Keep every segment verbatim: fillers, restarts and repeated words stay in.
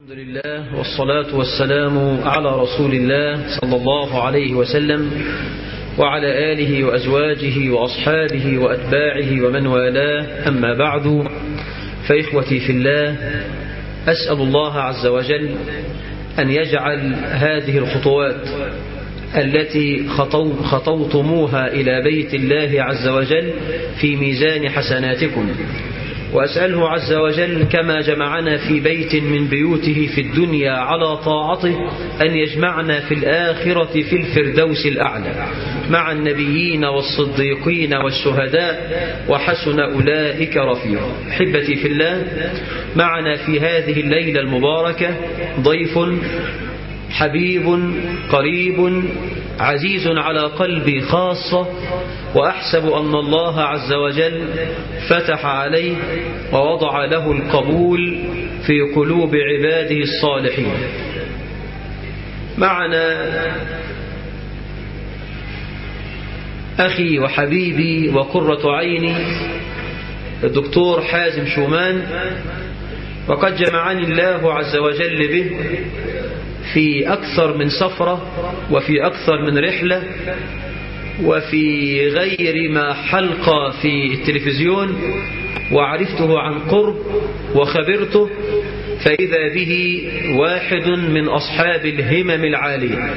الحمد لله والصلاة والسلام على رسول الله صلى الله عليه وسلم وعلى آله وأزواجه وأصحابه وأتباعه ومن والاه، أما بعد، فإخوتي في الله، أسأل الله عز وجل أن يجعل هذه الخطوات التي خطو خطوتموها إلى بيت الله عز وجل في ميزان حسناتكم، وأسأله عز وجل كما جمعنا في بيت من بيوته في الدنيا على طاعته أن يجمعنا في الآخرة في الفردوس الأعلى مع النبيين والصديقين والشهداء وحسن أولئك رفيقا. أحبتي في الله، معنا في هذه الليلة المباركة ضيف حبيب قريب عزيز على قلبي خاصة، وأحسب أن الله عز وجل فتح عليه ووضع له القبول في قلوب عباده الصالحين. معنا أخي وحبيبي وقرة عيني الدكتور حازم شومان، وقد جمعني الله عز وجل به في أكثر من سفرة وفي أكثر من رحلة وفي غير ما حلقة في التلفزيون، وعرفته عن قرب وخبرته، فإذا به واحد من أصحاب الهمم العالية،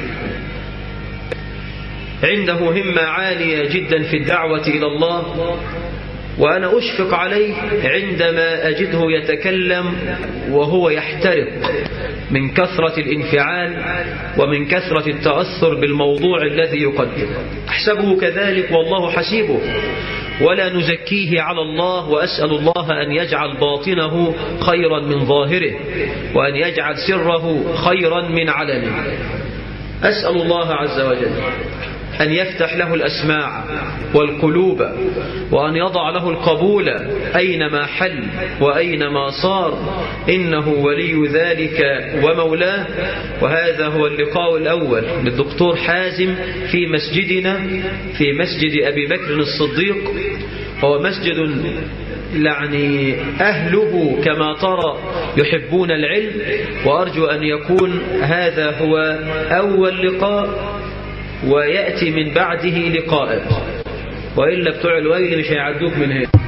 عنده همة عالية جدا في الدعوة إلى الله، وأنا أشفق عليه عندما أجده يتكلم وهو يحترق من كثرة الانفعال ومن كثرة التأثر بالموضوع الذي يقدم. أحسبه كذلك والله حسيبه، ولا نزكيه على الله، وأسأل الله أن يجعل باطنه خيرا من ظاهره، وأن يجعل سره خيرا من علنه. أسأل الله عز وجل أن يفتح له الأسماع والقلوب، وأن يضع له القبول أينما حل وأينما صار، إنه ولي ذلك ومولاه. وهذا هو اللقاء الأول للدكتور حازم في مسجدنا، في مسجد أبي بكر الصديق، هو مسجد يعني أهله كما ترى يحبون العلم، وأرجو أن يكون هذا هو أول لقاء ويأتي من بعده لقاء، وإلا بتوع الويل مش هيعدوك من هنا.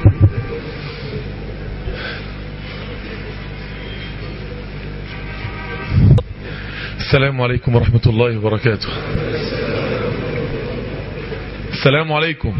السلام عليكم ورحمة الله وبركاته. السلام عليكم.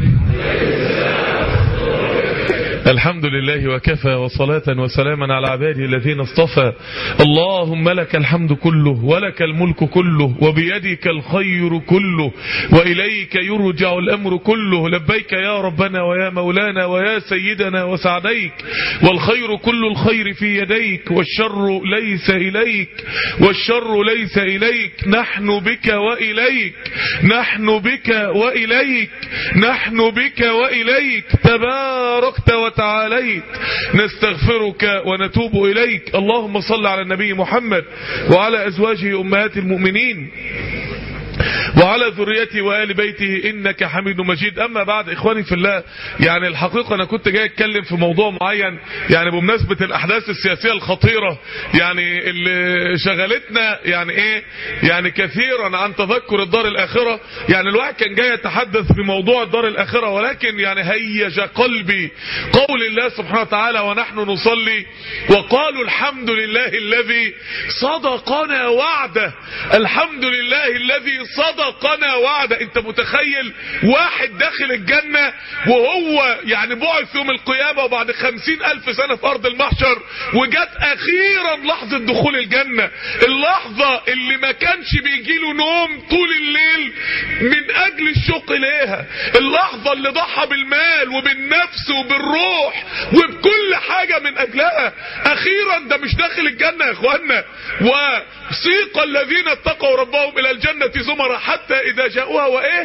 الحمد لله وكفى، وصلاة وسلاما على عباده الذين اصطفى. اللهم لك الحمد كله، ولك الملك كله، وبيدك الخير كله، وإليك يرجع الأمر كله. لبيك يا ربنا ويا مولانا ويا سيدنا وسعديك، والخير كل الخير في يديك، والشر ليس إليك، والشر ليس إليك. نحن بك وإليك، نحن بك وإليك، نحن بك وإليك، تباركت وتعاليت. نستغفرك ونتوب إليك. اللهم صل على النبي محمد وعلى أزواجه أمهات المؤمنين وعلى ذريته وآل بيته إنك حميد مجيد. أما بعد، إخواني في الله، يعني الحقيقة أنا كنت جاي أتكلم في موضوع معين، يعني بمناسبة الأحداث السياسية الخطيرة يعني اللي شغلتنا يعني إيه يعني كثيرا عن تذكر الدار الآخرة. يعني الواحد كان جاي يتحدث في موضوع الدار الآخرة، ولكن يعني هيج قلبي قول الله سبحانه وتعالى ونحن نصلي وقالوا الحمد لله الذي صدقنا وعده. الحمد لله الذي صدقنا وعده. انت متخيل واحد داخل الجنة وهو يعني بعث يوم القيامة وبعد خمسين الف سنة في ارض المحشر، وجت اخيرا لحظة دخول الجنة، اللحظة اللي ما كانش بيجيله نوم طول الليل من اجل الشوق اليها، اللحظة اللي ضحى بالمال وبالنفس وبالروح وبكل حاجة من اجلها. اخيرا ده مش داخل الجنة يا اخوانا. وسيق الذين اتقوا ربهم الى الجنة زمرا حتى اذا جاءوها وايه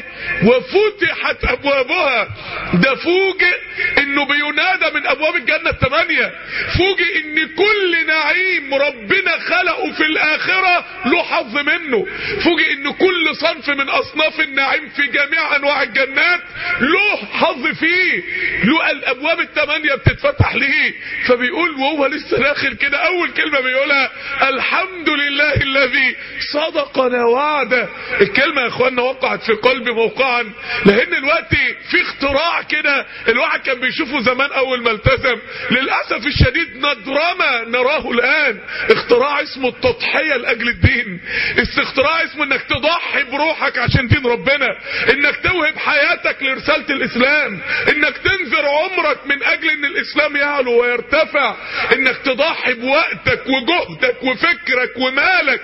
وفتحت ابوابها. ده فوجئ انه بينادى من ابواب الجنة الثمانية، فوجئ ان كل نعيم ربنا خلقه في الاخرة له حظ منه، فوجئ ان كل صنف من اصناف النعيم في جميع انواع الجنات له حظ فيه، له الابواب الثمانية بتتفتح ليه. فبيقول وهو لسه داخل كده اول كلمة بيقولها الحمد لله الذي صدقنا وعده. الكلمة يا اخوانا وقعت في قلبي موقعا، لان الوقت في اختراع كده الواحد كان بيشوفه زمان اول ما التزم، للاسف الشديد ندرما نراه الان. اختراع اسمه التضحية لاجل الدين، اختراع اسمه انك تضحي بروحك عشان دين ربنا، انك توهب حياتك لرسالة الاسلام، انك تنذر عمرك من اجل ان الاسلام يعلو ويرتفع، انك تضحي بوقتك وجهدك وفكرك ومالك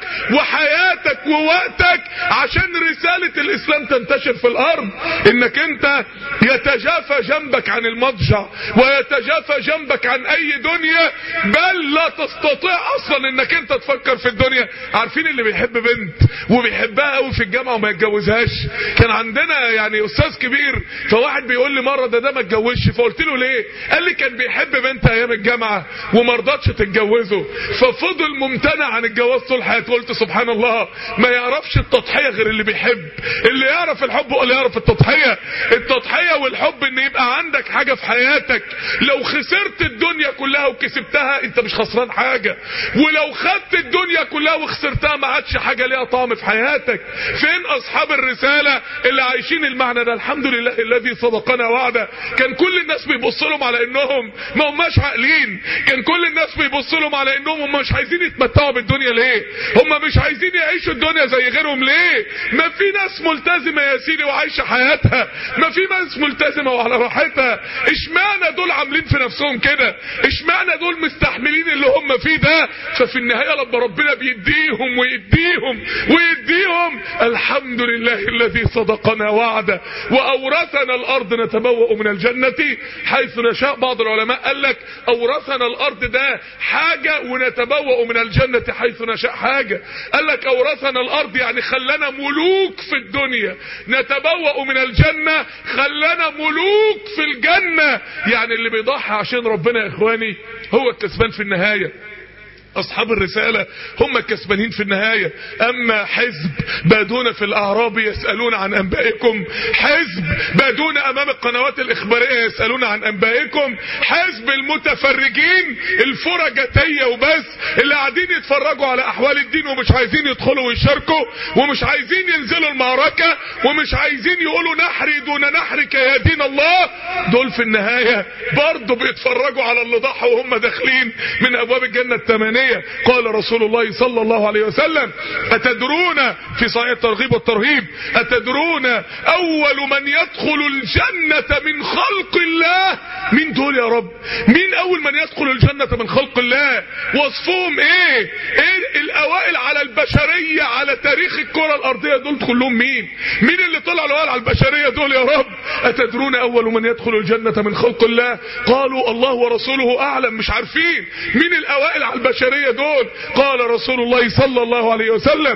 وحياتك ووقتك عشان رسالة الاسلام تنتشر في الارض، انك انت يتجافى جنبك عن المضجع ويتجافى جنبك عن اي دنيا، بل لا تستطيع اصلا انك انت تفكر في الدنيا. عارفين اللي بيحب بنت وبيحبها قوي في الجامعة وما يتجوزهاش؟ كان عندنا يعني استاذ كبير، فواحد بيقول لي مرة ده ده ما اتجوزش، فقلت له ليه؟ قال لي كان بيحب بنت ايام الجامعة وما رضتش تتجوزه، ففضل ممتنع عن الجواز طول حياته. قلت سبحان الله، ما يعرفش التضحية غير اللي بيحب. اللي يعرف الحب هو اللي يعرف التضحية. التضحية والحب ان يبقى عندك حاجة في حياتك لو خسرت الدنيا كلها وكسبتها انت مش خسران حاجة، ولو خدت الدنيا كلها وخسرتها ما عادش حاجة ليها طعم في حياتك. فين اصحاب الرسالة اللي عايشين المعنى ده؟ الحمد لله الذي صدقنا وعده. كان كل الناس بيبص لهم على انهم ما هماش عاقلين، كان كل الناس بيبص لهم على انهم هم مش عايزين يتمتعوا بالدنيا ليه؟ هم مش عايزين يعيشوا الدنيا زي غيرهم ليه؟ ما في ناس ملتزمة يا سيدي وعايشة حياتها، ما في ناس ملتزمة وعلى راحتها. اشمعنى دول عاملين في نفسهم كده؟ اشمعنى دول مستحملين اللي هم فيه ده؟ ففي النهاية لما ربنا بيديهم ويديهم ويديهم الحمد لله الذي صدقنا وعده وأورثنا الأرض نتبوأ من الجنة حيث نشاء. بعض العلماء قال لك أورثنا الأرض ده حاجة ونتبوأ من الجنة حيث نشاء حاجة. قال لك أورثنا الأرض يعني خلانا ملوك في الدنيا، نتبوأ من الجنة خلانا ملوك في الجنة. يعني اللي بيضحي عشان ربنا يا إخواني هو الكسبان في النهاية. اصحاب الرسالة هم الكسبانين في النهاية. اما حزب بادون في الاعراب يسألون عن انبائكم، حزب بادون امام القنوات الاخبارية يسألون عن انبائكم، حزب المتفرجين الفرجتية وبس اللي قاعدين يتفرجوا على احوال الدين ومش عايزين يدخلوا ويشاركوا ومش عايزين ينزلوا المعركة ومش عايزين يقولوا نحري دون نحرك يا دين الله. دول في النهاية برضو بيتفرجوا على اللي ضحوا وهم داخلين من ابواب الجنة الثمانية. قال رسول الله صلى الله عليه وسلم أتدرون في صحيح الترغيب والترهيب أتدرون أول من يدخل الجنة من خلق الله؟ مين دول يا رب؟ مين أول من يدخل الجنة من خلق الله؟ وصفهم إيه؟ إيه الأوائل على البشرية على تاريخ الكرة الأرضية؟ دول كلهم مين؟ مين اللي طلع الأوائل على البشرية دول يا رب؟ أتدرون أول من يدخل الجنة من خلق الله؟ قالوا الله ورسوله أعلم. مش عارفين مين الأوائل على البشرية دول. قال رسول الله صلى الله عليه وسلم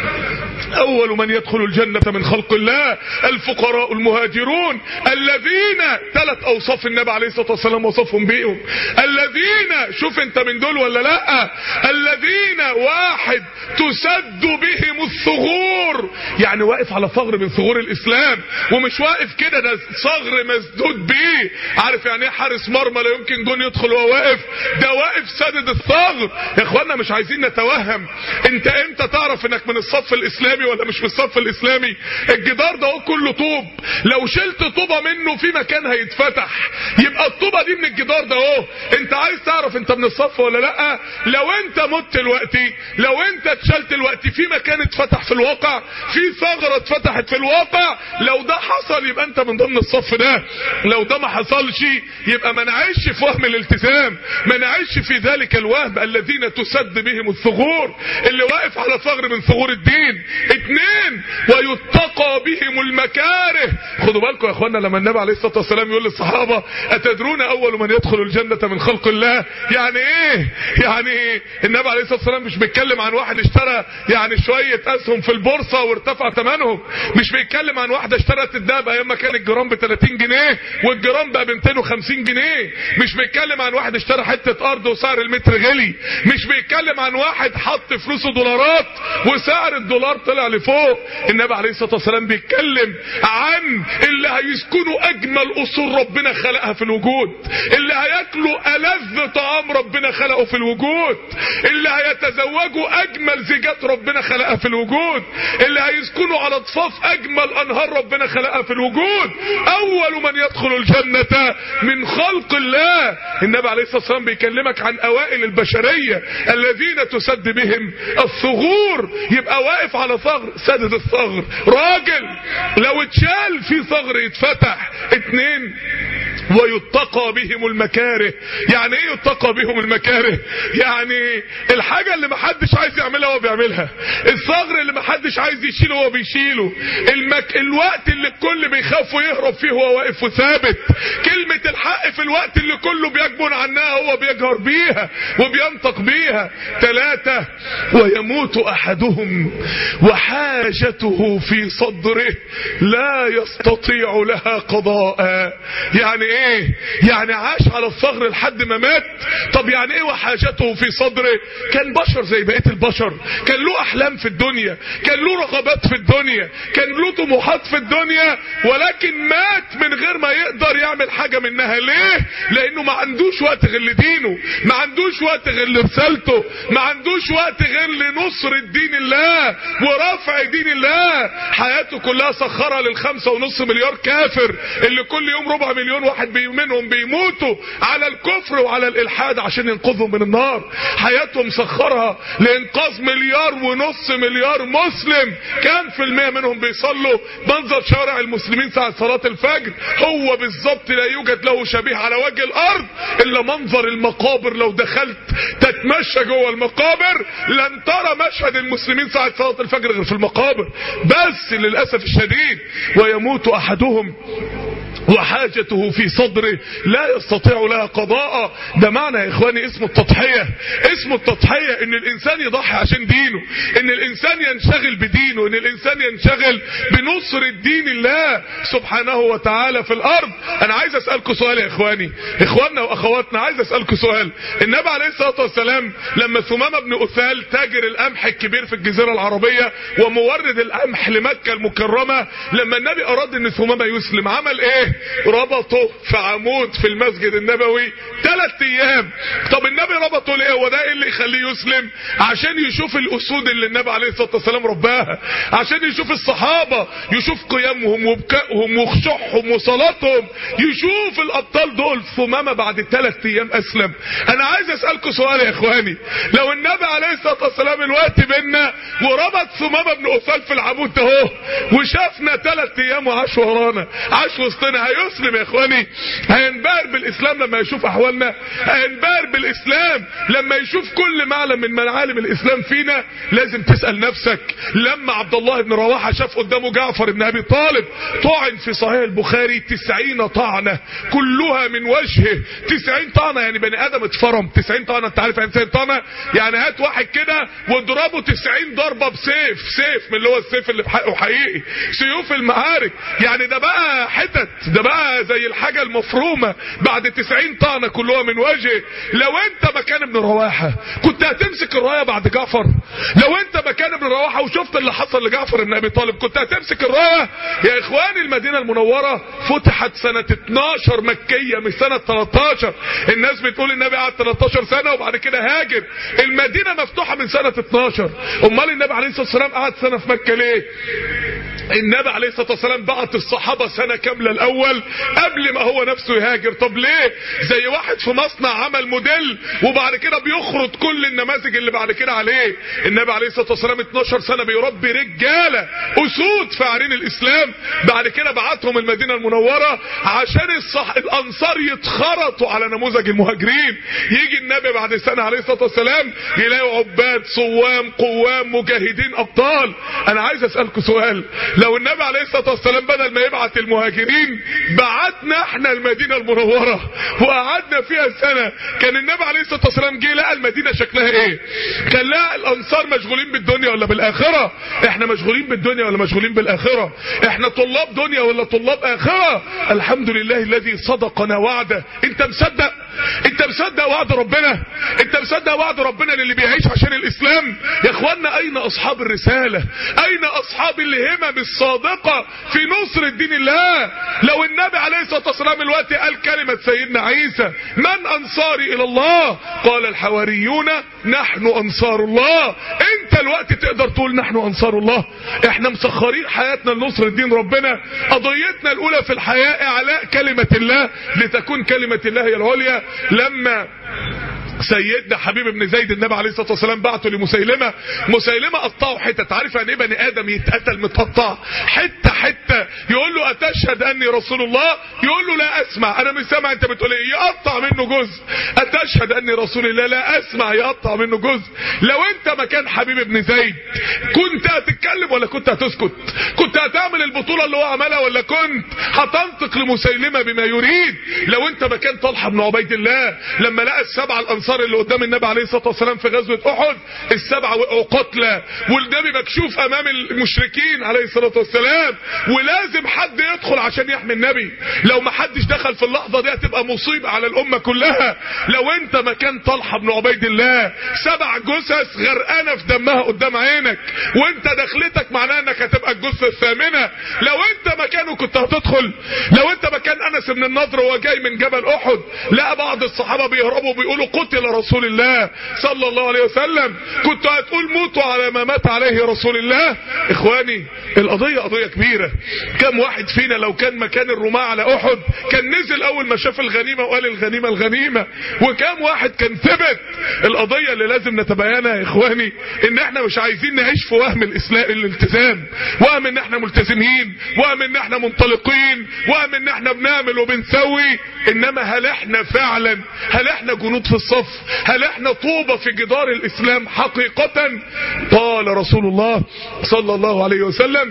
أول من يدخل الجنة من خلق الله الفقراء المهاجرون الذين ثلاث أوصاف النبي عليه الصلاة والسلام وصفهم بيهم. الذين شوف انت من دول ولا لا؟ الذين واحد تسد بهم الثغور، يعني واقف على ثغر من ثغور الإسلام ومش واقف كده، ده ثغر مسدود بيه. عارف يعني ايه حارس مرمى لا يمكن جون يدخل وهو واقف؟ ده واقف سدد الثغر. يا اخوانا مش عايزين نتوهم. انت امتى تعرف انك من الصف الاسلامي ولا مش من الصف الاسلامي؟ الجدار ده هو كله طوب، لو شلت طوبة منه في مكان هيتفتح، يبقى الطوبة دي من الجدار ده اهو. انت عايز تعرف انت من الصف ولا لا؟ لو انت مت دلوقتي، لو انت اتشلت دلوقتي، في مكان اتفتح في الواقع، في ثغرة اتفتحت في الواقع. لو ده حصل يبقى انت من ضمن الصف ده. لو ده ما حصلش يبقى ما نعيش في وهم الالتزام، ما نعيش في ذلك الوهم الذين تسد بهم الثغور، اللي واقف على ثغر من ثغور الدين. اتنين ويتقى بهم المكاره. خدوا بالكم يا اخوانا لما النبي عليه الصلاة والسلام يقول للصحابة أتدرون أول من يدخل الجنة من خلق الله؟ يعني ايه؟ يعني ايه؟ النبي عليه الصلاة والسلام مش بيتكلم عن واحد اشترى اشترى يعني شويه اسهم في البورصه وارتفع ثمنهم. مش بيتكلم عن واحده اشترت الدهب ايام ما كان الجرام ب ثلاثين جنيه والجرام بقى ب مئتين وخمسين جنيه. مش بيتكلم عن واحد اشترى حته ارض وسعر المتر غلي. مش بيتكلم عن واحد حط فلوسه دولارات وسعر الدولار طلع لفوق. النبي عليه الصلاه والسلام بيتكلم عن اللي هيسكنوا اجمل اصول ربنا خلقها في الوجود، اللي هياكلوا ألذ طعام ربنا خلقه في الوجود، اللي هيتزوجوا اجمل زيجات ربنا خلقها في الوجود، اللي هيسكنوا على ضفاف اجمل انهار ربنا خلقها في الوجود. اول من يدخل الجنة من خلق الله. النبي عليه الصلاة والسلام بيكلمك عن اوائل البشرية الذين تسد بهم الثغور. يبقى واقف على ثغر، سدد الثغر. راجل لو اتشال في ثغر يتفتح. اتنين، ويتقى بهم المكاره. يعني ايه يتقى بهم المكاره؟ يعني الحاجة اللي محدش عايز يعملها هو بيعملها، الثغر اللي محدش عايز يشيله هو بيشيله، المك... الوقت اللي الكل بيخاف ويهرب فيه هو واقف وثابت، كلمة الحق في الوقت اللي كله بيجبن عنها هو بيجهر بيها وبينطق بيها. ثلاثة، ويموت احدهم وحاجته في صدره لا يستطيع لها قضاء. يعني ايه؟ يعني عاش على الثغر لحد ما مات. طب يعني ايه وحاجته في صدره؟ كان بشر زي بقية البشر، كان له احلام في الدنيا، كان له رغبات في الدنيا، كان له طموحات في الدنيا، ولكن مات من غير ما يقدر يعمل حاجة منها. ليه؟ لانه ما عندوش وقت غير لدينه، ما عندوش وقت غير لرسالته، ما عندوش وقت غير لنصر الدين الله ورفع دين الله. حياته كلها سخرها للخمسة ونص مليار كافر اللي كل يوم ربع مليون واحد منهم بيموتوا على الكفر وعلى الالحاد عشان ينقذهم من النار. حياتهم سخرها لانقاذ مليار ونص مليار مسلم. كام في المية منهم بيصلوا؟ منظر شوارع المسلمين ساعة صلاة الفجر هو بالظبط لا يوجد له شبيه على وجه الارض الا منظر المقابر. لو دخلت تتمشى جوه المقابر لن ترى مشهد المسلمين ساعة صلاة الفجر غير في المقابر. بس للأسف الشديد ويموت احدهم وحاجته في صدره لا يستطيع لها قضاء. ده معنى يا اخواني اسمه التضحية. اسمه التضحية ان الانسان يضحي عشان دينه، ان الانسان ينشغل بدينه، ان الانسان ينشغل بنصر الدين الله سبحانه وتعالى في الارض. انا عايز اسألكم سؤال يا اخواني، اخواننا واخواتنا، عايز اسألكم سؤال. النبي عليه الصلاة والسلام لما ثمامة بن أثال تاجر القمح الكبير في الجزيرة العربية ومورد القمح لمكة المكرمة، لما النبي اراد ان ثمامة يسلم عمل ايه؟ ربطه في عمود في المسجد النبوي ثلاث ايام. طب النبي ربطه ليه؟ هو ده ايه اللي يخليه يسلم؟ عشان يشوف الاسود اللي النبي عليه الصلاة والسلام رباها، عشان يشوف الصحابة، يشوف قيامهم وبكائهم وخشوعهم وصلاتهم، يشوف الابطال دول. ثمامة بعد ثلاث ايام اسلم. انا عايز اسألكم سؤال يا اخواني، لو النبي عليه الصلاة والسلام الوقت بينا وربط ثمامة بن أثال في العمود ده اهو وشافنا ثلاث ايام وعاش ورانا، عاش وسطنا، هيسلم يا اخواني؟ هينبهر بالاسلام لما يشوف احوالنا؟ هينبهر بالاسلام لما يشوف كل معلم من معالم الاسلام فينا؟ لازم تسأل نفسك. لما عبد الله بن رواحة شاف قدامه جعفر بن ابي طالب طعن في صحيح البخاري تسعين طعنة كلها من وجهه. تسعين طعنة يعني بني ادم اتفرم. تسعين طعنة انت عارف يعني تسعين طعنة؟ يعني هات واحد كده واضربه تسعين ضربة بسيف، سيف من اللي هو السيف اللي بحقه حقيقي، سيوف المعارك. يعني ده بقى حتت، ده بقى زي الحاجة المفرومة بعد تسعين طعنة كلها من وجهه. لو انت مكان ابن رواحة كنت هتمسك الراية بعد جعفر؟ لو انت مكان ابن رواحة وشفت اللي حصل لجعفر بن ابي طالب كنت هتمسك الراية؟ يا اخواني المدينة المنورة فتحت سنة اتناشر مكية مش سنة تلتاشر. الناس بتقول النبي قعد تلتاشر سنة وبعد كده هاجر. المدينة مفتوحة من سنة اتناشر. امال النبي عليه الصلاة والسلام قعد سنة في مكة ليه؟ النبي عليه الصلاة والسلام بعت الصحابة سنة كاملة الاول قبل ما هو نفسه يهاجر. طب ليه؟ زي واحد في مصنع عمل موديل وبعد كده بيخرط كل النماذج اللي بعد كده عليه. النبي عليه الصلاة والسلام اتناشر سنة بيربي رجالة اسود في عرين الاسلام، بعد كده بعتهم المدينة المنورة عشان الصح... الانصار يتخرطوا على نموذج المهاجرين. يجي النبي بعد سنة عليه الصلاة والسلام يلاقوا عباد صوام قوام مجاهدين ابطال. انا عايز اسألكم سؤال، لو النبي عليه الصلاة والسلام بدل ما يبعت المهاجرين بعتنا احنا المدينة المنورة وقعدنا فيها سنة، كان النبي عليه الصلاة والسلام جه لقى المدينة شكلها ايه؟ كان لقى الانصار مشغولين بالدنيا ولا بالاخرة؟ احنا مشغولين بالدنيا ولا مشغولين بالاخرة؟ احنا طلاب دنيا ولا طلاب اخرة؟ الحمد لله الذي صدقنا وعده. انت مصدق؟ انت مصدق وعد ربنا؟ انت مصدق وعد ربنا للي بيعيش عشان الاسلام؟ يا اخوانا اين اصحاب الرسالة؟ اين اصحاب الهمم الصادقة في نصر الدين الله؟ لو النبي عليه الصلاة والسلام الوقت قال كلمة سيدنا عيسى من انصاري الى الله؟ قال الحواريون نحن انصار الله. انت الوقت تقدر تقول نحن انصار الله؟ احنا مسخرين حياتنا لنصر الدين ربنا. قضيتنا الاولى في الحياة اعلاء كلمة الله لتكون كلمة الله هي العليا. لما سيدنا حبيب بن زيد النبي عليه الصلاه والسلام بعته لمسيلمه، مسيلمه قطعه حتت. عارف يعني ايه بني ادم يتقتل متقطع حته حته؟ يقول له اتشهد اني رسول الله؟ يقول له لا اسمع. انا مش سامع انت بتقول ايه؟ يقطع منه جزء. اتشهد اني رسول الله؟ لا اسمع. يقطع منه جزء. لو انت مكان حبيب بن زيد كنت هتتكلم ولا كنت هتسكت؟ كنت هتعمل البطوله اللي هو عملها ولا كنت هتنطق لمسيلمه بما يريد؟ لو انت مكان طلحه بن عبيد الله لما لقى السبعه الانصار اللي قدام النبي عليه الصلاه والسلام في غزوه احد، السبعه وقعوا قتلى والنبي مكشوف امام المشركين عليه الصلاه والسلام، ولازم حد يدخل عشان يحمي النبي. لو ما حدش دخل في اللحظه دي هتبقى مصيبه على الامه كلها. لو انت مكان طلحه بن عبيد الله سبع جثث غرقانه في دمها قدام عينك وانت دخلتك معناها انك هتبقى الجثه الثامنه. لو انت مكانه كنت هتدخل؟ لو انت مكان انس بن النضر وهو جاي من جبل احد لقى بعض الصحابه بيهربوا بيقولوا قتل رسول الله صلى الله عليه وسلم، كنت هتقول موتوا على ما مات عليه رسول الله؟ اخواني القضيه قضيه كبيره. كم واحد فينا لو كان مكان الرماة على احد كان نزل اول ما شاف الغنيمه وقال الغنيمه الغنيمه؟ وكم واحد كان ثبت؟ القضيه اللي لازم نتبينها يا اخواني ان احنا مش عايزين نعيش في وهم الاسلام الالتزام، وهم ان احنا ملتزمين، وهم ان احنا منطلقين، وهم ان احنا بنعمل وبنسوي. انما هل احنا فعلا هل احنا جنود في الصف؟ هل احنا طوبة في جدار الاسلام حقيقة؟ قال رسول الله صلى الله عليه وسلم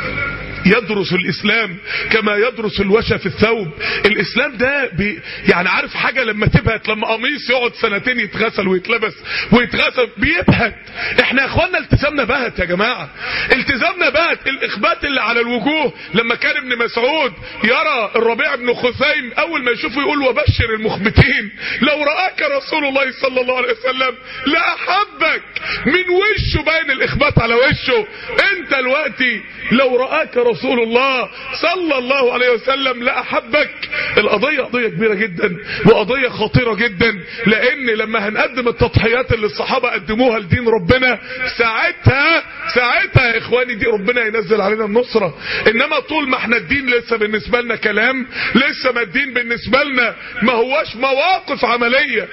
يدرس الاسلام كما يدرس الوشى في الثوب. الاسلام ده بي يعني عارف حاجة لما تبهت، لما قميص يقعد سنتين يتغسل ويتلبس ويتغسل بيبهت. احنا يا اخوانا التزامنا بهت يا جماعة، التزامنا بهت. الاخبات اللي على الوجوه لما كان ابن مسعود يرى الربيع بن خثيم اول ما يشوفه يقول وبشر المخبتين، لو رآك رسول الله صلى الله عليه وسلم لأحبك. من وشه باين الاخبات على وشه. انت دلوقتي لو رآك رسول الله صلى الله عليه وسلم لأحبك. القضية قضية كبيرة جدا وقضية خطيرة جدا، لان لما هنقدم التضحيات اللي الصحابة قدموها لدين ربنا ساعتها ساعتها يا اخواني دي ربنا ينزل علينا النصرة. انما طول ما احنا الدين لسه بالنسبة لنا كلام، لسه ما الدين بالنسبة لنا ما هواش مواقف عملية،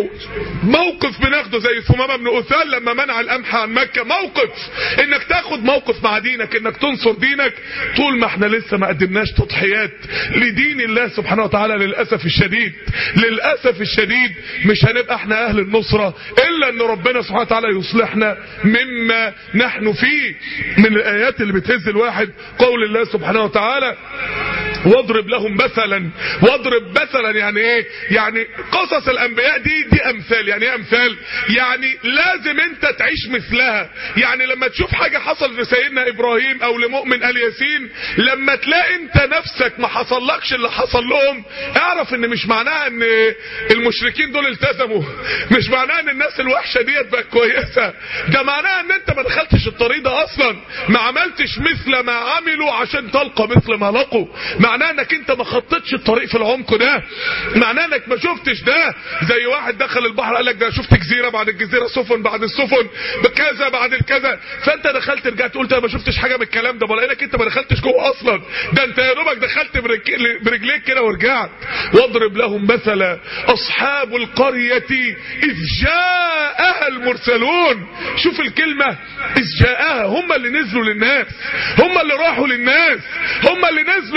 موقف بناخده زي ثمامة بن أثال لما منع القمح عن مكة، موقف انك تاخد موقف مع دينك، انك تنصر دينك. طول ما احنا لسه ما قدمناش تضحيات لدين الله سبحانه وتعالى للأسف الشديد للأسف الشديد مش هنبقى احنا اهل النصرة الا ان ربنا سبحانه وتعالى يصلحنا مما نحن فيه. من الايات اللي بتهز الواحد قول الله سبحانه وتعالى واضرب لهم مثلا. واضرب مثلا يعني ايه؟ يعني قصص الانبياء دي دي امثال. يعني ايه امثال؟ يعني لازم انت تعيش مثلها. يعني لما تشوف حاجة حصل لسيدنا ابراهيم او لمؤمن ال ياسين، لما تلاقي انت نفسك ما حصلكش اللي حصل لهم، اعرف ان مش معناها ان المشركين دول التزموا، مش معناها ان الناس الوحشة ديت بقت كويسة، ده معناها ان انت ما دخلتش الطريق ده اصلا، ما عملتش مثل ما عملوا عشان تلقى مثل ما لقوا، معناه انك انت ما خطتش الطريق في العمق ده، معناه انك ما شفتش ده. زي واحد دخل البحر قال لك ده شفت جزيره، بعد الجزيره سفن، بعد السفن بكذا، بعد الكذا، فانت دخلت رجعت قلت انا ما شفتش حاجه من الكلام ده، بلاقي لك انت ما دخلتش جوه اصلا، ده انت يا دوبك دخلت برجليك كده ورجعت. واضرب لهم مثلا اصحاب القريه اذ جاءها المرسلون. شوف الكلمه اذ جاءها، هم اللي نزلوا للناس، هم اللي راحوا للناس، هم اللي نزلوا ينقذوا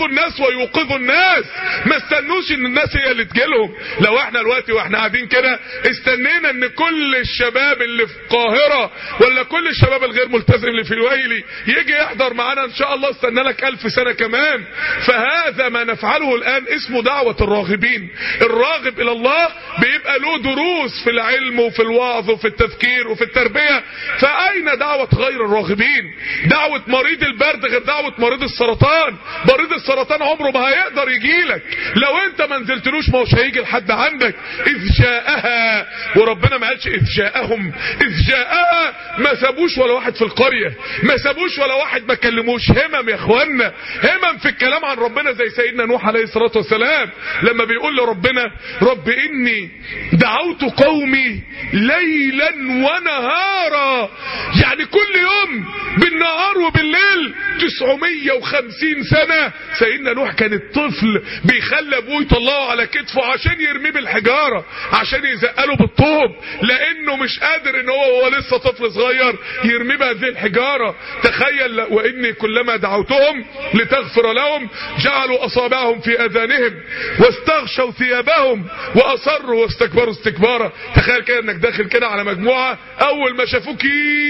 يخوفوا الناس ويوقظوا الناس، ما استنوش ان الناس هي اللي تجيلهم. لو احنا دلوقتي واحنا قاعدين كده استنينا ان كل الشباب اللي في القاهرة ولا كل الشباب الغير ملتزم اللي في الويلي يجي يحضر معانا ان شاء الله، استنى لك الف سنة كمان. فهذا ما نفعله الان اسمه دعوة الراغبين. الراغب الى الله بيبقى له دروس في العلم وفي الوعظ وفي التذكير وفي التربية. فاين دعوة غير الراغبين؟ دعوة مريض البرد غير دعوة مريض السرطان. مريض السرطان عمره ما هيقدر يجيلك لو انت ما نزلتلوش، ما هوش هيجي لحد عندك. اذ جاءها، وربنا ما قالش اذ جاءهم، اذ جاءها ما سابوش ولا واحد في القرية، ما سابوش ولا واحد ما كلموش. همم يا اخوانا، همم في الكلام عن ربنا، زي سيدنا نوح عليه الصلاة والسلام لما بيقول لربنا رب اني دعوت قومي ليلا ونهارا، يعني كل يوم بالنهار وبالليل تسعمية وخمسين سنة. سيدنا نوح كان الطفل بيخلي ابوه يطلعه على كتفه عشان يرميه بالحجارة، عشان يزقله بالطوب، لانه مش قادر ان هو هو لسه طفل صغير يرميه بهذه الحجارة. تخيل، واني كلما دعوتهم لتغفر لهم جعلوا اصابعهم في اذانهم واستغشوا ثيابهم واصروا واستكبروا استكبارا. تخيل كده انك داخل كده على مجموعة، اول ما شافوك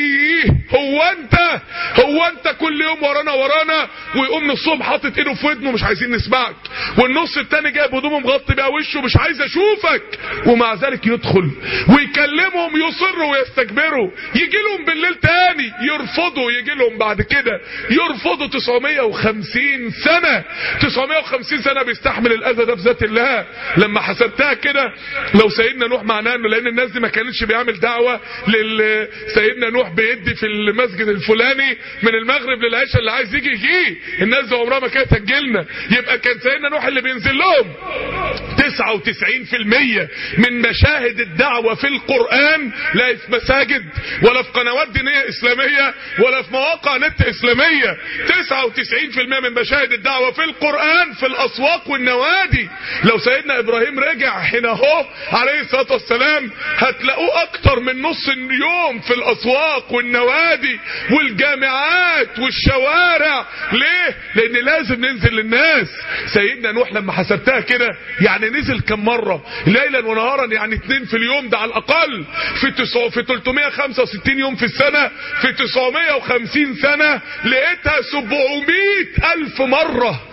هو انت هو انت كل يوم ورانا ورانا، ويقوم نصهم حاطط ايده في ودنه مش عايزين نسمعك، والنص التاني جايب هدومه مغطي بيها وشه مش عايز اشوفك، ومع ذلك يدخل ويكلمهم يصروا ويستكبروا. يجي لهم بالليل تاني يرفضوا، يجي لهم بعد كده يرفضوا. تسعمية وخمسين سنة، تسعمية وخمسين سنة بيستحمل الاذى ده في ذات الله. لما حسبتها كده لو سيدنا نوح، معناه انه لان الناس دي ما كانتش بيعمل دعوة لل سيدنا نوح بيدي في المسجد الفلاني من المغرب للعشاء، اللي عايز يجي يجي، الناس دي عمرها ما كانت هتجيلنا. يبقى كان سيدنا نوح اللي بينزل لهم. تسعة وتسعين في المية من مشاهد الدعوة في القرآن لا في مساجد ولا في قنوات دينية اسلامية ولا في مواقع نت اسلامية. تسعة وتسعين في المية من مشاهد الدعوة في القرآن في الاسواق والنوادي. لو سيدنا ابراهيم رجع هنا اهو عليه الصلاة والسلام هتلاقوه اكتر من نص اليوم في الاسواق والنوادي والجامعات والشوارع. ليه؟ لان لازم ننزل للناس. سيدنا نوح لما حسبتها كده يعني نزل كم مرة؟ ليلا ونهارا، يعني اتنين في اليوم ده على الاقل. في تسع في تلتمية وخمسة وستين يوم في السنة، في تسعمية وخمسين سنة لقيتها سبعمية الف مرة.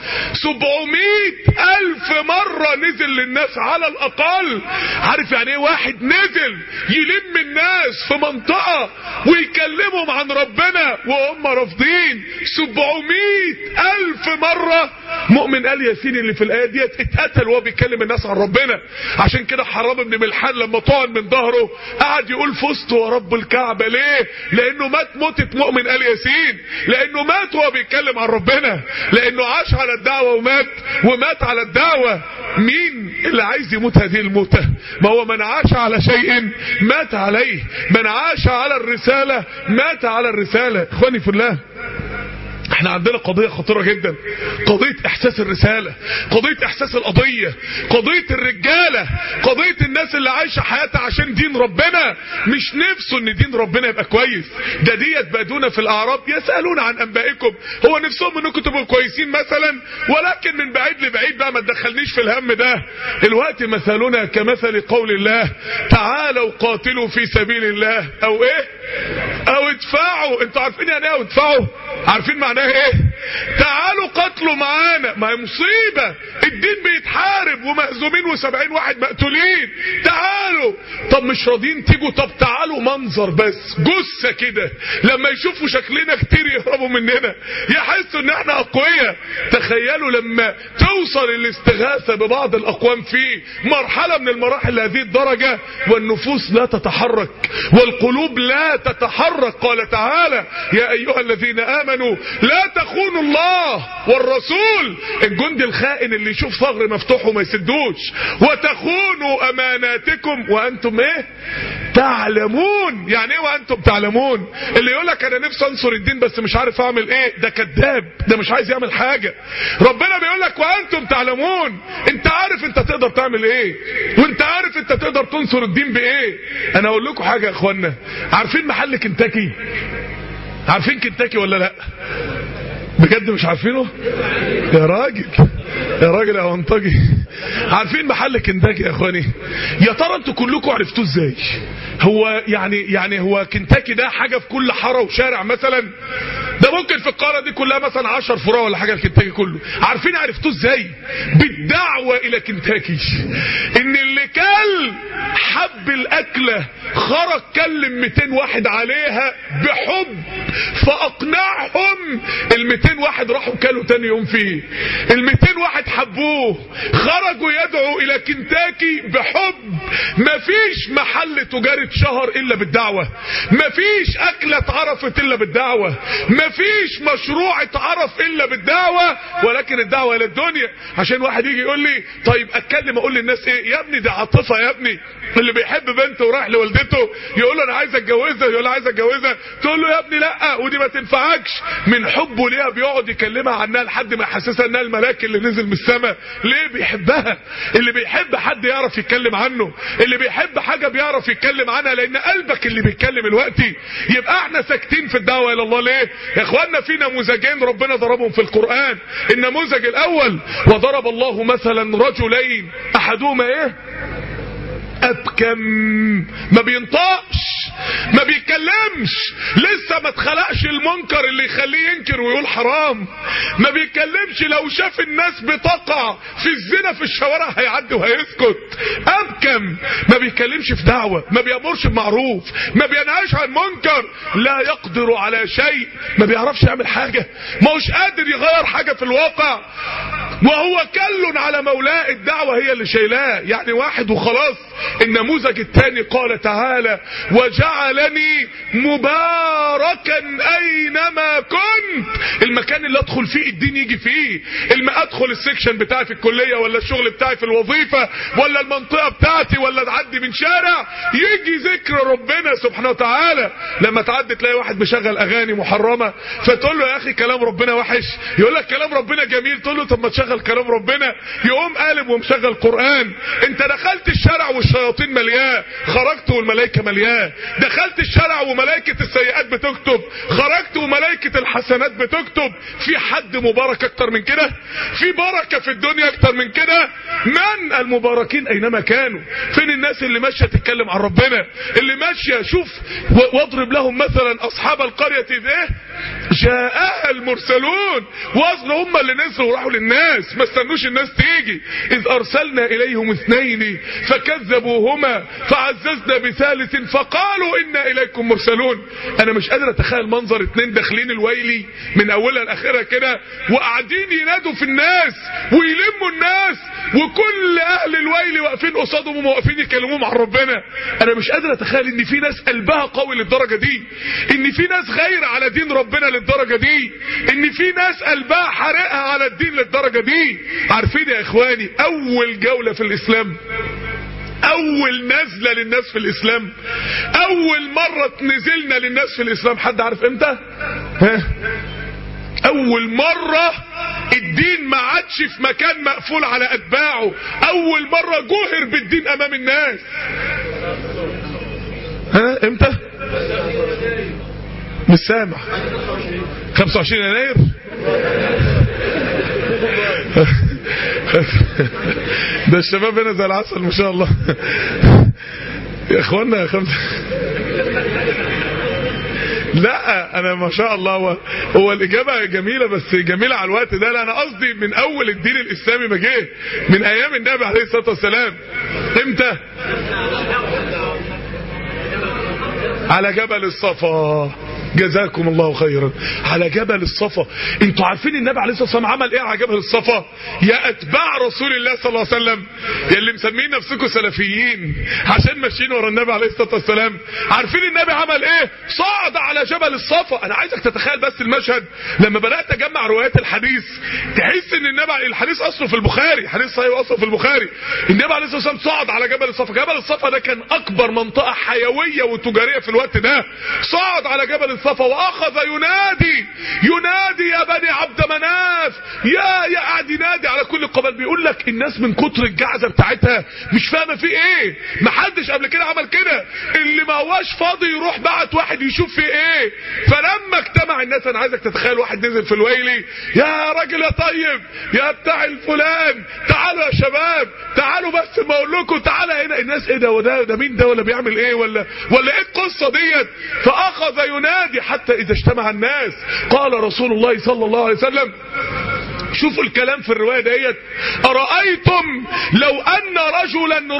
سبعمية الف مرة نزل للناس على الاقل. عارف يعني ايه واحد نزل يلم الناس في منطقة ويكلمهم عن ربنا وهم رافضين؟ سبعمية الف مرة. مؤمن آل ياسين اللي في الآية ديت اتقتل وهو بيكلم الناس عن ربنا. عشان كده حرام بن ملحان لما طعن من ظهره قعد يقول فزت ورب الكعبة. ليه؟ لانه مات موتة مؤمن آل ياسين، لانه مات وهو بيتكلم عن ربنا، لانه عاش على الدعوة ومات ومات على الدعوة. مين اللي عايز يموت هذه الموتة؟ ما هو من عاش على شيء مات عليه، من عاش على الرسالة مات على الرسالة. اخواني في الله، احنا عندنا قضية خطيرة جدا، قضية احساس الرسالة، قضية احساس القضية، قضية الرجالة، قضية الناس اللي عايشة حياتها عشان دين ربنا، مش نفسه ان دين ربنا يبقى كويس. ده ديت بادونا في الاعراب يسألون عن انبائكم، هو نفسهم انكم تبقوا كويسين مثلا، ولكن من بعيد لبعيد بقى ما تدخلنيش في الهم ده. الوقت مثلنا كمثل قول الله تعالوا قاتلوا في سبيل الله او ايه او ادفعوا. انتوا عارفين يعني ايه او ادفعوا؟ عارفين معناه ايه؟ تعالوا قتلوا معانا. ما هي مصيبة، الدين بيتحارب ومهزومين وسبعين واحد مقتولين. تعالوا. طب مش راضيين تيجوا؟ طب تعالوا منظر بس، جثة كده، لما يشوفوا شكلنا كتير يهربوا مننا، يحسوا ان احنا اقوياء. تخيلوا لما توصل الاستغاثة ببعض الاقوام في مرحلة من المراحل لهذه الدرجة والنفوس لا تتحرك والقلوب لا تتحرك. قال تعالى يا ايها الذين امنوا لا تخونوا الله والرسول. الجندي الخائن اللي يشوف ثغر مفتوح وما يسدوش. وتخونوا اماناتكم وانتم ايه؟ تعلمون. يعني ايه وانتم تعلمون؟ اللي يقولك انا نفسي انصر الدين بس مش عارف اعمل ايه، ده كذاب، ده مش عايز يعمل حاجة. ربنا بيقولك وانتم تعلمون. انت عارف انت تقدر تعمل ايه، وانت عارف انت تقدر تنصر الدين بايه. انا اقول لكم حاجة يا اخوانا، عارفين محل كنتاكي؟ عارفين كنتاكي ولا لا؟ بجد مش عارفينه يا راجل؟ يا راجل يا منطقي، عارفين محل كنتاكي يا اخواني؟ يا ترى انتوا كلكم عرفتوه ازاي؟ هو يعني يعني هو كنتاكي ده حاجه في كل حاره وشارع مثلا؟ ده ممكن في القاره دي كلها مثلا عشر فروع ولا حاجه الكنتاكي كله. عارفين عرفتوه ازاي؟ بالدعوه الى كنتاكي. ان اللي كل حب الاكله خرج كلم مئتين واحد عليها بحب، فاقنعهم ال مئتين واحد راحوا كلوا تاني يوم فيه. ال مئتين واحد حبوه، خرجوا يدعوا الى كنتاكي بحب. مفيش محل تجاري اتشهر الا بالدعوه، مفيش اكله اتعرفت الا بالدعوه، مفيش مشروع اتعرف الا بالدعوه. ولكن الدعوه الى الدنيا. عشان واحد يجي يقول لي طيب اتكلم اقول للناس ايه؟ يا ابني دي عاطفه يا ابني. اللي بيحب بنته ورايح لوالدته يقول له انا عايز اتجوزها، يقول له عايز اتجوزها، تقول له يا ابني لا ودي ما تنفعكش. من حبه ليها بيقعد يكلمها عنها لحد ما يحسسها انها الملاك اللي نزل من السماء. ليه؟ بيحبها. اللي بيحب حد يعرف يتكلم عنه، اللي بيحب حاجه بيعرف يتكلم عنها، لان قلبك اللي بيتكلم الوقتي. يبقى احنا ساكتين في الدعوه الى الله ليه؟ يا اخوانا في نموذجين ربنا ضربهم في القران. النموذج الاول وضرب الله مثلا رجلين احدهما ايه؟ ابكم، ما بينطقش، ما بيتكلمش، لسه ما اتخلقش المنكر اللي يخليه ينكر ويقول حرام. ما بيتكلمش، لو شاف الناس بتقع في الزنا في الشوارع هيعدي وهيسكت. ابكم، ما بيتكلمش في دعوه، ما بيامرش بمعروف، ما بينهاش عن منكر، لا يقدر على شيء، ما بيعرفش يعمل حاجه، ما هوش قادر يغير حاجه في الواقع، وهو كل على مولاه. الدعوه هي اللي شايلاه، يعني واحد وخلاص. النموذج الثاني قال تعالى وجعلني مباركا اينما كنت. المكان اللي ادخل فيه الدين يجي فيه. الما ادخل السكشن بتاعي في الكليه ولا الشغل بتاعي في الوظيفه ولا المنطقه بتاعتي ولا تعدي من شارع يجي ذكر ربنا سبحانه وتعالى. لما تعدي تلاقي واحد مشغل اغاني محرمه فتقول له يا اخي كلام ربنا وحش، يقول لك كلام ربنا جميل، تقول له طب ما تشغل كلام ربنا، يقوم قالب ومشغل قران. انت دخلت الشارع والشياطين ملياه، خرجت والملائكه ملياه. دخلت الشارع وملائكه السيئات بتكتب، خرجت وملائكه الحسنات بتكتب. في حد مبارك اكتر من كده؟ في بركه في الدنيا اكتر من كده؟ من المباركين اينما كانوا؟ فين الناس اللي ماشيه تتكلم عن ربنا، اللي ماشيه؟ شوف واضرب لهم مثلا اصحاب القريه ايه؟ جاءها المرسلون. واصل هم اللي نزلوا وراحوا للناس، ما استنوش الناس تيجي. اذ ارسلنا اليهم اثنين فكذبوهما فعززنا بثالث فقالوا انا اليكم مرسلون. انا مش قادر اتخيل منظر اتنين داخلين الويلي من اولها لاخرها كده وقاعدين ينادوا في الناس ويلموا الناس، وكل اهل الويل واقفين قصادهم وواقفين يكلموهم عن ربنا. انا مش قادر اتخيل ان في ناس قلبها قوي للدرجه دي، ان في ناس غير على دين ربنا للدرجه دي، ان في ناس قلبها حرقها على الدين للدرجه دي. عارفين يا اخواني اول جوله في الاسلام، اول نزلة للناس في الاسلام، اول مرة نزلنا للناس في الاسلام، حد عارف امتى؟ ها؟ اول مرة الدين ما عادش في مكان مقفول على اتباعه، اول مرة جوهر بالدين امام الناس. ها امتى؟ مش سامع. خمسة وعشرين يناير ده الشباب هنا زي العسل ما شاء الله يا اخوانا. يا خمسة لا انا ما شاء الله هو, هو الاجابه جميله بس جميله على الوقت ده. لا انا قصدي من اول الدين الاسلامي ما جه، من ايام النبي عليه الصلاه والسلام. امتى؟ على جبل الصفا. جزاكم الله خيرا. على جبل الصفا. انتوا عارفين النبي عليه الصلاه والسلام عمل ايه على جبل الصفا؟ يا اتباع رسول الله صلى الله عليه وسلم، يا اللي مسمين نفسكم سلفيين عشان ماشيين ورا النبي عليه الصلاه والسلام، عارفين النبي عمل ايه؟ صعد على جبل الصفا. انا عايزك تتخيل بس المشهد. لما بدات اجمع روايات الحديث تحس ان النبي، الحديث اصله في البخاري، حديث صحيح اصله في البخاري. النبي عليه الصلاه والسلام صعد على جبل الصفا. جبل الصفا ده كان اكبر منطقه حيويه وتجاريه في الوقت ده. صعد على جبل الصفا واخذ ينادي ينادي يا بني عبد مناف، يا يا قاعد ينادي على كل القبائل. بيقول لك الناس من كتر الجعزه بتاعتها مش فاهمه في ايه، محدش قبل كده عمل كده. اللي ما هواش فاضي يروح بعت واحد يشوف في ايه. فلما اجتمع الناس انا عايزك تتخيل واحد نزل في الويلي، يا راجل يا طيب يا بتاع الفلان تعالوا يا شباب تعالوا بس ما اقول لكم تعالى هنا. الناس ايه ده وده ده مين ده ولا بيعمل ايه ولا ولا ايه القصه ديت؟ فاخذ ينادي حتى اذا اجتمع الناس قال رسول الله صلى الله عليه وسلم، شوفوا الكلام في الرواية ديت، أرأيتم لو أن رجلا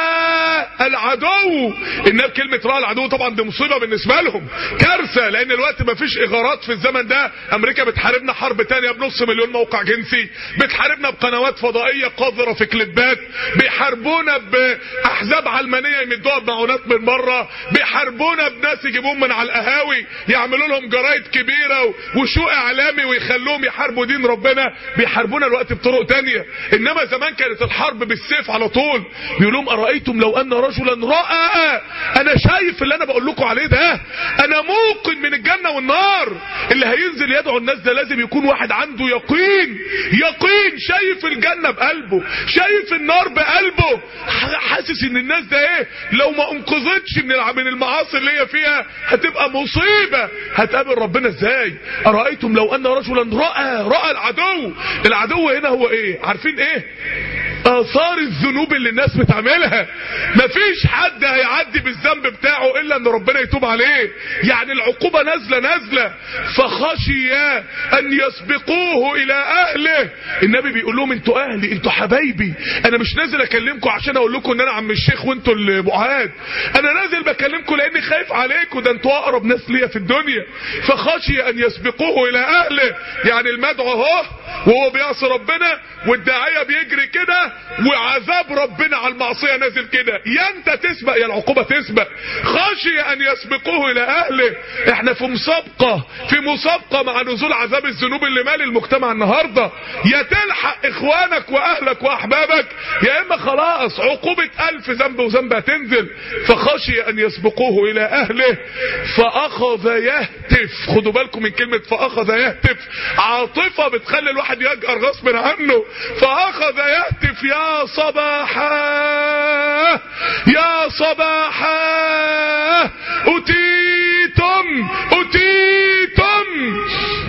رأى العدو. إنها كلمة رأى العدو طبعا دي مصيبة بالنسبة لهم، كارثة، لأن الوقت ما فيش إغارات في الزمن ده. أمريكا بتحاربنا حرب تانية بنص مليون موقع جنسي، بتحاربنا بقنوات فضائية قذرة في كليبات، بيحاربونا بأحزاب علمانية يمدوها بمعونات من بره، بيحاربونا بناس يجيبوهم من على القهاوي يعملوا لهم جرايد كبيرة وشو إعلامي ويخلوهم يحاربوا دين ربنا، بيحاربونا الوقت بطرق تانية. انما زمان كانت الحرب بالسيف على طول. بيقولون أرأيتم لو ان رجلا رأى، انا شايف اللي انا بقول لكم عليه ده، انا موقن من الجنة والنار. اللي هينزل يدعو الناس ده لازم يكون واحد عنده يقين، يقين شايف الجنة بقلبه، شايف النار بقلبه، حاسس ان الناس ده ايه لو ما انقذتش من من المعاصي اللي هي فيها هتبقى مصيبة، هتقابل ربنا ازاي؟ أرأيتم لو ان رجلا رأى رأى العدو. العدو هنا هو ايه؟ عارفين ايه؟ اثار الذنوب اللي الناس بتعملها. مفيش حد هيعدي بالذنب بتاعه الا ان ربنا يتوب عليه. يعني العقوبة نازلة نازلة. فخشي ان يسبقوه الى اهله. النبي بيقول لهم انتوا اهلي، انتوا حبايبي، انا مش نازل اكلمكم عشان اقول لكم ان انا عم الشيخ وانتوا البعاد، انا نازل بكلمكم لاني خايف عليكم، ده انتوا اقرب ناس ليا في الدنيا. فخشي ان يسبقوه الى اهله. يعني المدعو اهو وهو بيعصي ربنا والداعية بيجري كده وعذاب ربنا على المعصية نازل كده، يا انت تسبق يا العقوبة تسبق. خشي ان يسبقوه الى اهله. احنا في مسابقة في مسابقة مع نزول عذاب الذنوب اللي مالي المجتمع النهاردة. يا تلحق اخوانك واهلك واحبابك، يا اما خلاص عقوبة الف ذنب وذنب هتنزل. فخشي ان يسبقوه الى اهله فاخذ يهتف. خدوا بالكم من كلمة فاخذ يهتف، عاطفة بتخلي الواحد يجأر غصب عنه. فاخذ يهتف يا صباحا يا صباحا أتيتم أتيتم.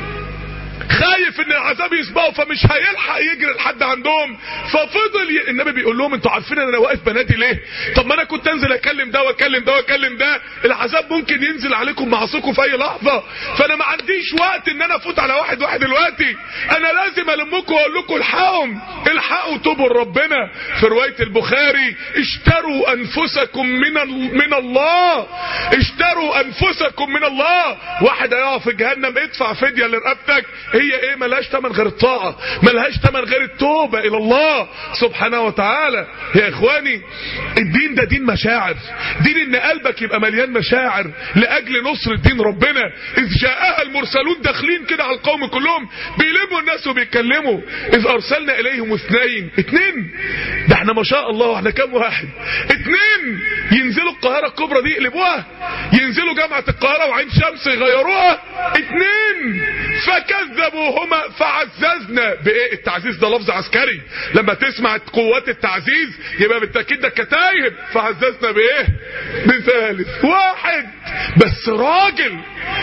خايف ان العذاب يسبقه فمش هيلحق يجري لحد عندهم. ففضل ي... النبي بيقول لهم انتوا عارفين ان انا واقف بنادي ليه؟ طب ما انا كنت انزل اكلم ده واكلم ده واكلم ده، العذاب ممكن ينزل عليكم معاصيكم في اي لحظه، فانا ما عنديش وقت ان انا افوت على واحد واحد دلوقتي، انا لازم المكم واقول لكم الحقوا الحقوا توبوا لربنا. في روايه البخاري اشتروا انفسكم من ال... من الله، اشتروا انفسكم من الله. واحد هيقع في جهنم ادفع فديه لرقبتك، هي ايه؟ ملهاش تمن غير الطاعة، ملهاش تمن غير التوبة الى الله سبحانه وتعالى. يا اخواني الدين ده دين مشاعر، دين ان قلبك يبقى مليان مشاعر لاجل نصر دين ربنا. اذ جاءها المرسلون داخلين كده على القوم كلهم بيلموا الناس وبيتكلموا، اذ ارسلنا اليهم اثنين. اتنين ده احنا ما شاء الله احنا كام واحد؟ اتنين ينزلوا القاهرة الكبرى دي يقلبوها، ينزلوا جامعة القاهرة وعين شمس يغيروها. اتنين فكذبوهما فعززنا. بايه التعزيز؟ ده لفظ عسكري، لما تسمع قوات التعزيز يبقى بالتاكيد ده كتايب. فعززنا بايه؟ بثالث واحد بس راجل،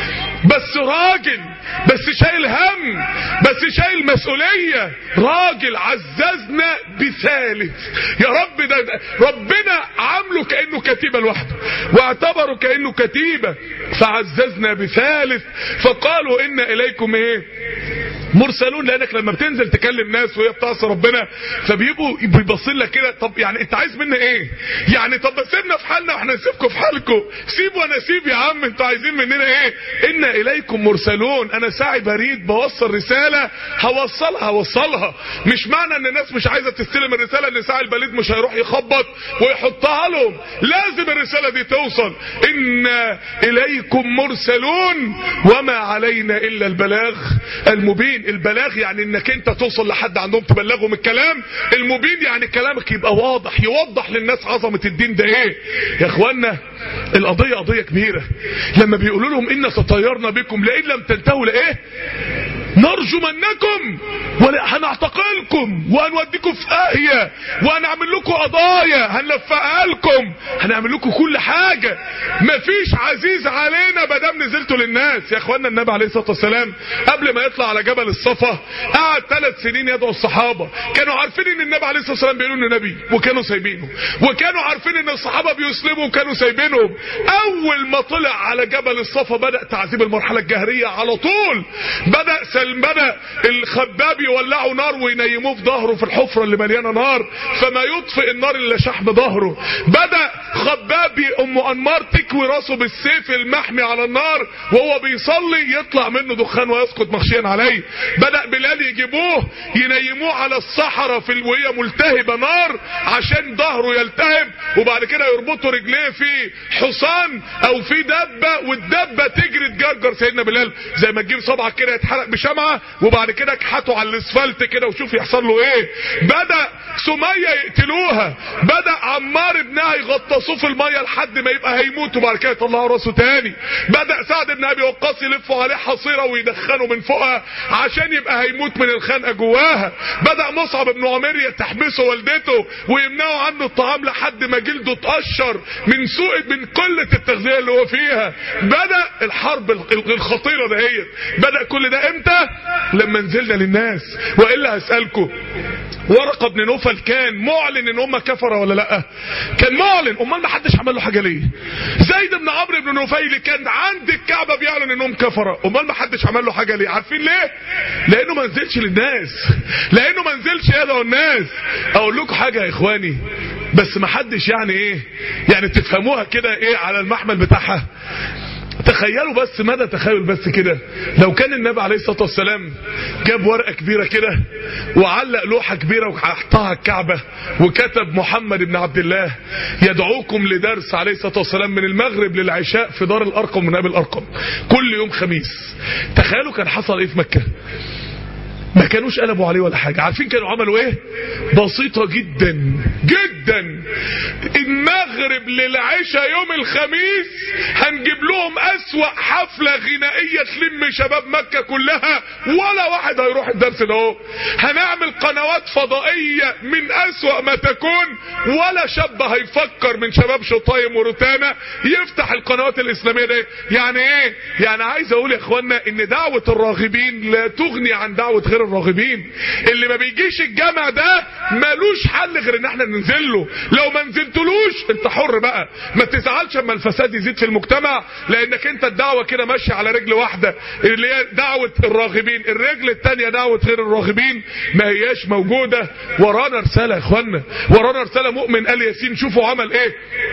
بس راجل بس شايل هم، بس شايل مسؤولية، راجل عززنا بثالث. يا رب ده, ده ربنا عامله كأنه كتيبة لوحده واعتبره كأنه كتيبة. فعززنا بثالث فقالوا إن إليكم ايه مرسلون. لانك لما بتنزل تكلم ناس وهي بتعصي ربنا فبيبقوا بيبصين لك كده، طب يعني انت عايز منا ايه؟ يعني طب سيبنا في حالنا واحنا نسيبكم في حالكم، سيب وانا سيب يا عم، انتوا عايزين مننا ايه؟ ان اليكم مرسلون. انا ساعي بريد بوصل رساله هوصلها هوصلها. مش معنى ان الناس مش عايزه تستلم الرساله ان ساعي البريد مش هيروح يخبط ويحطها لهم، لازم الرساله دي توصل. ان اليكم مرسلون وما علينا الا البلاغ المبين. البلاغ يعني انك انت توصل لحد عندهم تبلغهم الكلام. المبين يعني كلامك يبقى واضح، يوضح للناس عظمة الدين ده ايه. يا اخوانا القضية قضية كبيرة. لما بيقولوا لهم ان تطيرنا بكم لئن لم تنتهوا لايه نرجمنكم ولا هنعتقلكم وهنوديكم في اهية وهنعمل لكم قضايا هنلفقها لكم هنعمل لكم كل حاجة. مفيش عزيز علينا بدام نزلتوا للناس. يا اخوانا النبي عليه الصلاة والسلام قبل ما يطلع على جبل الصفا قعد ثلاث سنين يدعو الصحابة. كانوا عارفين ان النبي عليه الصلاة والسلام بيقولوا انه نبي وكانوا سايبينه، وكانوا عارفين ان الصحابة بيسلموا وكانوا سايبينهم. اول ما طلع على جبل الصفا بدأ تعذيب المرحلة الجهرية على طول. بدأ سلم بدأ الخباب يولعوا نار وينيموه في ظهره في الحفرة اللي مليانة نار فما يطفئ النار الا شحم ظهره. بدأ خباب ام انمار تكوي راسه بالسيف المحمي على النار وهو بيصلي يطلع منه دخان ويسقط مغشيا عليه. بدأ بلال يجيبوه ينيموه على الصحراء في وهي ملتهبة نار عشان ظهره يلتهب، وبعد كده يربطوا رجليه في حصان او في دبة والدبة تجري تجرجر سيدنا بلال زي ما تجيب صبعك كده يتحرق بشمعة وبعد كده كحته على الاسفلت كده وشوف يحصل له ايه. بدأ سمية يقتلوها، بدأ عمار ابنها يغطسوه في المية لحد ما يبقى هيموت وبعد كده يطلعوا راسه تاني. بدأ سعد بن ابي وقاص يلفوا عليه حصيرة ويدخنوا من فوقها عشان يبقى هيموت من الخنقة جواها. بدأ مصعب بن عمير تحبسه والدته ويمنعوا عنه الطعام لحد ما جلده اتقشر من سوء من قلة التغذية اللي هو فيها. بدأ الحرب الخطيرة دهيت. بدأ كل ده امتى؟ لما نزلنا للناس. وإلا هسألكم، ورقة بن نوفل كان معلن ان هم كفرة ولا لا؟ كان معلن. امال ما حدش عمل له حاجة ليه؟ زيد بن عمرو بن نفيل كان عند الكعبة بيعلن انهم كفرة، امال ما حدش عمل له حاجة ليه؟ عارفين ليه؟ لانه ما نزلش للناس، لانه ما نزلش يدعو الناس. اقول لكم حاجة يا اخواني بس ما حدش يعني ايه يعني تفهموها كده ايه على المحمل بتاعها. تخيلوا بس مدى تخيل بس كده لو كان النبي عليه الصلاة والسلام جاب ورقة كبيرة كده وعلق لوحة كبيرة وحطها الكعبة وكتب محمد بن عبد الله يدعوكم لدرس عليه الصلاة والسلام من المغرب للعشاء في دار الأرقم من أبي الأرقم كل يوم خميس. تخيلوا كان حصل ايه في مكة؟ ما كانوش قلبوا عليه ولا حاجة. عارفين كانوا عملوا ايه؟ بسيطة جدا جدا. المغرب للعشاء يوم الخميس هنجيب لهم اسوأ حفلة غنائية تلم شباب مكة كلها ولا واحد هيروح الدرس ده اهو. هنعمل قنوات فضائية من اسوأ ما تكون ولا شاب هيفكر من شباب شطايم وروتانا يفتح القنوات الاسلامية دي. يعني ايه؟ يعني عايز اقول يا اخوانا ان دعوة الراغبين لا تغني عن دعوة غير الراغبين. اللي ما بيجيش الجامع ده مالوش حل غير ان احنا ننزل له. لو ما نزلتلوش انت حر بقى، ما تزعلش اما الفساد يزيد في المجتمع لانك انت الدعوة كده ماشية على رجل واحدة اللي هي دعوة الراغبين، الرجل التانية دعوة غير الراغبين ما هياش موجودة. ورانا رسالة يا اخوانا، ورانا رسالة. مؤمن آل ياسين شوفوا عمل ايه: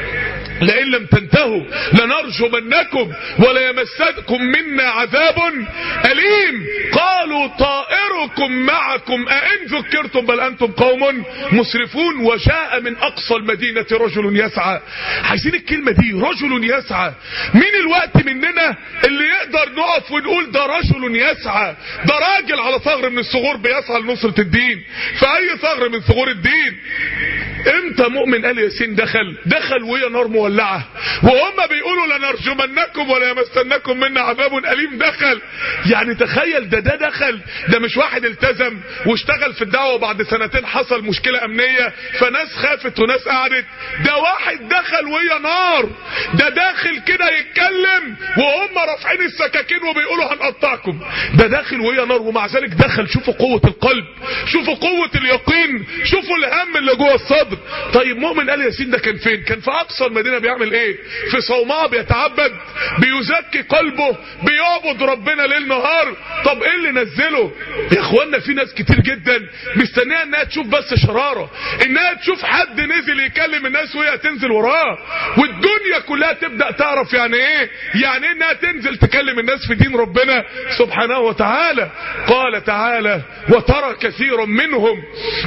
لئن لم تنتهوا لنرجمنكم ولا يمسكم منا عذاب أليم. قالوا طائركم معكم أئن ذكرتم بل أنتم قوم مسرفون. وجاء من أقصى المدينة رجل يسعى. عايزين الكلمة دي، رجل يسعى. مين الوقت مننا اللي يقدر نقف ونقول ده رجل يسعى؟ ده راجل على ثغر من الثغور بيسعى لنصرة الدين. فأي ثغر من ثغور الدين. امتى مؤمن آل ياسين دخل؟ دخل وهي نار مولعة وهم بيقولوا لنرجمنكم ولا يمسنكم منا عذاب أليم. دخل يعني تخيل ده ده دخل. ده مش واحد التزم واشتغل في الدعوة وبعد سنتين حصل مشكلة أمنية فناس خافت وناس قعدت. ده واحد دخل وهي نار. ده داخل كده يتكلم وهم رافعين السكاكين وبيقولوا هنقطعكم. ده داخل وهي نار ومع ذلك دخل. شوفوا قوة القلب، شوفوا قوة اليقين، شوفوا الهم اللي جوه الصدر. طيب مؤمن آل ياسين ده كان فين؟ كان في اقصى المدينة بيعمل ايه؟ في صومعة بيتعبد، بيزكي قلبه، بيعبد ربنا ليل نهار. طب ايه اللي نزله؟ يا اخوانا في ناس كتير جدا مستنيه انها تشوف بس شرارة، انها تشوف حد نزل يكلم الناس وهي تنزل وراه، والدنيا كلها تبدأ تعرف يعني ايه يعني انها تنزل تكلم الناس في دين ربنا سبحانه وتعالى. قال تعالى: وترى كثيرا منهم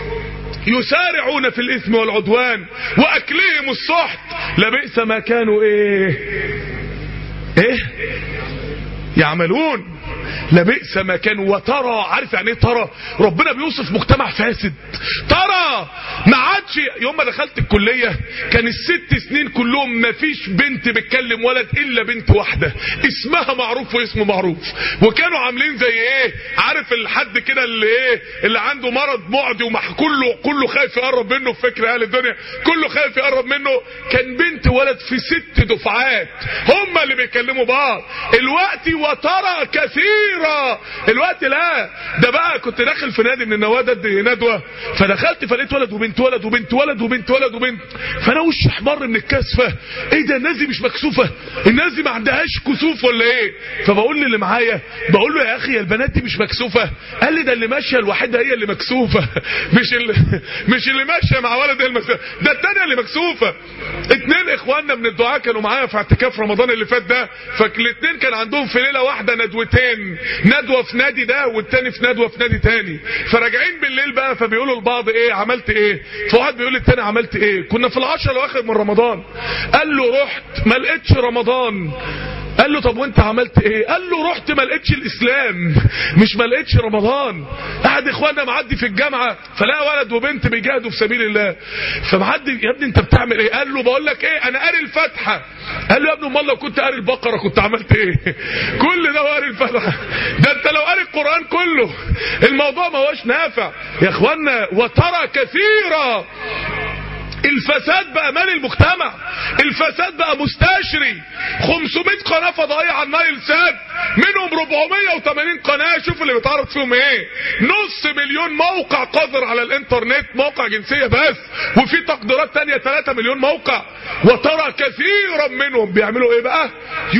يسارعون في الإثم والعدوان وأكلهم السحت لبئس ما كانوا ايه ايه يعملون. لبئس ما كانوا. وترى، عارف يعني ايه ترى؟ ربنا بيوصف مجتمع فاسد. ترى ما عادش. يوم ما دخلت الكليه كان الست سنين كلهم ما فيش بنت بتكلم ولد الا بنت واحده اسمها معروف واسمه معروف، وكانوا عاملين زي ايه، عارف الحد كده اللي ايه، اللي عنده مرض معدي ومح كله كله خايف يقرب منه في فكر اهل الدنيا، كله خايف يقرب منه. كان بنت ولد في ست دفعات هم اللي بيكلموا بعض. الوقت وترى كثيرا، الوقت لا. ده بقى كنت داخل في نادي من النوادي ندوه، فدخلت فلقيت ولد وبنت ولد وبنت ولد وبنت ولد وبنت، فانا وشي احمر من الكسفه. ايه ده، الناس دي مش مكسوفه؟ الناس دي ما عندهاش كسوف ولا ايه؟ فبقول للي معايا، بقول له يا اخي البنات دي مش مكسوفه. قال لي ده اللي ماشيه الوحيده هي اللي مكسوفه، مش اللي مش اللي ماشيه مع ولد هي المكسوفه، ده الثانيه اللي مكسوفه. اتنين اخواننا من الدعاء كانوا معايا في اعتكاف رمضان اللي فات ده، فالاثنين كان عندهم في ليله واحده ندوتين، ندوه في نادي ده والتاني في ندوه في نادي تاني. فراجعين بالليل بقى فبيقولوا لبعض ايه عملت ايه، فواحد بيقول للتاني عملت ايه. كنا في العشر الاواخر من رمضان. قال له رحت ما لقيتش رمضان. قال له طب وانت عملت ايه؟ قال له رحت ما لقيتش الاسلام، مش ما لقيتش رمضان. احد اخواننا معدي في الجامعه فلقى ولد وبنت بيجاهدوا في سبيل الله، فمعدي يا ابني انت بتعمل ايه؟ قال له بقول لك ايه، انا قاري الفاتحه. قال له يا ابني امال لو كنت قاري البقره كنت عملت ايه؟ كل ده قاري الفاتحه، ده انت لو قاري القران كله الموضوع ما هوش نافع يا اخوانا. وترى كثيرا، الفساد بقى مال المجتمع، الفساد بقى مستشري. خمسمائة قناه فضائيه على النايل سات، منهم أربعمائة وثمانين قناه شوف اللي بيتعرض فيهم ايه. نص مليون موقع قذر على الانترنت، موقع جنسيه بس، وفي تقديرات تانية ثلاثة مليون موقع. وترى كثيرا منهم بيعملوا ايه بقى؟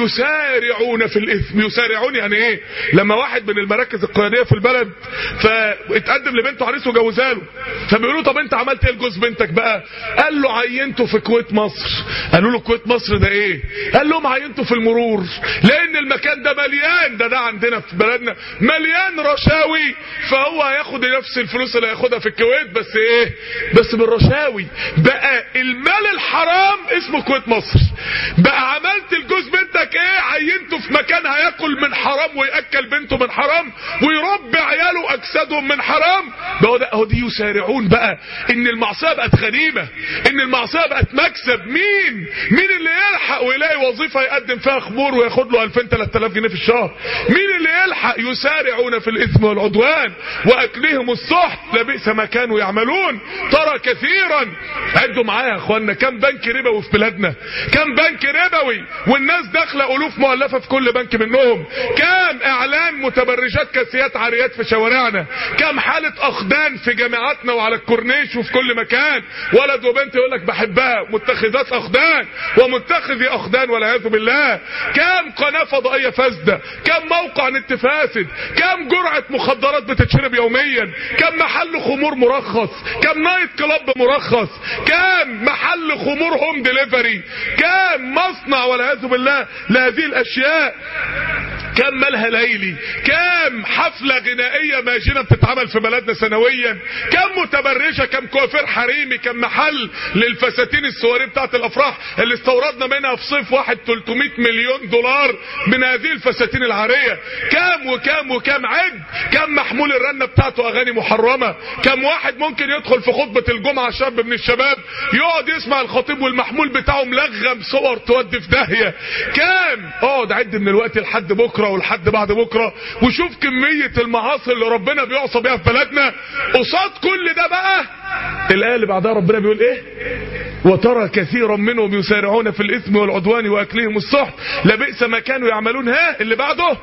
يسارعون في الاثم. يسارعون يعني ايه؟ لما واحد من المراكز القياديه في البلد فاتقدم لبنته عريس وجوزها له، فبيقولوا طب انت عملت ايه لجوز بنتك بقى؟ قال له عينته في كويت مصر. قالوا له كويت مصر ده ايه؟ قال لهم عينته في المرور، لان المكان ده مليان، ده ده عندنا في بلدنا مليان رشاوي، فهو هياخد نفس الفلوس اللي هياخدها في الكويت بس ايه؟ بس بالرشاوي. بقى المال الحرام اسمه كويت مصر. بقى عملت لجوز بنتك ايه؟ عينته في مكان هياكل من حرام ويأكل بنته من حرام ويربي عياله اجسادهم من حرام. بقى ده اهو دي يسارعون بقى ان المعصيه بقت غنيمه، ان المعصيه بقت مكسب. مين مين اللي يلحق ويلاقي وظيفه يقدم فيها خمور وياخد له ألفين ثلاثة آلاف جنيه في الشهر؟ مين اللي يلحق؟ يسارعون في الاثم والعدوان واكلهم السحت لبئس ما كانوا يعملون. ترى كثيرا. عدوا معايا يا اخوانا كم بنك ربوي في بلادنا، كم بنك ربوي والناس داخله الوف مؤلفه في كل بنك منهم، كم اعلان متبرجات كاسيات عاريات في شوارعنا، كم حاله اخدان في جامعاتنا وعلى الكورنيش وفي كل مكان، ولد وبنت يقول لك بحبها، متخذات اخدان ومتخذي اخدان والعياذ بالله. كم قناه فضائيه فاسده، كم موقع نت فاسد، كم جرعه مخدرات بتتشرب يوميا، كم محل خمور مرخص، كم نايت كلاب مرخص، كم محل خمور هوم ديليفري، كم مصنع والعياذ بالله لهذه الاشياء، كم مالها ليلي، كم حفله غنائيه ماجنه بتتعمل في بلدنا سنويا، كم متبرجه، كم كوافير حريمي، كم محل للفساتين السواري بتاعت الافراح اللي استوردنا منها في صيف واحد ثلاثمائة مليون دولار من هذه الفساتين العاريه. كم وكم وكم عد. كم محمول الرنه بتاعته اغاني محرمه. كم واحد ممكن يدخل في خطبه الجمعه شاب من الشباب يقعد يسمع الخطيب والمحمول بتاعه ملغم صور تودي في داهيه. كم اقعد عد من الوقت لحد بكره ولحد بعد بكره وشوف كميه المعاصي اللي ربنا بيعصى بيها في بلدنا. قصاد كل ده بقى الايه اللي بعدها ربنا بيقول ايه؟ وترى كثيرا منهم يسارعون في الاثم والعدوان واكلهم السحت لبئس ما كانوا يعملون. ها اللي بعده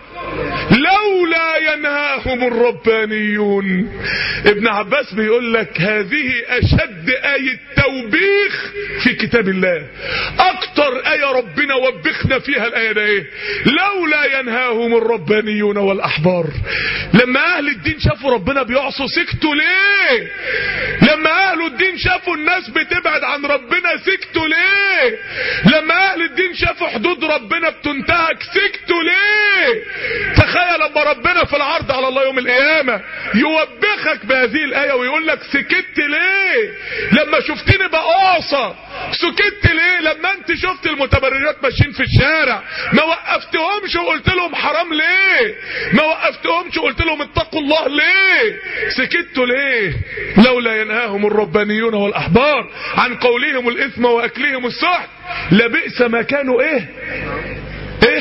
لولا ينهاهم الربانيون. ابن عباس بيقول لك هذه اشد آية توبيخ في كتاب الله، اكتر آية ربنا وبخنا فيها الآية ده ايه؟ لولا ينهاهم الربانيون والاحبار. لما اهل الدين شافوا ربنا بيعصوا سكتوا ليه؟ لما اهل الدين شافوا الناس بتبعد عن ربنا سكتوا ليه؟ لما اهل الدين شافوا حدود ربنا بتنتهك سكتوا ليه؟ تخيل لما ربنا في العرض على الله يوم القيامة يوبخك بهذه الآية ويقول لك سكت ليه لما شفتني بقاصة؟ سكت ليه لما انت شفت المتبرجات ماشيين في الشارع؟ ما وقفتهمش وقلت لهم حرام ليه؟ ما وقفتهمش وقلت لهم اتقوا الله ليه؟ سكتوا ليه؟ لولا ينهاهم الربانيون والأحبار عن قولهم الإثم وأكلهم السحت لبئس ما كانوا ايه ايه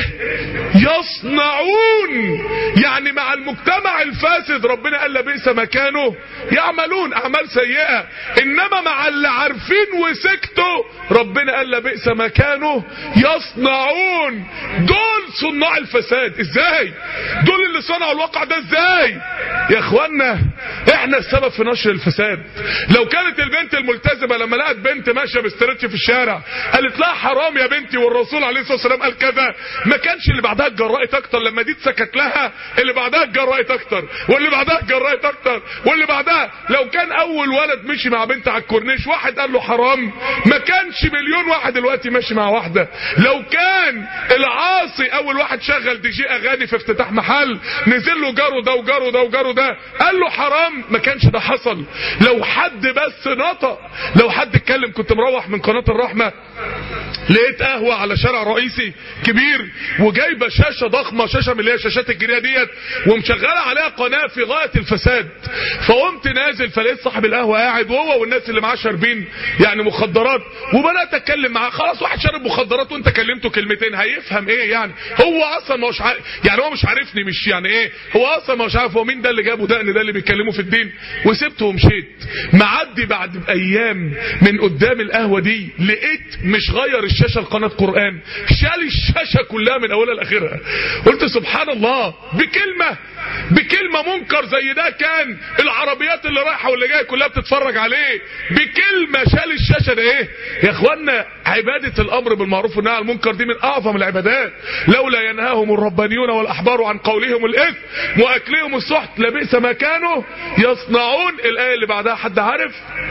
يصنعون. يعني مع المجتمع الفاسد ربنا قال لبئس ما كانوا يعملون، اعمال سيئة. انما مع اللي عارفين وسكتوا ربنا قال لبئس ما كانوا يصنعون. دول صناع الفساد. ازاي دول اللي صنعوا الواقع ده؟ ازاي يا اخوانا؟ احنا السبب في نشر الفساد. لو كانت البنت الملتزمة لما لقت بنت ماشية بسترتش في الشارع قالت لها حرام يا بنتي والرسول عليه الصلاة والسلام قال كذا، ما كانش اللي بعدها اتجرأت اكتر؟ لما دي اتسكت لها اللي بعدها اتجرأت اكتر، واللي بعدها اتجرأت اكتر، واللي بعدها. لو كان اول ولد مشي مع بنت على الكورنيش واحد قال له حرام، ما كانش مليون واحد دلوقتي ماشي مع واحدة. لو كان العاصي اول واحد شغل دي جي اغاني في افتتاح محل نزل له جاره ده وجاره ده وجاره ده قال له حرام، ما كانش ده حصل. لو حد بس نطق، لو حد اتكلم. كنت مروح من قناة الرحمة لقيت قهوة على شارع رئيسي كبير وجايبة شاشة ضخمة، شاشة من اللي هي شاشات الجنيه ديت، ومشغلة عليها قناة في غاية الفساد. فقمت نازل فلقيت صاحب القهوة قاعد وهو والناس اللي معاه شاربين يعني مخدرات، وبدأت اتكلم معاه. خلاص واحد شارب مخدرات وانت كلمته كلمتين هيفهم ايه يعني؟ هو اصلا ما هوش عارف، يعني هو مش عارفني، مش يعني ايه، هو اصلا ما هوش عارف هو مين ده اللي جابه دقن ده اللي بيتكلموا في الدين. وسبته ومشيت. معدي بعد ايام من قدام القهوة دي لقيت مش غير الشاشة لقناة قرآن، شال الشاشة كلها من اولها لاخرها. قلت سبحان الله، بكلمة بكلمة منكر زي ده كان العربيات اللي رايحة واللي جاية كلها بتتفرج عليه. بكلمة شال الشاشة. ده ايه يا اخوانا؟ عبادة الامر بالمعروف والنهي عن المنكر دي من اعظم العبادات. لولا ينهاهم الربانيون والاحبار عن قولهم الاثم واكلهم السحت لبئس ما كانوا يصنعون. الايه اللي بعدها حد عارف؟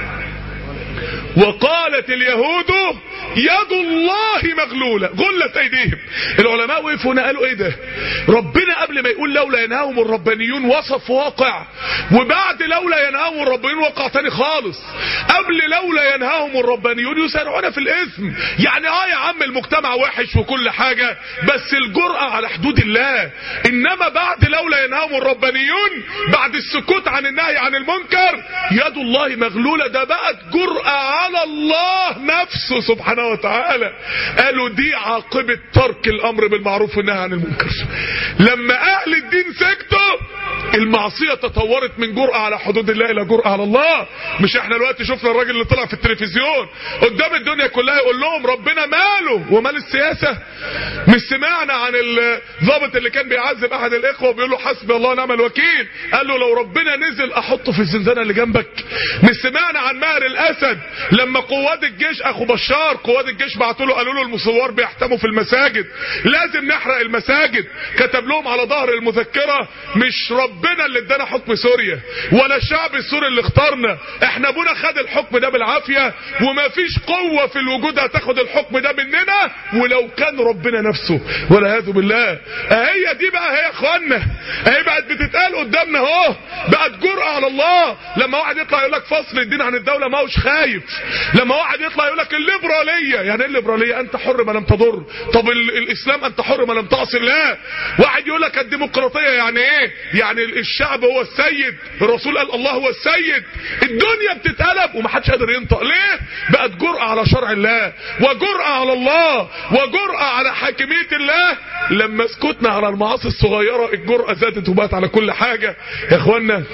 وقالت اليهود يد الله مغلولة غلت ايديهم. العلماء وقفوا هنا قالوا ايه ده؟ ربنا قبل ما يقول لولا ينهاهم الربانيون وصف واقع، وبعد لولا ينهاهم الربانيون وقع تاني خالص. قبل لولا ينهاهم الربانيون يسارعون في الاثم. يعني اه يا عم المجتمع وحش وكل حاجة، بس الجرأة على حدود الله. انما بعد لولا ينهاهم الربانيون، بعد السكوت عن النهي عن المنكر، يد الله مغلولة. ده بقت جرأة على الله نفسه سبحانه وتعالى. قالوا دي عاقبة ترك الامر بالمعروف والنهي عن المنكر. لما اهل الدين سكتوا المعصية تطورت من جرأة على حدود الله الى جرأة على الله. مش احنا دلوقتي شفنا الراجل اللي طلع في التلفزيون قدام الدنيا كلها يقول لهم ربنا ماله ومال السياسة؟ مش سمعنا عن الضابط اللي كان بيعذب احد الاخوة وبيقول له حسبي الله ونعم الوكيل، قال له لو ربنا نزل احطه في الزنزانة اللي جنبك؟ مش سمعنا عن ماهر الاسد لما قوات الجيش اخو بشار قوات الجيش بعتوا له قالوا له المثوار بيحتموا في المساجد لازم نحرق المساجد، كتب لهم على ظهر المذكرة مش ربنا اللي ادانا حكم سوريا ولا الشعب السوري اللي اختارنا، احنا ابونا خد الحكم ده بالعافية وما فيش قوة في الوجود هتاخد الحكم ده مننا ولو كان ربنا نفسه والعياذ بالله. اهي دي بقى هي يا اخوانا، اهي بقت بتتقال قدامنا اهو، بقت جرأة على الله. لما واحد يطلع يقول لك فصل الدين عن الدولة ما هوش خايف. لما واحد يطلع يقول لك الليبرالية، يعني ايه الليبرالية؟ انت حر ما لم تضر. طب الاسلام انت حر ما لم تعصي الله. واحد يقول لك الديمقراطية يعني ايه؟ يعني الشعب هو السيد، الرسول قال الله هو السيد. الدنيا بتتقلب ومحدش قادر ينطق. ليه؟ بقت جرأة على شرع الله وجرأة على الله وجرأة على حاكمية الله. لما سكتنا على المعاصي الصغيرة الجرأة زادت وبقت على كل حاجة. يا اخوانا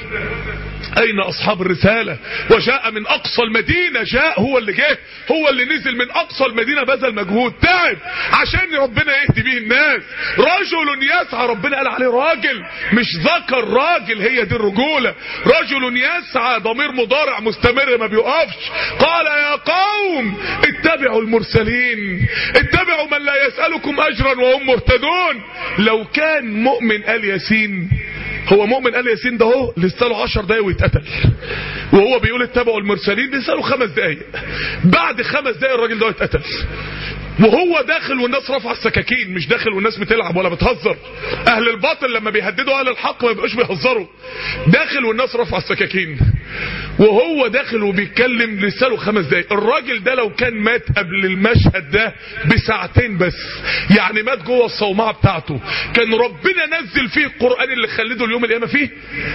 اين اصحاب الرسالة؟ وجاء من اقصى المدينة، جاء هو اللي جه، هو اللي نزل من اقصى المدينة، بذل مجهود تعب عشان ربنا يهدي به الناس. رجل يسعى، ربنا قال عليه راجل مش ذكر، راجل، هي دي الرجولة. رجل يسعى ضمير مضارع مستمر ما بيقفش. قال يا قوم اتبعوا المرسلين، اتبعوا من لا يسألكم اجرا وهم مهتدون. لو كان مؤمن آل ياسين، هو مؤمن آل ياسين ده هو لسه له عشر دقايق ويتقتل، وهو بيقول اتبعوا المرسلين لسه له خمس دقايق. بعد خمس دقايق الراجل ده اتقتل. وهو داخل والناس رافعه السكاكين، مش داخل والناس بتلعب ولا بتهزر. اهل الباطل لما بيهددوا اهل الحق ما بيبقوش بيهزروا، داخل والناس رافعه السكاكين، وهو داخل وبيتكلم لسه له خمس دقايق. الراجل ده لو كان مات قبل المشهد ده بساعتين بس، يعني مات جوه الصومعه بتاعته، كان ربنا نزل فيه القران اللي خلده اليوم القيامه فيه.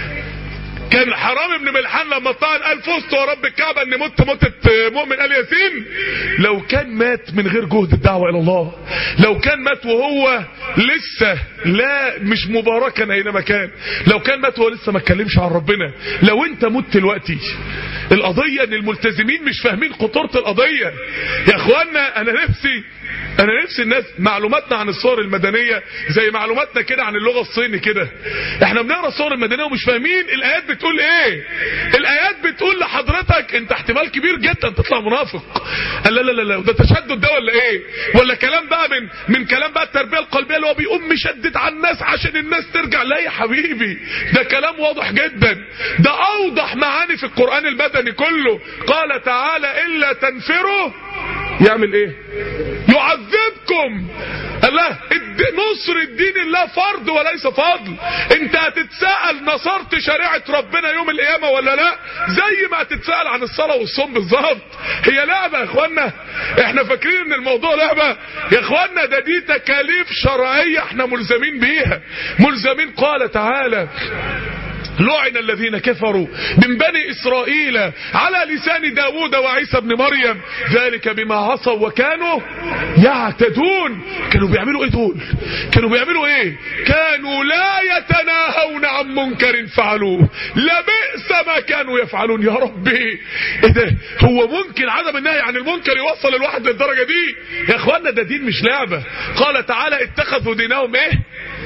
كان حرام ابن ملحان لما طعن قال فزت ورب الكعبه اني مت موتة مؤمن ال ياسين. لو كان مات من غير جهد الدعوه الى الله، لو كان مات وهو لسه لا مش مباركا اينما كان، لو كان مات وهو لسه ما اتكلمش عن ربنا. لو انت مت دلوقتي، القضيه ان الملتزمين مش فاهمين خطوره القضيه يا اخوانا. انا نفسي انا نفسي الناس معلوماتنا عن الصور المدنيه زي معلوماتنا كده عن اللغه الصيني كده. احنا بنقرا الصور المدنيه ومش فاهمين الايات بتقول ايه. الايات بتقول لحضرتك انت احتمال كبير جدا تطلع منافق. لا لا لا لا، ده تشدد ده ولا ايه؟ ولا كلام بقى من من كلام بقى التربيه القلبيه اللي هو بيقوم مشدد على الناس عشان الناس ترجع. لا يا حبيبي، ده كلام واضح جدا، ده اوضح معاني في القران المدني كله. قال تعالى الا تنفروا يعمل ايه؟ يعذبكم. الله، نصر الدين الله فرض وليس فضل. انت هتتساءل نصرت شريعة ربنا يوم القيامة ولا لا؟ زي ما هتتساءل عن الصلاة والصوم بالظبط. هي لعبة يا اخوانا؟ احنا فاكرين ان الموضوع لعبة يا اخوانا؟ ده دي تكاليف شرعية احنا ملزمين بيها، ملزمين. قال تعالى لعن الذين كفروا من بني إسرائيل على لسان داود وعيسى بن مريم ذلك بما عصوا وكانوا يعتدون. كانوا بيعملوا ايه دول؟ كانوا بيعملوا ايه؟ كانوا لا يتناهون عن منكر فعلوه لبئس ما كانوا يفعلون. يا ربي ايه ده؟ هو ممكن عدم النهي عن المنكر يوصل الواحد للدرجة دي؟ يا اخوانا ده دين مش لعبة. قال تعالى اتخذوا دينهم ايه؟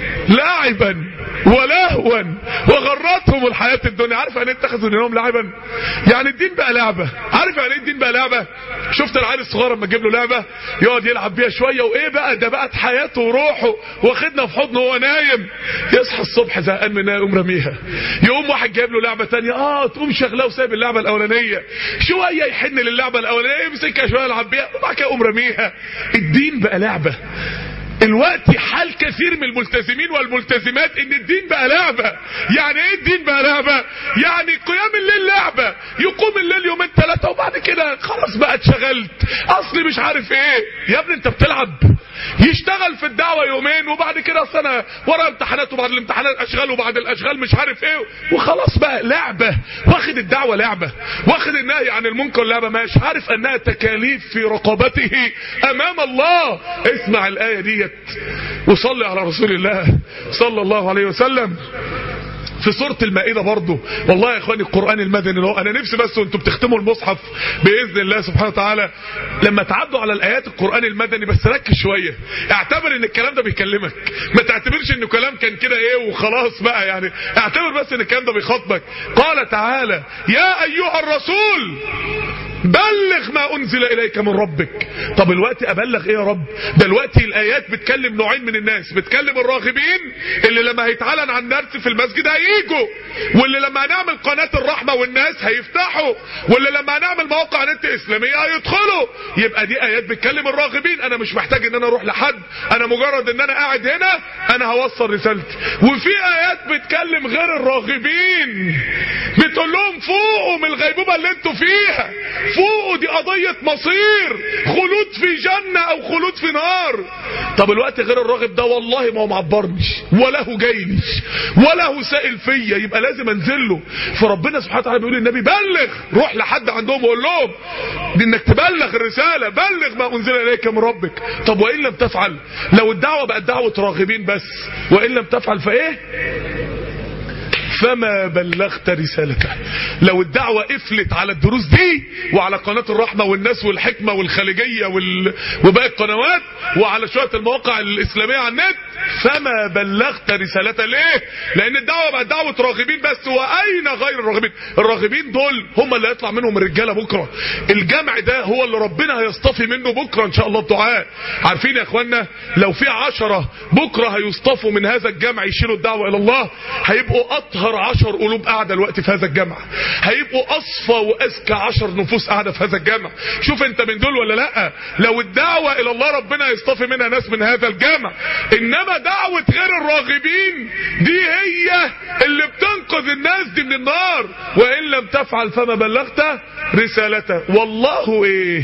لاعبا ولهوا وغرتهم الحياة الدنيا. عارف يعني اتخذوا دينهم لعبا؟ يعني الدين بقى لعبة. عارف يعني ايه الدين بقى لعبة؟ شفت العيال الصغير لما تجيب له لعبة يقعد يلعب بيها شوية وايه بقى ده بقت حياته وروحه، واخدنا في حضنه وهو نايم، يصحى الصبح زهقان منها يقوم رميها. يقوم واحد جايب له لعبة تانية اه تقوم شغلاه وسايب اللعبة الاولانية، شوية يحن للعبة الاولانية يمسكها شوية يلعب بيها وبعد كده يقوم رميها. الدين بقى لعبة. الوقت حال كثير من الملتزمين والملتزمات ان الدين بقى لعبة. يعني ايه الدين بقى لعبة؟ يعني قيام الليل لعبة، يقوم الليل يومين ثلاثة وبعد كده خلاص بقى اتشغلت، اصلي مش عارف ايه. يا ابني انت بتلعب. يشتغل في الدعوة يومين وبعد كده اصل انا ورا امتحانات وبعد الامتحانات اشغال وبعد الاشغال مش عارف ايه وخلاص بقى لعبة. واخد الدعوة لعبة، واخد النهي عن المنكر لعبة، مش عارف انها تكاليف في رقبته امام الله. اسمع الآية ديت وصلي على رسول الله صلى الله عليه وسلم في سورة المائدة برضو. والله يا اخواني القرآن المدني لو انا نفسي بس وانتم بتختموا المصحف بإذن الله سبحانه وتعالى لما تعدوا على الآيات القرآن المدني بس ركز شوية، اعتبر ان الكلام ده بيكلمك، ما تعتبرش انه كلام كان كده ايه وخلاص بقى، يعني اعتبر بس ان الكلام ده بيخاطبك. قال تعالى يا ايها الرسول بلغ ما انزل اليك من ربك. طب الوقت ابلغ ايه يا رب؟ ده الوقت الايات بتكلم نوعين من الناس، بتكلم الراغبين اللي لما هيتعلن عن درس في المسجد هييجوا، واللي لما هنعمل قناة الرحمة والناس هيفتحوا، واللي لما هنعمل مواقع نت اسلامية هيدخلوا. يبقى دي ايات بتكلم الراغبين، انا مش محتاج ان انا اروح لحد، انا مجرد ان انا قاعد هنا انا هوصل رسالتي. وفي ايات بتكلم غير الراغبين، بتقول لهم فوقوا من الغيبوبة اللي انتوا فيها، فوقوا دي قضية مصير، خلود في جنة او خلود في نار. طب الوقت غير الراغب ده والله ما هو معبرنيش ولا هو جاينيش ولا هو سائل فيا، يبقى لازم انزل له. فربنا سبحانه وتعالى بيقول للنبي بلغ، روح لحد عندهم وقول لهم دي انك تبلغ الرسالة، بلغ ما انزل اليك من ربك. طب وان لم تفعل، لو الدعوة بقت دعوة راغبين بس، وان لم تفعل فايه؟ فما بلغت رسالته. لو الدعوة قفلت على الدروس دي وعلى قناة الرحمة والناس والحكمة والخليجية وال... وباقي القنوات وعلى شوية المواقع الإسلامية على النت، فما بلغت رسالته. ليه؟ لأن الدعوة بقت دعوة راغبين بس، وأين غير الراغبين؟ الراغبين دول هم اللي هيطلع منهم الرجالة بكرة. الجمع ده هو اللي ربنا هيصطفي منه بكرة إن شاء الله الدعاء. عارفين يا إخوانا لو في عشرة بكرة هيصطفوا من هذا الجمع يشيلوا الدعوة إلى الله، هيبقوا أطهر اطهر عشر قلوب قاعده الوقت في هذا الجمع، هيبقوا اصفى واذكى عشر نفوس قاعده في هذا الجمع. شوف انت من دول ولا لا؟ لو الدعوه الى الله ربنا يصطفي منها ناس من هذا الجمع، انما دعوه غير الراغبين دي هي اللي بتنقذ الناس دي من النار. وان لم تفعل فما بلغت رسالته والله ايه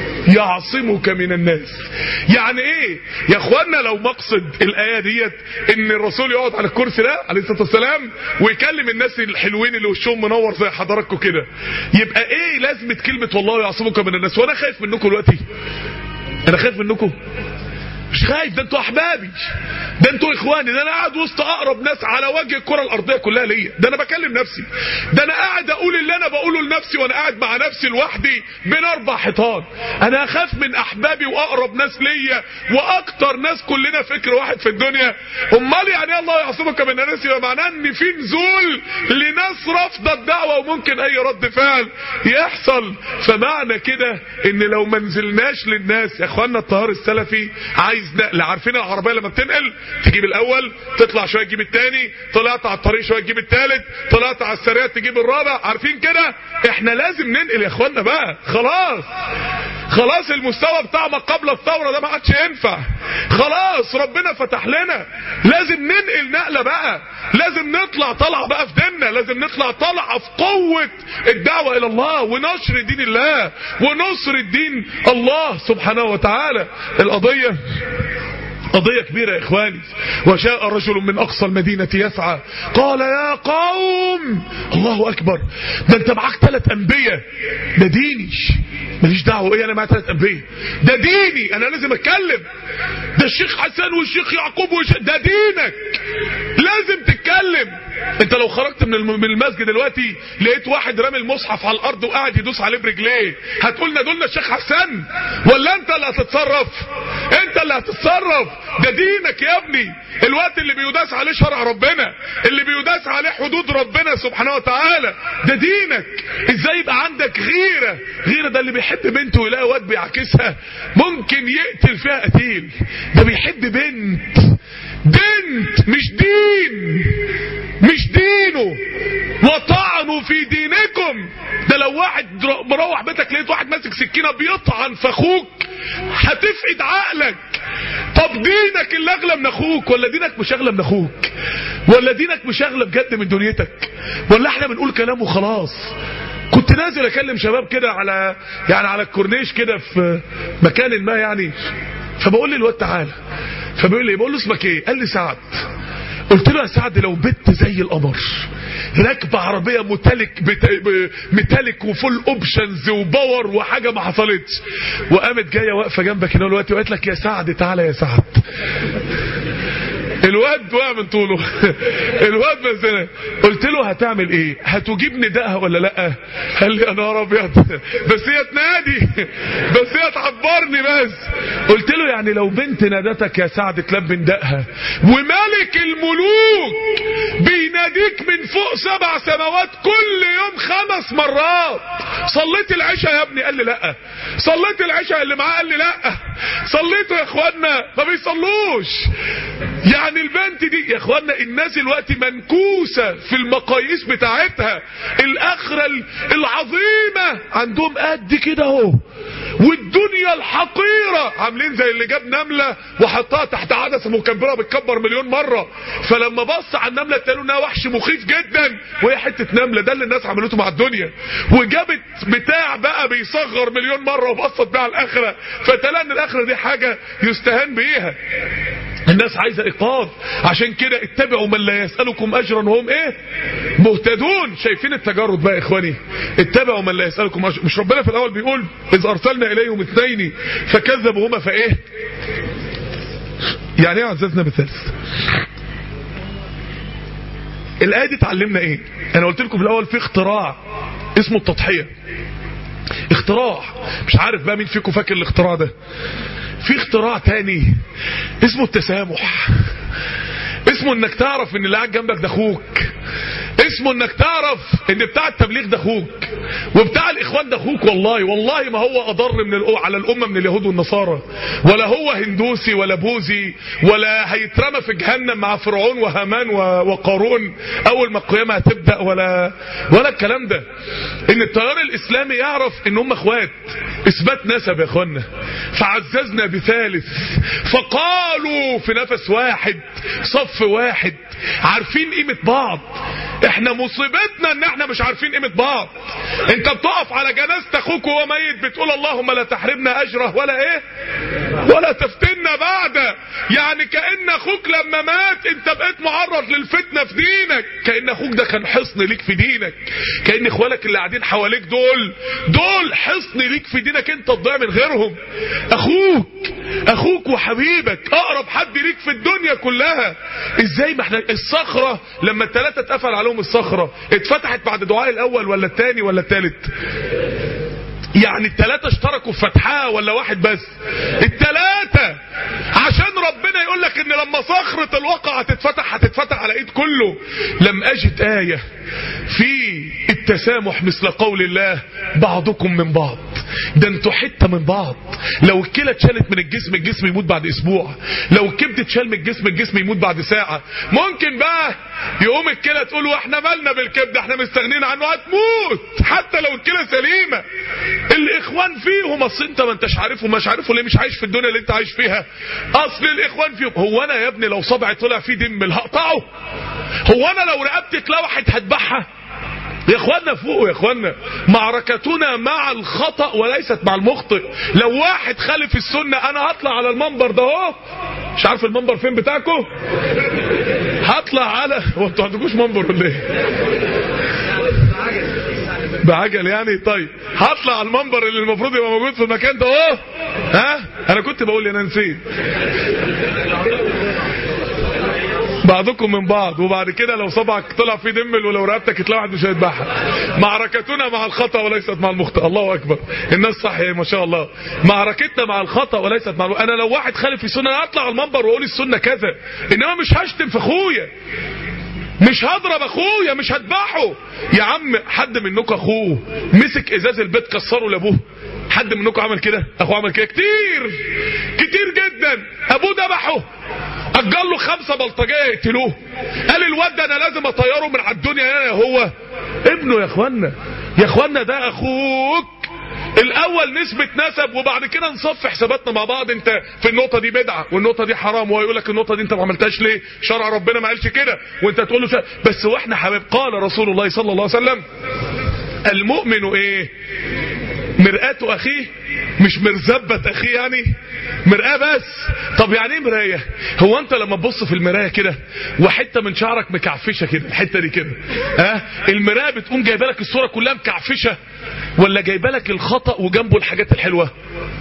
يعصمك من الناس. يعني ايه يا اخوانا؟ لو مقصد الايه ديت ان الرسول يقعد على الكرسي ده عليه الصلاه والسلام ويكلم الناس الحلوين اللي وشهم منور زي حضراتكم كده، يبقى ايه لازمه كلمه والله يعصمك من الناس؟ وانا خايف منكم دلوقتي؟ انا خايف منكم؟ مش خايف، ده انتوا احبابي، ده انتوا اخواني، ده انا قاعد وسط اقرب ناس على وجه الكره الارضيه كلها ليا، ده انا بكلم نفسي، ده انا قاعد اقول اللي انا بقوله لنفسي وانا قاعد مع نفسي لوحدي بين اربع حيطان. انا اخاف من احبابي واقرب ناس ليا واكتر ناس كلنا فكر واحد في الدنيا. امال يعني ايه الله يعصمك من الناس؟ يبقى معناه ان في نزول لناس رافضه الدعوه وممكن اي رد فعل يحصل. فمعنى كده ان لو ما نزلناش للناس يا اخوانا، الطهار السلفي عايز نقل. عارفين العربيه لما بتنقل تجيب الاول، تطلع شويه تجيب الثاني، طلعت على الطريق شويه تجيب الثالث، طلعت على السريع تجيب الرابع. عارفين كده؟ احنا لازم ننقل يا اخوانا بقى. خلاص خلاص المستوى بتاع ما قبل الثوره ده ما عادش ينفع. خلاص ربنا فتح لنا، لازم ننقل نقله بقى، لازم نطلع طلعه بقى في ديننا، لازم نطلع طلعه في قوه الدعوه الى الله ونشر دين الله ونصر الدين الله سبحانه وتعالى. القضيه قضية كبيرة يا إخواني. وجاء رجل من أقصى المدينة يسعى قال يا قوم، الله أكبر، ده أنت معاك ثلاث أنبياء، ده ديني ماليش دعوة إيه، أنا معايا ثلاث أنبياء، ده ديني أنا لازم أتكلم، ده الشيخ حسن والشيخ يعقوب والشيخ، ده دينك لازم تتكلم. انت لو خرجت من المسجد دلوقتي لقيت واحد رامي المصحف على الارض وقاعد يدوس عليه برجليه، هتقولنا دولنا الشيخ حسن ولا انت اللي هتتصرف؟ انت اللي هتتصرف، ده دينك يا ابني. الوقت اللي بيداس عليه شرع ربنا، اللي بيداس عليه حدود ربنا سبحانه وتعالى، ده دينك. ازاي يبقى عندك غيره؟ غيره ده اللي بيحب بنته ويلاقي واد بيعكسها ممكن يقتل فيها قتيل، ده بيحب بنت، بنت مش دين، مش دينه. وطعنوا في دينكم، ده لو واحد مروح بيتك لقيت واحد ماسك سكينه بيطعن في اخوك هتفقد عقلك. طب دينك اللي اغلى من اخوك، ولا دينك مش اغلى من اخوك، ولا دينك مش اغلى بجد من دنيتك، ولا احنا بنقول كلام وخلاص؟ كنت نازل اكلم شباب كده على يعني على الكورنيش كده في مكان ما يعني، فبقول لي الواد تعالى، فبيقول لي بقول له اسمك ايه؟ قال لي سعد. قلت له يا سعد لو بنت زي القمر راكبه عربيه متلك متلك وفول اوبشنز وباور وحاجه ما حصلتش، وقامت جايه واقفه جنبك هنا دلوقتي وقالت لك يا سعد تعالى يا سعد، الواد وقع من طوله الواد مثلا، قلت له هتعمل ايه؟ هتجيب ندائها ولا لا؟ قال لي يا نهار ابيض، بس هي تنادي، بس هي تعبرني بس. قلت له يعني لو بنت نادتك يا سعد تلبي ندائها، وملك الملوك بيناديك من فوق سبع سماوات كل يوم خمس مرات، صليت العشاء يا ابني؟ قال لي لا. صليت العشاء اللي معاه؟ قال لي لا. صليته يا اخوانا؟ ما بيصلوش. يعني البنت دي يا اخوانا الناس الوقت منكوسة في المقاييس بتاعتها، الاخرة العظيمة عندهم قد كده اهو، والدنيا الحقيرة عاملين زي اللي جاب نملة وحطها تحت عدسة مكبرة بتكبر مليون مرة، فلما بص على النملة تلاقوا انها وحش مخيف جدا وهي حتة نملة. ده اللي الناس عملته مع الدنيا، وجابت بتاع بقى بيصغر مليون مرة وبصت بقى على الاخرة، فتلاقي ان الاخرة دي حاجة يستهان بيها. الناس عايزة ايقاظ، عشان كده اتبعوا من لا يسألكم اجرا وهم ايه؟ مهتدون. شايفين التجرد بقى يا اخواني؟ اتبعوا من لا يسألكم اجرا. مش ربنا في الاول بيقول اذ ارسلنا اليهم اثنين فكذبوهما فايه؟ يعني ايه عززنا بالثالث؟ الايه دي تعلمنا ايه؟ انا قلت لكم في الاول في اختراع اسمه التضحية، اختراع مش عارف بقى مين فيكم فاكر الاختراع ده. في اختراع تاني اسمه التسامح، اسمه انك تعرف ان اللي قاعد جنبك ده اخوك، اسمه انك تعرف ان بتاع التبليغ ده اخوك وبتاع الاخوان ده اخوك. والله والله ما هو اضر من الأ... على الامه من اليهود والنصارى، ولا هو هندوسي ولا بوذي، ولا هيترمى في جهنم مع فرعون وهامان و... وقارون اول ما القيامه هتبدا، ولا ولا الكلام ده. ان التيار الاسلامي يعرف ان هم اخوات، اثبات نسب يا اخوانا. فعززنا بثالث، فقالوا في نفس واحد صف واحد عارفين قيمة بعض. احنا مصيبتنا ان احنا مش عارفين قيمة بعض. انت بتقف على جنازة اخوك وهو ميت بتقول اللهم لا تحرمنا اجره ولا ايه ولا تفتنا بعده. يعني كأن اخوك لما مات انت بقيت معرض للفتنة في دينك، كأن اخوك ده كان حصن ليك في دينك، كأن اخوالك اللي قاعدين حواليك دول دول حصن ليك في دينك، انت تضيع من غيرهم. اخوك اخوك وحبيبك اقرب حد ليك في الدنيا كلها. ازاي ما احنا الصخرة لما الثلاثة اتقفل عليهم الصخرة اتفتحت بعد دعاء الاول ولا الثاني ولا الثالث؟ يعني الثلاثة اشتركوا في فتحها ولا واحد بس؟ الثلاثة. عشان ربنا يقول لك ان لما صخرة الواقع هتتفتح هتتفتح على ايد كله. لم اجد آية في التسامح مثل قول الله بعضكم من بعض. ده انتوا حتة من بعض. لو الكلى اتشالت من الجسم الجسم يموت بعد اسبوع، لو الكبد اتشال من الجسم الجسم يموت بعد ساعة. ممكن بقى يقوم الكلى تقول واحنا مالنا بالكبد احنا مستغنين عنه، هتموت حتى لو الكلى سليمة. الاخوان فيهم. اصل انت ما انتش عارفه مش عارفه ليه مش عايش في الدنيا اللي انت عايش فيها. اصل الاخوان فيهم. هو انا يا ابني لو صبعي طلع فيه دم هقطعه؟ هو انا لو رقبتي اتلوحت هتبعها؟ يا اخوانا فوق يا اخوانا. معركتنا مع الخطأ وليست مع المخطئ. لو واحد خالف السنة انا هطلع على المنبر ده اهو، مش عارف المنبر فين بتاعكم، هطلع على هو انتوا عندكوش منبر ولا ايه؟ بعجل يعني. طيب هطلع على المنبر اللي المفروض يبقى موجود في المكان ده اهو. ها انا كنت بقول لي انا نسيت. بعضكم من بعض. وبعد كده لو صبعك طلع فيه دمل ولو رقبتك اتلوحت مش هيتبعها. معركتنا مع الخطأ وليست مع المخطئ. الله اكبر. الناس صح ما شاء الله. معركتنا مع الخطأ وليست مع المخطئ. انا لو واحد خالف السنه انا هطلع على المنبر واقول السنه كذا، انما مش هشتم في اخويا، مش هضرب اخويا، مش هذبحه. يا عم حد منكم اخوه مسك ازاز البيت كسره لابوه؟ حد منكم عمل كده؟ اخوه عمل كده كتير كتير جدا. ابوه ذبحه، اجل له خمسه بلطجيه يقتلوه، قال الواد ده انا لازم اطيره من على الدنيا. انا هو ابنه يا اخوانا. يا اخوانا ده اخوك. الاول نسبة نسب وبعد كده نصفي حساباتنا مع بعض. انت في النقطة دي بدعة والنقطة دي حرام، وهو يقول لك النقطة دي انت ما عملتهاش ليه؟ شرع ربنا ما قالش كده، وانت تقول له شا... بس واحنا حبيب. قال رسول الله صلى الله عليه وسلم المؤمن ايه؟ مرآة اخيه، مش مرزبة اخيه يعني، مرآة بس. طب يعني ايه مراية؟ هو انت لما تبص في المراية كده وحتة من شعرك مكعفشة كده، الحتة دي كده، ها المراية بتقوم جايبه لك الصورة كلها مكعفشة، ولا جايبه لك الخطأ وجنبه الحاجات الحلوة؟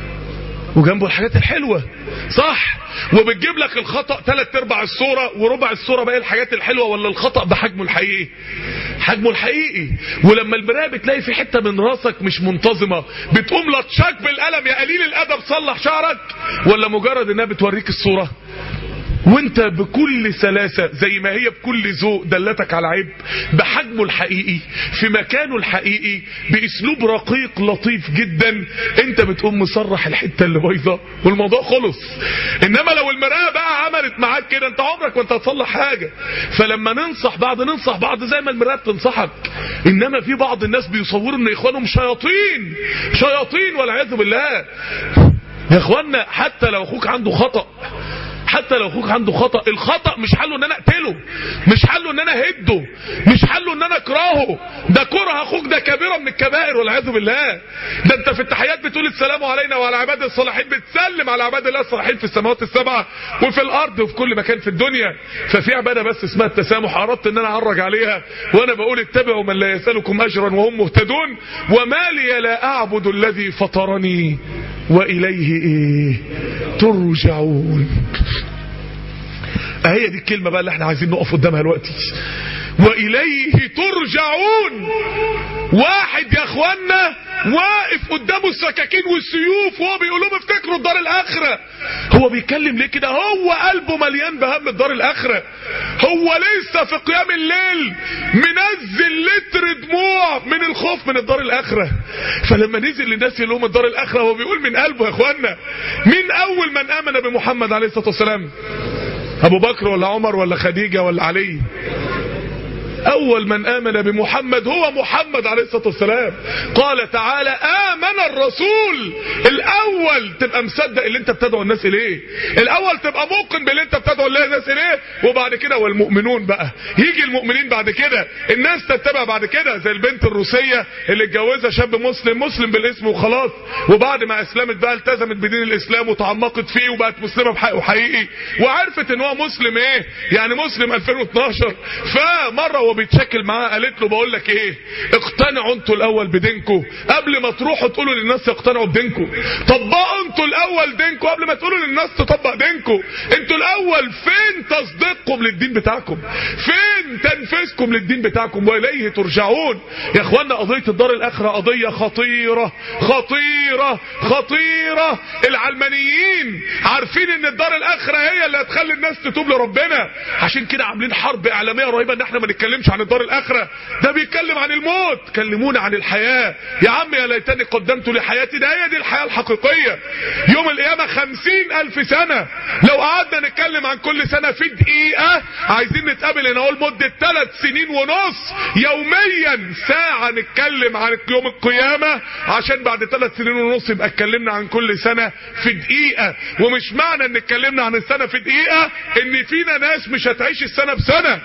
وجنبه الحاجات الحلوة صح. وبتجيب لك الخطأ ثلاث ارباع الصورة وربع الصورة بقى الحاجات الحلوة، ولا الخطأ بحجمه الحقيقي؟ حجمه الحقيقي. ولما المراية بتلاقي في حتة من راسك مش منتظمة بتقوم لطشاك بالقلم يا قليل الادب صلح شعرك، ولا مجرد انها بتوريك الصورة وانت بكل سلاسة زي ما هي بكل ذوق دلتك على عيب بحجمه الحقيقي في مكانه الحقيقي باسلوب رقيق لطيف جدا، انت بتقوم مصرح الحتة اللي بايظة والموضوع خلص. انما لو المراية بقى عملت معاك كده انت عمرك ما انت هتصلح حاجة. فلما ننصح بعض ننصح بعض زي ما المراية بتنصحك. انما في بعض الناس بيصوروا ان اخوانهم شياطين شياطين والعياذ بالله. يا اخوانا حتى لو اخوك عنده خطأ، حتى لو اخوك عنده خطأ، الخطأ مش حله ان انا اقتله، مش حله ان انا اهده، مش حله ان انا اكرهه. ده كره اخوك ده كبيرة من الكبائر والعياذ بالله. ده انت في التحيات بتقول السلام علينا وعلى عباد الصالحين، بتسلم على عباد الله الصالحين في السماوات السبعة وفي الارض وفي كل مكان في الدنيا. ففي عبادة بس اسمها التسامح، اردت ان انا اعرج عليها وانا بقول اتبعوا من لا يسألكم اجرا وهم مهتدون وما لي لا اعبد الذي فطرني واليه ايه ترجعون. هي دي الكلمة بقى اللي احنا عايزين نقف قدامها دلوقتي. واليه ترجعون. واحد يا اخوانا واقف قدامه السكاكين والسيوف وهو بيقول لهم افتكروا الدار الاخره. هو بيتكلم ليه كده؟ هو قلبه مليان بهم الدار الاخره. هو لسه في قيام الليل منزل لتر دموع من الخوف من الدار الاخره. فلما نزل للناس يقول لهم الدار الاخره هو بيقول من قلبه يا اخوانا. مين اول من امن بمحمد عليه الصلاه والسلام؟ ابو بكر ولا عمر ولا خديجه ولا علي؟ اول من امن بمحمد هو محمد عليه الصلاه والسلام. قال تعالى امن الرسول. الاول تبقى مصدق اللي انت بتدعو الناس اليه، الاول تبقى موقن باللي انت بتدعو الناس اليه، وبعد كده والمؤمنون بقى يجي المؤمنين بعد كده، الناس تتبع بعد كده. زي البنت الروسيه اللي اتجوزها شاب مسلم، مسلم بالاسم وخلاص، وبعد ما اسلمت بقى التزمت بدين الاسلام وتعمقت فيه وبقت مسلمه بحقه حقيقي، وعرفت ان هو مسلم ايه يعني مسلم ألفين واثناشر. فمره وهو بيتشكل معاه قالت له بقول لك ايه، اقتنعوا انتوا الاول بدينكم قبل ما تروحوا تقولوا للناس يقتنعوا بدينكم. طبقوا انتوا الاول دينكم قبل ما تقولوا للناس تطبق دينكم. انتوا الاول فين تصديقكم للدين بتاعكم؟ فين تنفيذكم للدين بتاعكم؟ واليه ترجعون. يا اخوانا قضيه الدار الاخره قضيه خطيره خطيره خطيره. العلمانيين عارفين ان الدار الاخره هي اللي هتخلي الناس تتوب لربنا، عشان كده عاملين حرب اعلاميه رهيبه ان احنا ما نتكلمش عن الدار الاخره. ده بيتكلم عن الموت، كلمونا عن الحياه. يا عم يا ليتني قدمت لحياتي، ده هي دي الحياه الحقيقيه. يوم القيامه خمسين الف سنه، لو قعدنا نتكلم عن كل سنه في دقيقه، عايزين نتقابل هنا اهو لمده ثلاث سنين ونص يوميا ساعه نتكلم عن يوم القيامه، عشان بعد ثلاث سنين ونص يبقى اتكلمنا عن كل سنه في دقيقه. ومش معنى ان اتكلمنا عن السنه في دقيقه ان فينا ناس مش هتعيش السنه بسنه.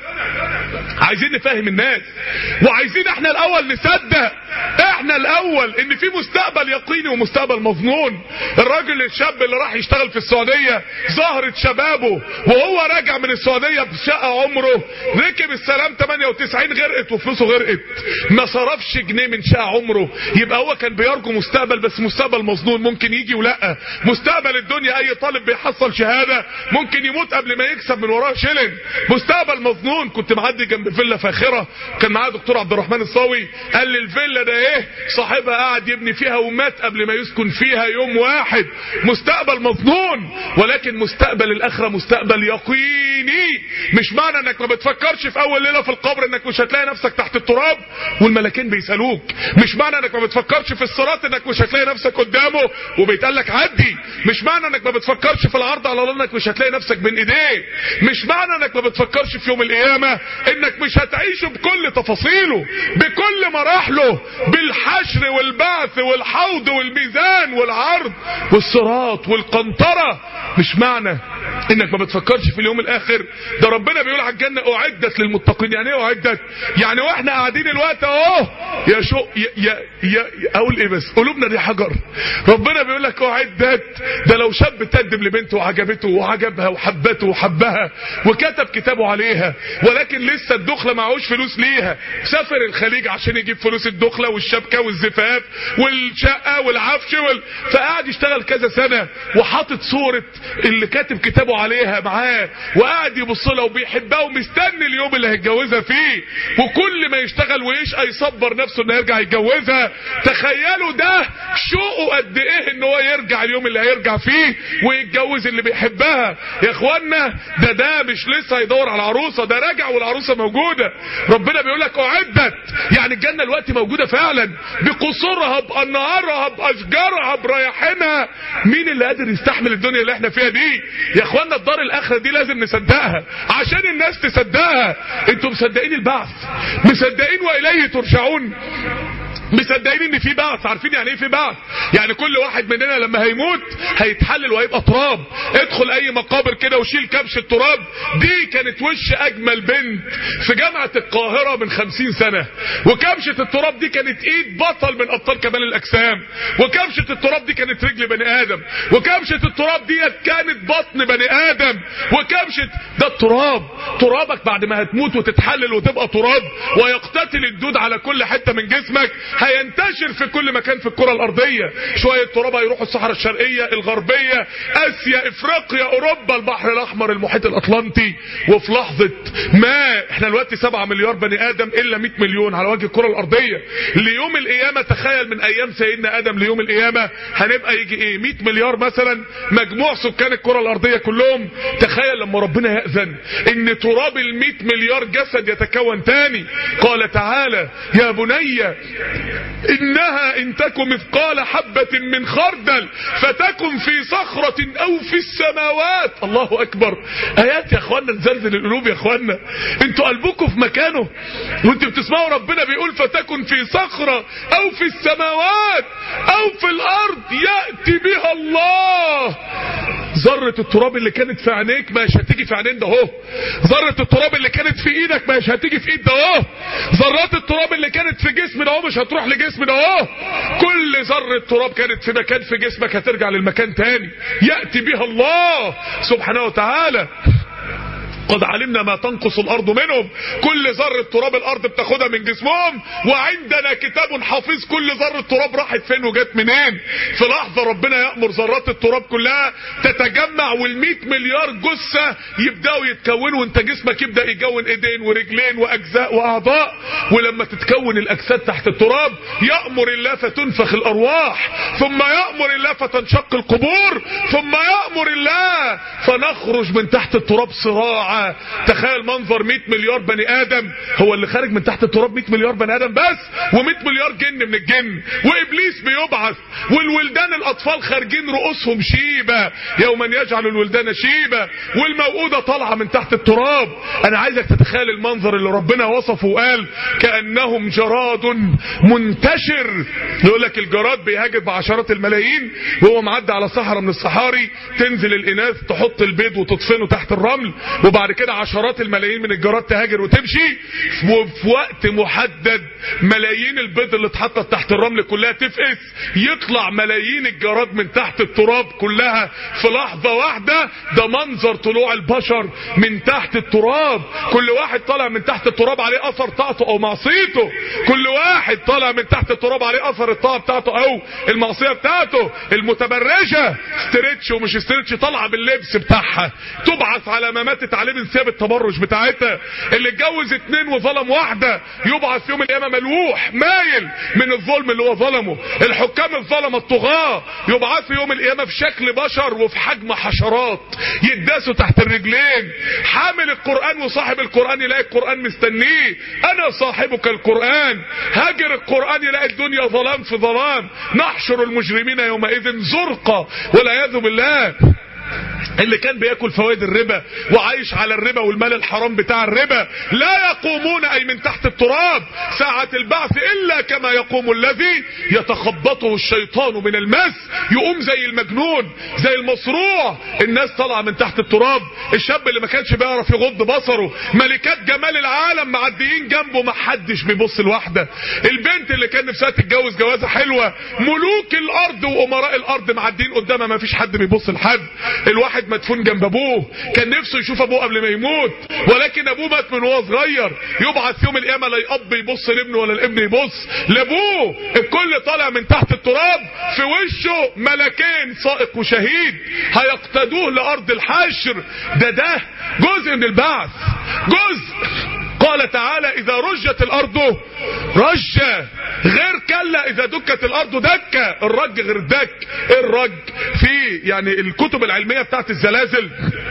عايزين نفهم الناس، وعايزين احنا الاول نصدق احنا الاول ان في مستقبل يقيني ومستقبل مظنون. الراجل الشاب اللي راح يشتغل في السعوديه ظهرت شبابه وهو راجع من السعوديه بشقه عمره، ركب السلام ثمانية وتسعين غرقت وفلوسه غرقت، ما صرفش جنيه من شقه عمره. يبقى هو كان بيرجو مستقبل، بس مستقبل مظنون ممكن يجي ولا. مستقبل الدنيا اي طالب بيحصل شهاده ممكن يموت قبل ما يكسب من وراه شيلن. مستقبل مظنون. كنت معدي جنب فيلا فاخره كان معايا دكتور عبد الرحمن الصاوي، قال لي الفيلا ده ايه صاحبها قاعد يبني فيها ومات قبل ما يسكن فيها يوم واحد. مستقبل مظنون. ولكن مستقبل الاخره مستقبل يقيني. مش معنى انك ما بتفكرش في اول ليله في القبر انك مش هتلاقي نفسك تحت التراب والملكين بيسالوك. مش معنى انك ما بتفكرش في الصراط انك مش هتلاقي نفسك قدامه وبيتقال لك عدي. مش معنى انك ما بتفكرش في العرض على الله انك مش هتلاقي نفسك بين ايديه. مش معنى انك ما بتفكرش في يوم القيامه انك مش هتعيشه بكل تفاصيله بكل مراحله، بالحشر والبعث والحوض والميزان والعرض والصراط والقنطره. مش معنى انك ما بتفكرش في اليوم الاخر. ده ربنا بيقول على الجنه اعدت للمتقين. يعني ايه اعدت؟ يعني واحنا قاعدين الوقت اهو يا شو يا يا, يا اقول ايه بس قلوبنا دي حجر. ربنا بيقول لك اعدت. ده لو شاب تقدم لبنته وعجبته وعجبها وحبته وحبها وكتب كتابه عليها، ولكن لسه الدخله معهوش فلوس ليها، سافر الخليج عشان يجيب فلوس الدخله والشبكه والزفاف والشقه والعفش وال... فقاعد يشتغل كذا سنه وحاطط صوره اللي كاتب كتابه عليها معاه، وقاعد يبص لها وبيحبها ومستني اليوم اللي هيتجوزها فيه، وكل ما يشتغل ويشقى يصبر نفسه انه يرجع يتجوزها. تخيلوا ده شوقه قد ايه ان هو يرجع اليوم اللي هيرجع فيه ويتجوز اللي بيحبها. يا اخوانا ده ده مش لسه هيدور على عروسه، ده راجع والعروسه موجوده. ربنا بيقول لك اعدت، يعني الجنه دلوقتي موجوده فعلا بقصورها بانهارها باشجارها برياحينها. مين اللي قادر يستحمل الدنيا اللي احنا فيها دي؟ يا اخوانا الدار الاخره دي لازم نصدقها عشان الناس تصدقها. انتوا مصدقين البعث؟ مصدقين واليه ترجعون؟ مصدقين ان في بعث؟ عارفين يعني ايه في بعث؟ يعني كل واحد مننا لما هيموت هيتحلل وهيبقى تراب. ادخل اي مقابر كده وشيل كبش التراب. دي كانت وش اجمل بنت في جامعة القاهرة من خمسين سنة، وكبشة التراب دي كانت ايد بطل من ابطال كمال الاجسام، وكبشة التراب دي كانت رجل بني ادم، وكبشة التراب دي كانت بطن بني ادم، وكبشة ده التراب. ترابك بعد ما هتموت وتتحلل وتبقى تراب ويقتتل الدود على كل حتة من جسمك هينتشر في كل مكان في الكرة الارضية. شوية تراب هيروحوا الصحراء الشرقية، الغربية، اسيا، افريقيا، اوروبا، البحر الاحمر، المحيط الاطلنطي. وفي لحظة ما احنا دلوقتي سبعة مليار بني ادم الا مئة مليون على وجه الكرة الارضية. ليوم القيامة تخيل من ايام سيدنا ادم ليوم القيامة هنبقى يجي ايه مئة مليار مثلا مجموع سكان الكرة الارضية كلهم. تخيل لما ربنا يأذن ان تراب المئة مليار جسد يتكون تاني. قال تعالى يا بني انها ان تك مثقال حبة من خردل فتكن في صخرة او في السماوات. الله اكبر. ايات يا اخوانا تزلزل القلوب يا اخوانا. انتوا قلبكم في مكانه وانتوا بتسمعوا ربنا بيقول فتكن في صخرة او في السماوات او في الارض يأتي بها الله. ذرة التراب اللي كانت في عينيك مش هتيجي في عينين ده اهو. ذرة التراب اللي كانت في ايدك مش هتيجي في ايد ده اهو. ذرات التراب اللي كانت في جسم ده اهو مش هتروح لجسم ده اهو. كل ذرة تراب كانت في مكان في جسمك هترجع للمكان تاني. يأتي بها الله سبحانه وتعالى. قد علمنا ما تنقص الارض منهم. كل ذرة تراب الارض بتاخدها من جسمهم وعندنا كتاب حفيظ كل ذرة تراب راحت فين وجت منين. في لحظة ربنا يأمر ذرات التراب كلها تتجمع والمئة مليار جثة يبدأوا يتكونوا وانت جسمك يبدأ يكون ايدين ورجلين واجزاء واعضاء. ولما تتكون الاجساد تحت التراب يأمر الله فتنفخ الارواح ثم يأمر الله فتنشق القبور ثم يأمر الله فنخرج من تحت التراب صراعا. تخيل منظر مئة مليار بني ادم هو اللي خارج من تحت التراب. مئة مليار بني ادم بس و100 مليار جن من الجن وابليس بيبعث والولدان الاطفال خارجين رؤوسهم شيبة يوما يجعل الولدان شيبة والموءودة طالعة من تحت التراب. انا عايزك تتخيل المنظر اللي ربنا وصفه وقال كأنهم جراد منتشر. يقول لك الجراد بيهاجر بعشرات الملايين وهو معدي على صحراء من الصحاري تنزل الاناث تحط البيض وتدفنه تحت الرمل وبعد كده عشرات الملايين من الجراد تهاجر وتمشي وفي وقت محدد ملايين البيض اللي اتحطت تحت الرمل كلها تفقس يطلع ملايين الجراد من تحت التراب كلها في لحظة واحدة. ده منظر طلوع البشر من تحت التراب. كل واحد طالع من تحت التراب عليه اثر طاعته او معصيته. كل واحد طالع من تحت التراب عليه اثر الطاعة بتاعته او المعصية بتاعته. المتبرجة ستريتش ومش ستريتش طالعة باللبس بتاعها تبعث على ما ماتت عليه من ثياب التبرج بتاعتها. اللي اتجوز اتنين وظلم واحدة يبعث يوم القيامة ملوح مايل من الظلم اللي هو ظلمه. الحكام الظلمة الطغاة يبعثوا يوم القيامة في شكل بشر وفي حجم حشرات يداسوا تحت الرجلين. حامل القرآن وصاحب القرآن يلاقي القرآن مستنيه انا صاحبك القرآن. هاجر القرآن يلاقي الدنيا ظلام في ظلام. نحشر المجرمين يومئذ زرقا والعياذ بالله. اللي كان بياكل فوائد الربا وعايش على الربا والمال الحرام بتاع الربا لا يقومون اي من تحت التراب ساعة البعث الا كما يقوم الذي يتخبطه الشيطان من المس. يقوم زي المجنون زي المصروع. الناس طالعه من تحت التراب. الشاب اللي ما كانش بيعرف يغض بصره ملكات جمال العالم معديين جنبه ما حدش بيبص لواحده. البنت اللي كان نفسها تتجوز جوازه حلوه ملوك الارض وامراء الارض معديين قدامها ما فيش حد بيبص لحد. الواحد مدفون جنب ابوه كان نفسه يشوف ابوه قبل ما يموت ولكن ابوه مات من وهو صغير. يبعث يوم القيامه لا الاب يبص لابنه ولا الابن يبص لابوه. الكل طالع من تحت التراب في وشه ملكين سائق وشهيد هيقتدوه لارض الحشر. ده ده جزء من البعث جزء. قال تعالى اذا رجت الارض رجة غير كلا اذا دكت الارض دكة. الرج غير دك. الرج في يعني الكتب العلمية بتاعت الزلازل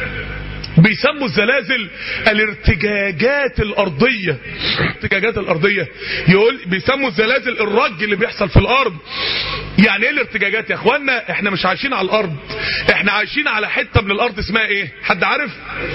بيسموا الزلازل الارتجاجات الارضية. الارتجاجات الارضية يقول بيسموا الزلازل الرج اللي بيحصل في الارض. يعني ايه الارتجاجات يا اخوانا؟ احنا مش عايشين على الارض احنا عايشين على حتة من الارض اسمها ايه؟ حد عارف؟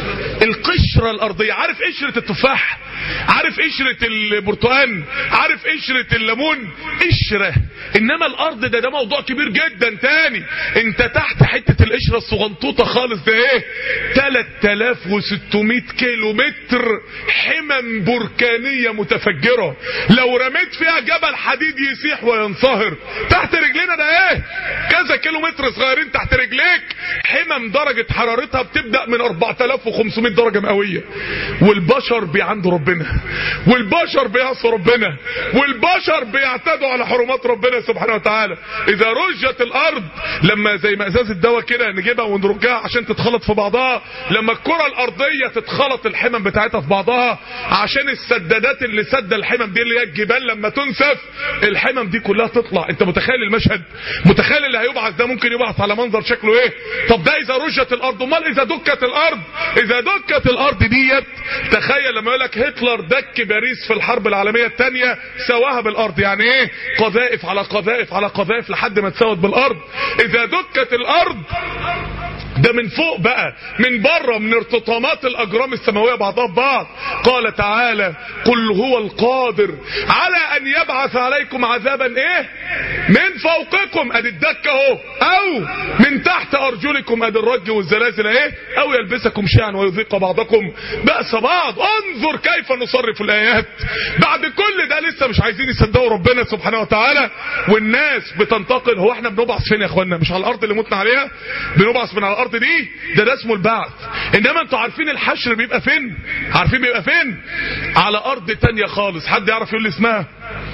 القشرة الارضية. عارف قشرة التفاح؟ عارف قشرة البرتقال؟ عارف قشرة الليمون؟ قشرة انما الارض ده ده موضوع كبير جدا تاني. انت تحت حتة القشرة الصغنطوطة خالص ده ايه؟ تلاتة آلاف وستمية كيلو متر حمم بركانية متفجرة، لو رميت فيها جبل حديد يسيح وينصهر. تحت رجلنا ده ايه؟ كذا كيلو متر صغيرين تحت رجليك، حمم درجة حرارتها بتبدأ من أربعة آلاف وخمسمية درجة مئوية. والبشر بيعندوا ربنا، والبشر بيعصوا ربنا، والبشر بيعتدوا على حرمات ربنا سبحانه وتعالى. اذا رجت الارض، لما زي ما ازاز الدواء كده نجيبها ونرجها عشان تتخلط في بعضها، لما الكرة الارضية تتخلط الحمم بتاعتها في بعضها عشان السدادات اللي سد الحمم دي اللي هي الجبال لما تنسف الحمم دي كلها تطلع. انت متخيل المشهد؟ متخيل اللي هيبعث ده ممكن يبعث على منظر شكله ايه؟ طب ده اذا رجت الارض، امال اذا دكت الارض؟ اذا دكت الارض ديت، تخيل لما يقول لك هتلر دك باريس في الحرب العالمية الثانية سواها بالارض، يعني ايه؟ قذائف على قذائف على قذائف لحد ما تساوت بالارض. اذا دكت الارض ده من فوق بقى، من بره، من ارتطامات الاجرام السماويه بعضها ببعض. قال تعالى: قل هو القادر على ان يبعث عليكم عذابا ايه؟ من فوقكم، ادي الدكه اهو، او من تحت ارجلكم، ادي الرج والزلازل ايه، او يلبسكم شيعا ويذيق بعضكم باس بعض. انظر كيف نصرف الايات. بعد كل ده لسه مش عايزين يصدقوا ربنا سبحانه وتعالى، والناس بتنتقل. هو احنا بنبعث فين يا اخوانا؟ مش على الارض اللي متنا عليها؟ بنبعث من على الارض دي، ده ده اسمه البعث. انما انتوا عارفين الحشر بيبقى فين؟ عارفين بيبقى فين؟ على ارض تانية خالص. حد يعرف يقول لي اسمها؟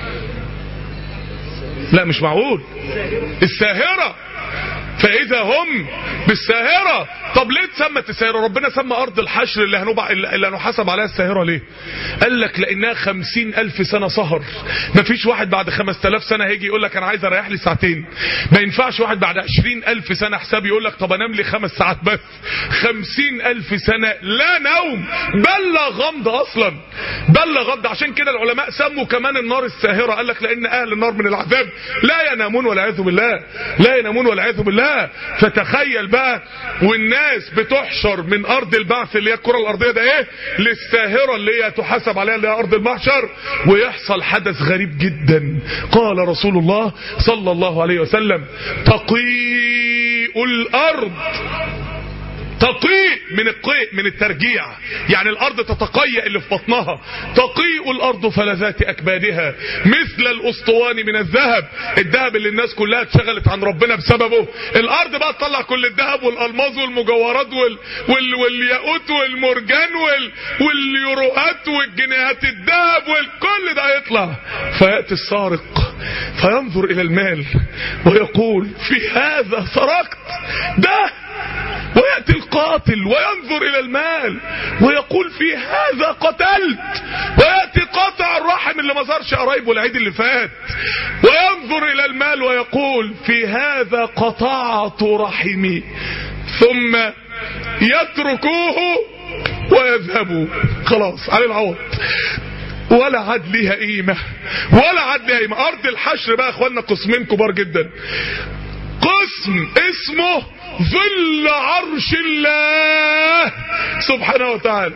لا مش معقول. الساهرة. فاذا هم بالساهرة. طب ليه اتسمت الساهرة؟ ربنا سمى ارض الحشر اللي هنبع اللي هنحاسب عليها الساهرة ليه؟ قال لك لانها خمسين الف سنة سهر. مفيش واحد بعد خمسة آلاف سنة هيجي يقول لك انا عايز اريح لي ساعتين. ما ينفعش واحد بعد عشرين الف سنة حساب يقول لك طب انام لي خمس ساعات بس. خمسين الف سنة لا نوم، بل لا غمض اصلا، بل لا غمض. عشان كده العلماء سموا كمان النار الساهرة. قال لك لان اهل النار من العذاب لا ينامون والعياذ بالله، لا ينامون والعياذ بالله. فتخيل بقى، والناس بتحشر من ارض البعث اللي هي الكرة الارضية ده ايه للساهرة اللي هي تحاسب عليها اللي هي ارض المحشر. ويحصل حدث غريب جدا. قال رسول الله صلى الله عليه وسلم: تقيء الارض. تقيء من القيء من الترجيع، يعني الارض تتقيأ اللي في بطنها. تقيء الارض فلذات اكبادها مثل الاسطوان من الذهب. الذهب اللي الناس كلها اتشغلت عن ربنا بسببه، الارض بقى تطلع كل الذهب والالماظ والمجوهرات وال... وال... والياقوت والمرجان وال... واليوروهات والجنيهات الذهب والكل ده يطلع. فياتي السارق فينظر الى المال ويقول: في هذا سرقت ده. ويأتي القاتل وينظر إلى المال ويقول: في هذا قتلت. ويأتي قاطع الرحم اللي ما زارش قرايبه العيد اللي فات وينظر إلى المال ويقول: في هذا قطعت رحمي. ثم يتركوه ويذهبوا، خلاص على العوض، ولا عاد ليها قيمة، ولا عاد ليها قيمة. أرض الحشر بقى اخوانا قسمين كبار جدا. قسم اسمه ظل عرش الله سبحانه وتعالى،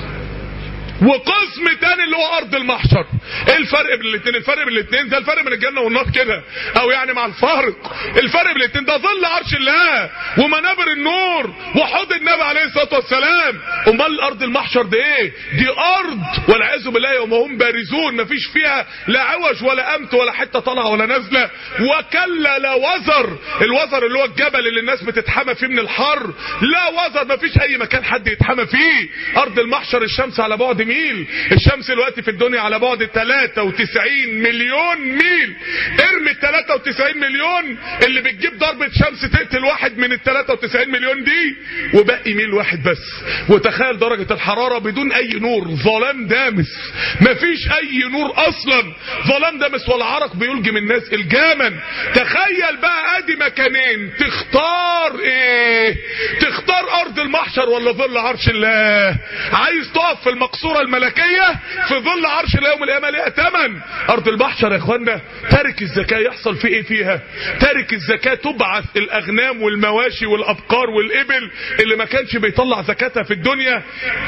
وقسم تاني اللي هو ارض المحشر. ايه الفرق بين الاثنين؟ الفرق بين الاثنين ده الفرق بين الجنه والنار كده، او يعني مع الفارق. الفرق بين الاثنين ده ظل عرش الله ومنابر النور وحوض النبي عليه الصلاه والسلام. امال ارض المحشر دي ايه؟ دي ارض والعياذ بالله يوم هم بارزون، مفيش فيها لا عوج ولا امت ولا حته طالعه ولا نازله. وكلا لا وزر. الوزر اللي هو الجبل اللي الناس بتتحمى فيه من الحر. لا وزر، مفيش اي مكان حد يتحمى فيه. ارض المحشر الشمس على بعد ميل. الشمس دلوقتي في الدنيا على بعد ثلاثة وتسعين مليون ميل. ارمي ال ثلاثة وتسعين مليون اللي بتجيب ضربة شمس تقتل واحد من ال ثلاثة وتسعين مليون دي، وباقي ميل واحد بس. وتخيل درجة الحرارة بدون اي نور، ظلام دامس، مفيش اي نور اصلا، ظلام دامس، والعرق بيلجم الناس الجاما. تخيل بقى ادي مكانين، تختار ايه؟ تختار ارض المحشر ولا ظل عرش الله؟ عايز تقف في المقصورة الملكية في ظل عرش الله يوم القيامة ليها تمن. ارض المحشر يا اخوانا تارك الزكاة يحصل فيه ايه فيها؟ تارك الزكاة تبعث الاغنام والمواشي والابقار والابل اللي ما كانش بيطلع زكاتها في الدنيا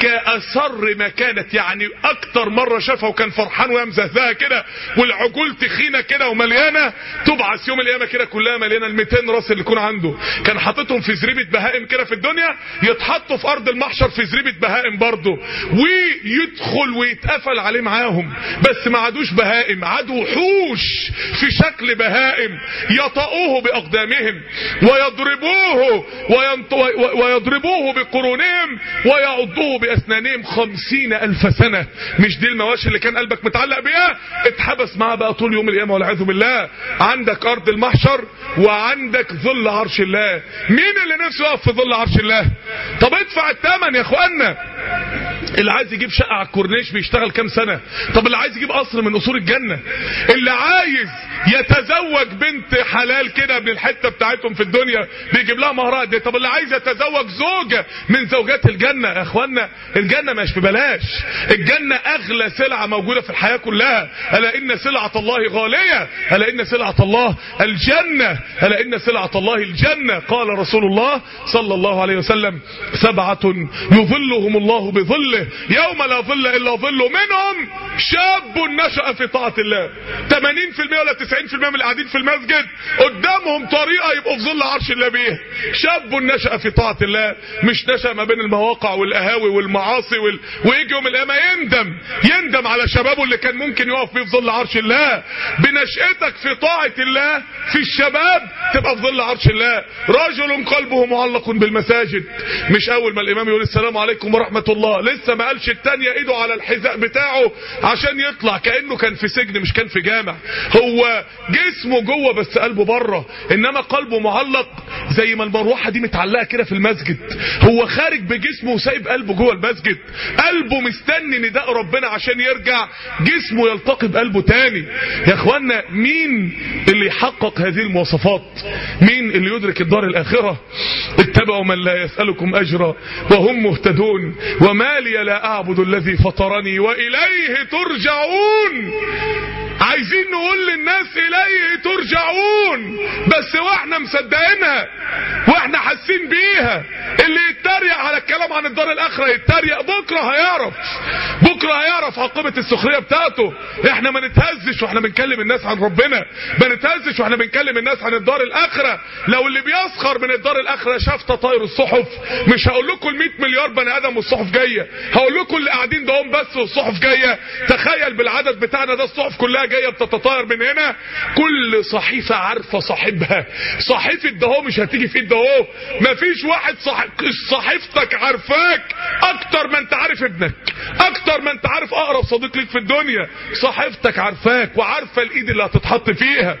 كأسر ما كانت، يعني اكتر مرة شافها وكان فرحان وهي مزهزهة كده والعجول تخينة كده ومليانة، تبعث يوم القيامة كده كلها مليانة الميتين راس اللي يكون عنده، كان حاططهم في زريبة بهائم كده في الدنيا، يتحطوا في ارض المحشر في زريبة بهائم برضه، ويدخل ويتقفل عليه معاهم، بس ما عادوش بهائم، عادوا وحوش في شكل بهائم يطؤوه باقدامهم ويضربوه ويضربوه بقرونهم ويعضوه باسنانهم خمسين الف سنة. مش دي المواشي اللي كان قلبك متعلق بيها؟ اتحبس معها بقى طول يوم القيامة والعياذ بالله. عندك ارض المحشر وعندك ظل عرش الله. مين اللي نفسه يقف في ظل عرش الله؟ طب ادفع الثمن يا اخوانا. اللي عايز يجيب شقة على الكورنيش بيشتغل كام سنة؟ طب اللي عايز يجيب قصر من قصور الجنة، اللي عايز يتزوج بنت حلال كده من الحتة بتاعتهم في الدنيا بيجيب لها مهرها دي. طب اللي عايز يتزوج زوجة من زوجات الجنة، يا اخوانا الجنة مش ببلاش، الجنة اغلى سلعة موجودة في الحياة كلها. الا ان سلعة الله غالية، الا ان سلعة الله الجنة، الا ان سلعة الله الجنة. قال رسول الله صلى الله عليه وسلم: سبعة يظلهم الله بظله يوم لا ظل الا ظله، منهم شاب نشأ في طاعة الله. ثمانين بالمئة ولا تسعين بالمئة من اللي قاعدين في المسجد قدامهم طريقة يبقوا في ظل عرش الله بيها. شاب نشأ في طاعة الله، مش نشأ ما بين المواقع والقهاوي والمعاصي وال... ويجي يوم القيامة يندم يندم على شبابه اللي كان ممكن يقف فيه في ظل عرش الله. بنشأتك في طاعة الله في الشباب تبقى في ظل عرش الله. رجل قلبه معلق بالمساجد، مش اول ما الامام يقول السلام عليكم ورحمة الله لسه ما قالش التانية ايده على الحذاء بتاعه عشان يطلع، كأنه كان في سجن مش كان في جامع. هو جسمه جوه بس قلبه بره، انما قلبه معلق زي ما المروحة دي متعلقة كده في المسجد. هو خارج بجسمه وسايب قلبه جوه المسجد، قلبه مستني نداء ربنا عشان يرجع جسمه يلتقي بقلبه تاني. يا اخوانا مين اللي يحقق هذه المواصفات؟ مين اللي يدرك الدار الاخرة؟ اتبعوا من لا يسألكم اجرا وهم مهتدون وما لي لا اعبد الذي فطرني واليه ترجعون. عايزين نقول للناس اليه ترجعون بس واحنا مصدقينها واحنا حاسين بيها. اللي يتريق على الكلام عن الدار الاخره يتريق، بكره هيعرف بكره هيعرف عاقبه السخريه بتاعته. احنا ما نتهزش واحنا بنكلم الناس عن ربنا، ما نتهزش واحنا بنكلم الناس عن الدار الاخره. لو اللي بيسخر من الدار الاخره شاف تطاير الصحف، مش هقول لكم ال مئة مليار بني ادم والصحف جايه، هقول لكم اللي قاعدين ده هم بس والصحف جايه. تخيل بالعدد بتاعنا ده الصحف كلها جايه بتتطاير من هنا. كل صحيفه عارفه صاحبها، صحيفه ده هو مش هتيجي في ايد ده هو. مفيش واحد صح... صحيفتك عارفاك اكتر ما انت عارف ابنك، اكتر ما انت عارف اقرب صديق ليك في الدنيا. صحيفتك عارفاك وعارفه الايد اللي هتتحط فيها.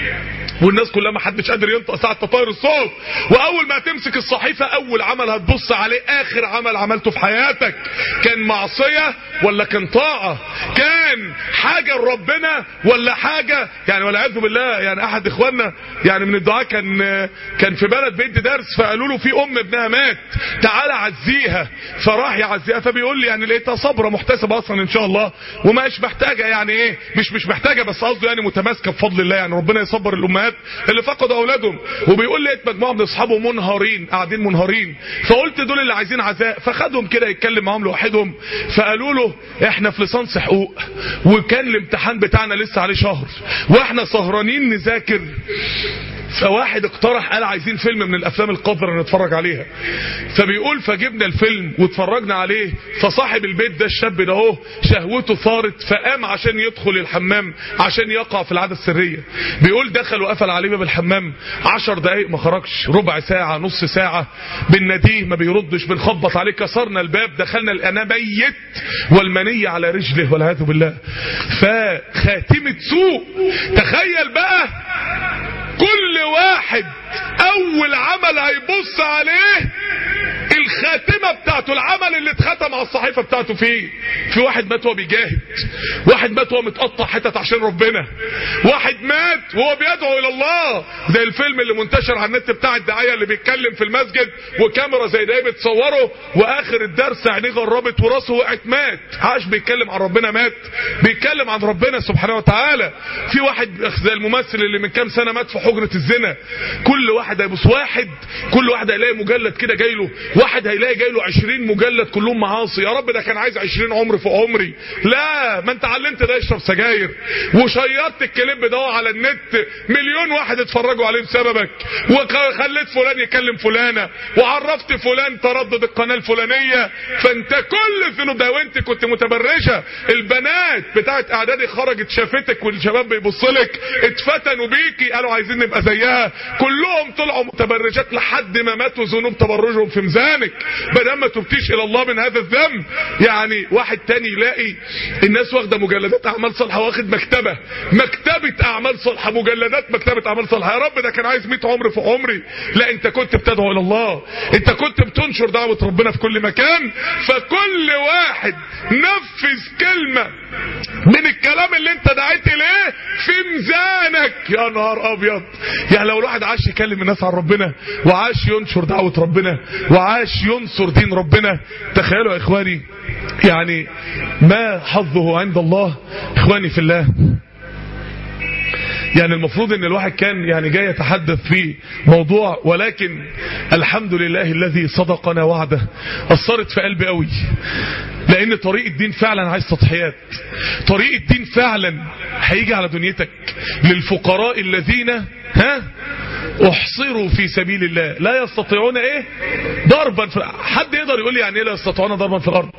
والناس كلها ما حدش قادر ينطق ساعة تطاير الصوت. واول ما تمسك الصحيفة اول عمل هتبص عليه اخر عمل عملته في حياتك، كان معصية ولا كان طاعة؟ كان حاجة لربنا ولا حاجة يعني والعياذ بالله. يعني احد اخواننا يعني من الدعاء كان كان في بلد بيدي درس، فقالوا له في ام ابنها مات تعالى عزيها، فراح يعزيها. فبيقول لي يعني لقيتها صبرة محتسبة اصلا ان شاء الله وماش محتاجة، يعني ايه مش مش محتاجة بس قصده يعني متماسكة بفضل الله. يعني ربنا يصبر الامهات اللي فقدوا اولادهم. وبيقول لقيت مجموعه من اصحابه منهارين قاعدين منهارين، فقلت دول اللي عايزين عزاء، فخدهم كده يتكلم معاهم لوحدهم. فقالوا له احنا في ليسانس حقوق وكان الامتحان بتاعنا لسه عليه شهر واحنا سهرانين نذاكر، فواحد اقترح قال عايزين فيلم من الافلام القذرة نتفرج عليها. فبيقول فجبنا الفيلم واتفرجنا عليه، فصاحب البيت ده الشاب ده اهو شهوته ثارت فقام عشان يدخل الحمام عشان يقع في العادة السرية. بيقول دخل وقفل عليه باب الحمام عشر دقايق ما خرجش، ربع ساعة نص ساعة بناديه ما بيردش، بنخبط عليه، كسرنا الباب دخلنا لقيناه ميت والمنية على رجله والعياذ بالله. فخاتمة سوء. تخيل بقى كل واحد اول عمل هيبص عليه الخاتمة بتاعته بتاعته، العمل اللي اتختم على الصحيفه بتاعته فيه. في واحد مات وهو بيجاهد، واحد مات وهو متقطع حتت عشان ربنا، واحد مات وهو بيدعو الى الله، زي الفيلم اللي منتشر على النت بتاع الداعيه اللي بيتكلم في المسجد وكاميرا زي ده بتصوره، واخر الدرس عينيه غربت وراسه وقعت مات. عاش بيتكلم عن ربنا، مات بيتكلم عن ربنا سبحانه وتعالى. في واحد زي الممثل اللي من كام سنه مات في حجره الزنا. كل واحد هيبص، واحد كل واحد هيلاقي مجلد كده جاي له، واحد هيلاقي جاي له عشرين مجلد كلهم معاصي. يا رب ده كان عايز عشرين عمر في عمري. لا، ما انت علمت ده يشرب سجاير وشيرت الكليب ده على النت، مليون واحد اتفرجوا عليه بسببك، وخليت فلان يكلم فلانه، وعرفت فلان تردد القناه الفلانيه. فانت كل الذنوب ده، وانت كنت متبرجه. البنات بتاعت اعدادي خرجت شافتك والشباب بيبصلك، اتفتنوا بيكي، قالوا عايزين نبقى زيها، كلهم طلعوا متبرجات لحد ما ماتوا ذنوب تبرجهم في ميزانك، بدل ما تبتيش الى الله من هذا الذنب. يعني واحد تاني يلاقي الناس واخده مجلدات اعمال صالحه، واخد مكتبه مكتبه اعمال صالحه، مجلدات مكتبه اعمال صالحه. يا رب ده كان عايز مئة عمر في عمري. لا، انت كنت بتدعو الى الله، انت كنت بتنشر دعوه ربنا في كل مكان. فكل واحد نفذ كلمه من الكلام اللي انت دعيت اليه في ميزانك. يا نهار ابيض، يعني لو الواحد عاش يكلم الناس عن ربنا، وعاش ينشر دعوه ربنا، وعاش ينصر دين ربنا، تخيلوا يا اخواني يعني ما حظه عند الله. اخواني في الله، يعني المفروض ان الواحد كان يعني جاي يتحدث في موضوع، ولكن الحمد لله الذي صدقنا وعده. اثرت في قلبي قوي، لان طريق الدين فعلا عايز تضحيات. طريق الدين فعلا هيجي على دنيتك للفقراء الذين ها احصروا في سبيل الله لا يستطيعون ايه ضربا في... حد يقدر يقول لي يعني ايه لا يستطيعون ضربا في الارض؟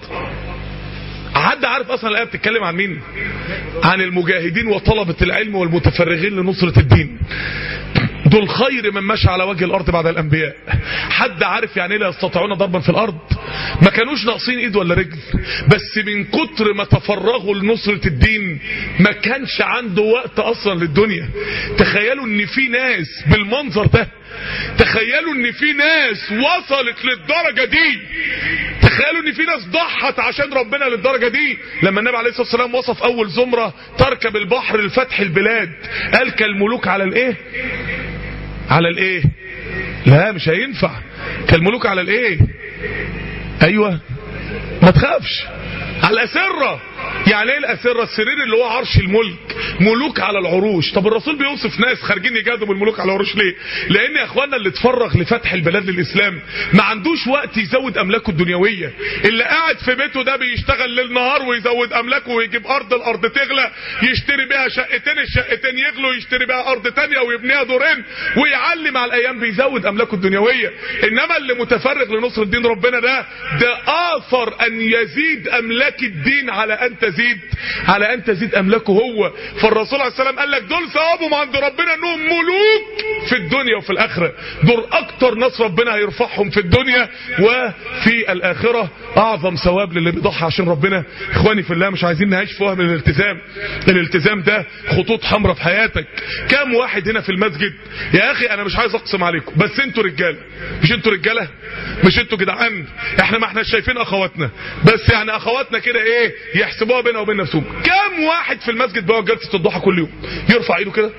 حد عارف اصلا الايه بتتكلم عن مين؟ عن المجاهدين وطلبة العلم والمتفرغين لنصرة الدين. دول خير من مشى على وجه الارض بعد الانبياء. حد عارف يعني ايه لا يستطيعون ضربا في الارض؟ ما كانوش ناقصين ايد ولا رجل، بس من كتر ما تفرغوا لنصرة الدين ما كانش عنده وقت اصلا للدنيا. تخيلوا ان في ناس بالمنظر ده، تخيلوا ان في ناس وصلت للدرجة دي، تخيلوا ان في ناس ضحت عشان ربنا للدرجة دي. لما النبي عليه الصلاة والسلام وصف اول زمرة تركب البحر لفتح البلاد، قال كالملوك على الايه؟ على الايه؟ لا مش هينفع. كالملوك على الايه؟ ايوه ما تخافش، على الاسره. يعني ايه الاسره؟ السرير اللي هو عرش الملك، ملوك على العروش. طب الرسول بيوصف ناس خارجين يجادوا بالملوك على العروش ليه؟ لان يا اخوانا اللي اتفرغ لفتح البلاد للاسلام ما عندوش وقت يزود املاكه الدنيويه. اللي قاعد في بيته ده بيشتغل ليل نهار ويزود املاكه ويجيب ارض، الارض تغلى يشتري بيها شقتين، الشقتين يغلوا يشتري بيها ارض تانية ويبنيها دورين ويعلي مع الايام، بيزود املاكه الدنيويه. انما اللي متفرغ لنصر الدين ربنا ده ده اثر ان يزيد املاك الدين على ان تزيد على ان تزيد املاكه هو. فالرسول عليه السلام قال لك دول ثوابهم عند ربنا انهم ملوك في الدنيا وفي الاخره. دول اكتر ناس ربنا هيرفعهم في الدنيا وفي الاخره. اعظم ثواب للي بيضحي عشان ربنا. اخواني في الله، مش عايزين نعيش في وهم الالتزام. الالتزام ده خطوط حمراء في حياتك. كام واحد هنا في المسجد يا اخي، انا مش عايز اقسم عليكم بس انتوا رجاله، مش انتوا رجاله، مش انتوا جدعان، احنا ما احنا شايفين اخواتنا بس، يعني اخواتنا كده ايه يحسبوها بيننا وبين نفسهم. كام واحد في المسجد بيقعد جلسه الضحى كل يوم؟ يرفع ايده كده.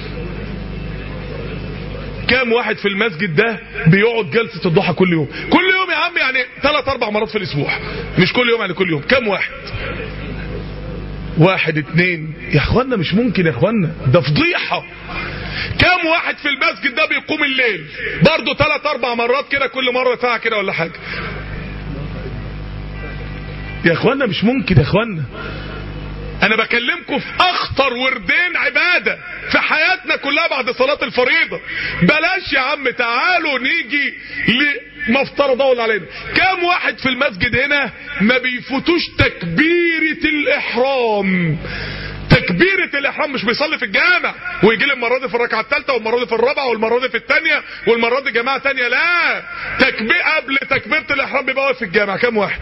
كام واحد في المسجد ده بيقعد جلسه الضحى كل يوم؟ كل يوم يا عم يعني ثلاث اربع مرات في الاسبوع، مش كل يوم يعني كل يوم. كام واحد؟ واحد اتنين يا اخوانا، مش ممكن يا اخوانا، ده فضيحه. كام واحد في المسجد ده بيقوم الليل برضه ثلاث اربع مرات كده، كل مره ساعه كده ولا حاجه؟ يا اخوانا مش ممكن يا اخوانا. انا بكلمكم في اخطر وردين عبادة في حياتنا كلها بعد صلاة الفريضة. بلاش يا عم، تعالوا نيجي لما افترضوا علينا. كام واحد في المسجد هنا ما بيفوتوش تكبيرة الاحرام؟ تكبيرة الاحرام، مش بيصلي في الجامع ويجي لي المره دي في الركعه الثالثه والمره دي في الرابعه والمره دي في الثانيه والمره دي جماعه ثانيه. لا، تكبير قبل تكبيره الاحرام بيبقى واقف في الجامع. كام واحد؟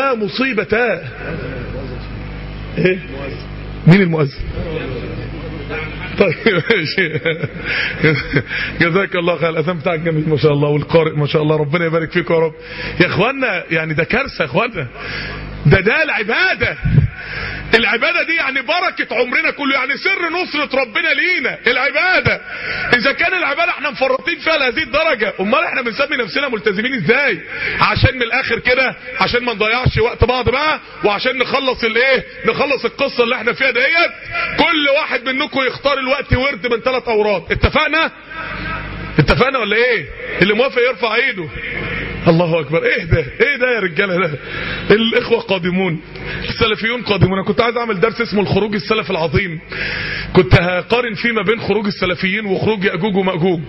ومصيبتاه. ايه؟ مين المؤذن؟ طيب ماشي. جزاك الله خير. الاذان بتاعك جميل ما شاء الله، والقارئ ما شاء الله، ربنا يبارك فيكم يا رب. يا اخوانا يعني ده كارثه يا اخوانا، ده ده العباده. العبادة دي يعني بركة عمرنا كله، يعني سر نصرة ربنا لينا العبادة. اذا كان العبادة احنا مفرطين فيها لهذه الدرجة، امال احنا بنسمي نفسنا ملتزمين ازاي؟ عشان من الاخر كده، عشان ما نضيعش وقت بعض بقى، وعشان نخلص الايه نخلص القصة اللي احنا فيها ديت، كل واحد منكم يختار الوقت ورد من ثلاث اوراد. اتفقنا؟ اتفقنا ولا ايه؟ اللي موافق يرفع ايده. الله اكبر. ايه ده ايه ده يا رجاله؟ ده الاخوه قادمون، السلفيون قادمون. انا كنت عايز اعمل درس اسمه الخروج السلف العظيم، كنت هقارن فيه ما بين خروج السلفيين وخروج ياجوج وماجوج.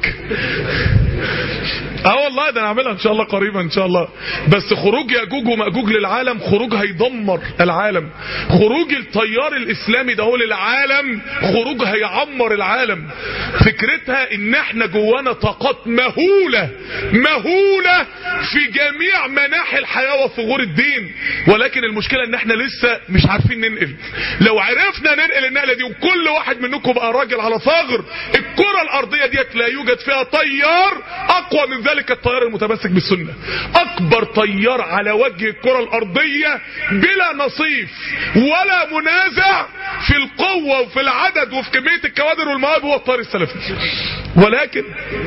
اه والله ده انا هعملها ان شاء الله قريبا ان شاء الله. بس خروج ياجوج وماجوج للعالم خروج هيدمر العالم، خروج التيار الاسلامي ده هو للعالم خروج هيعمر العالم. فكرتها ان احنا جوانا طاقات مهوله مهوله في جميع مناحي الحياه وثغور الدين، ولكن المشكله ان احنا لسه مش عارفين ننقل. لو عرفنا ننقل النقله دي وكل واحد منكم بقى راجل على ثغر، الكره الارضيه ديت لا يوجد فيها طيار اقوى من ذلك التيار المتمسك بالسنه. اكبر طيار على وجه الكره الارضيه بلا نصيف ولا منازع في القوه وفي العدد وفي كميه الكوادر والمواهب هو التيار السلفي. ولكن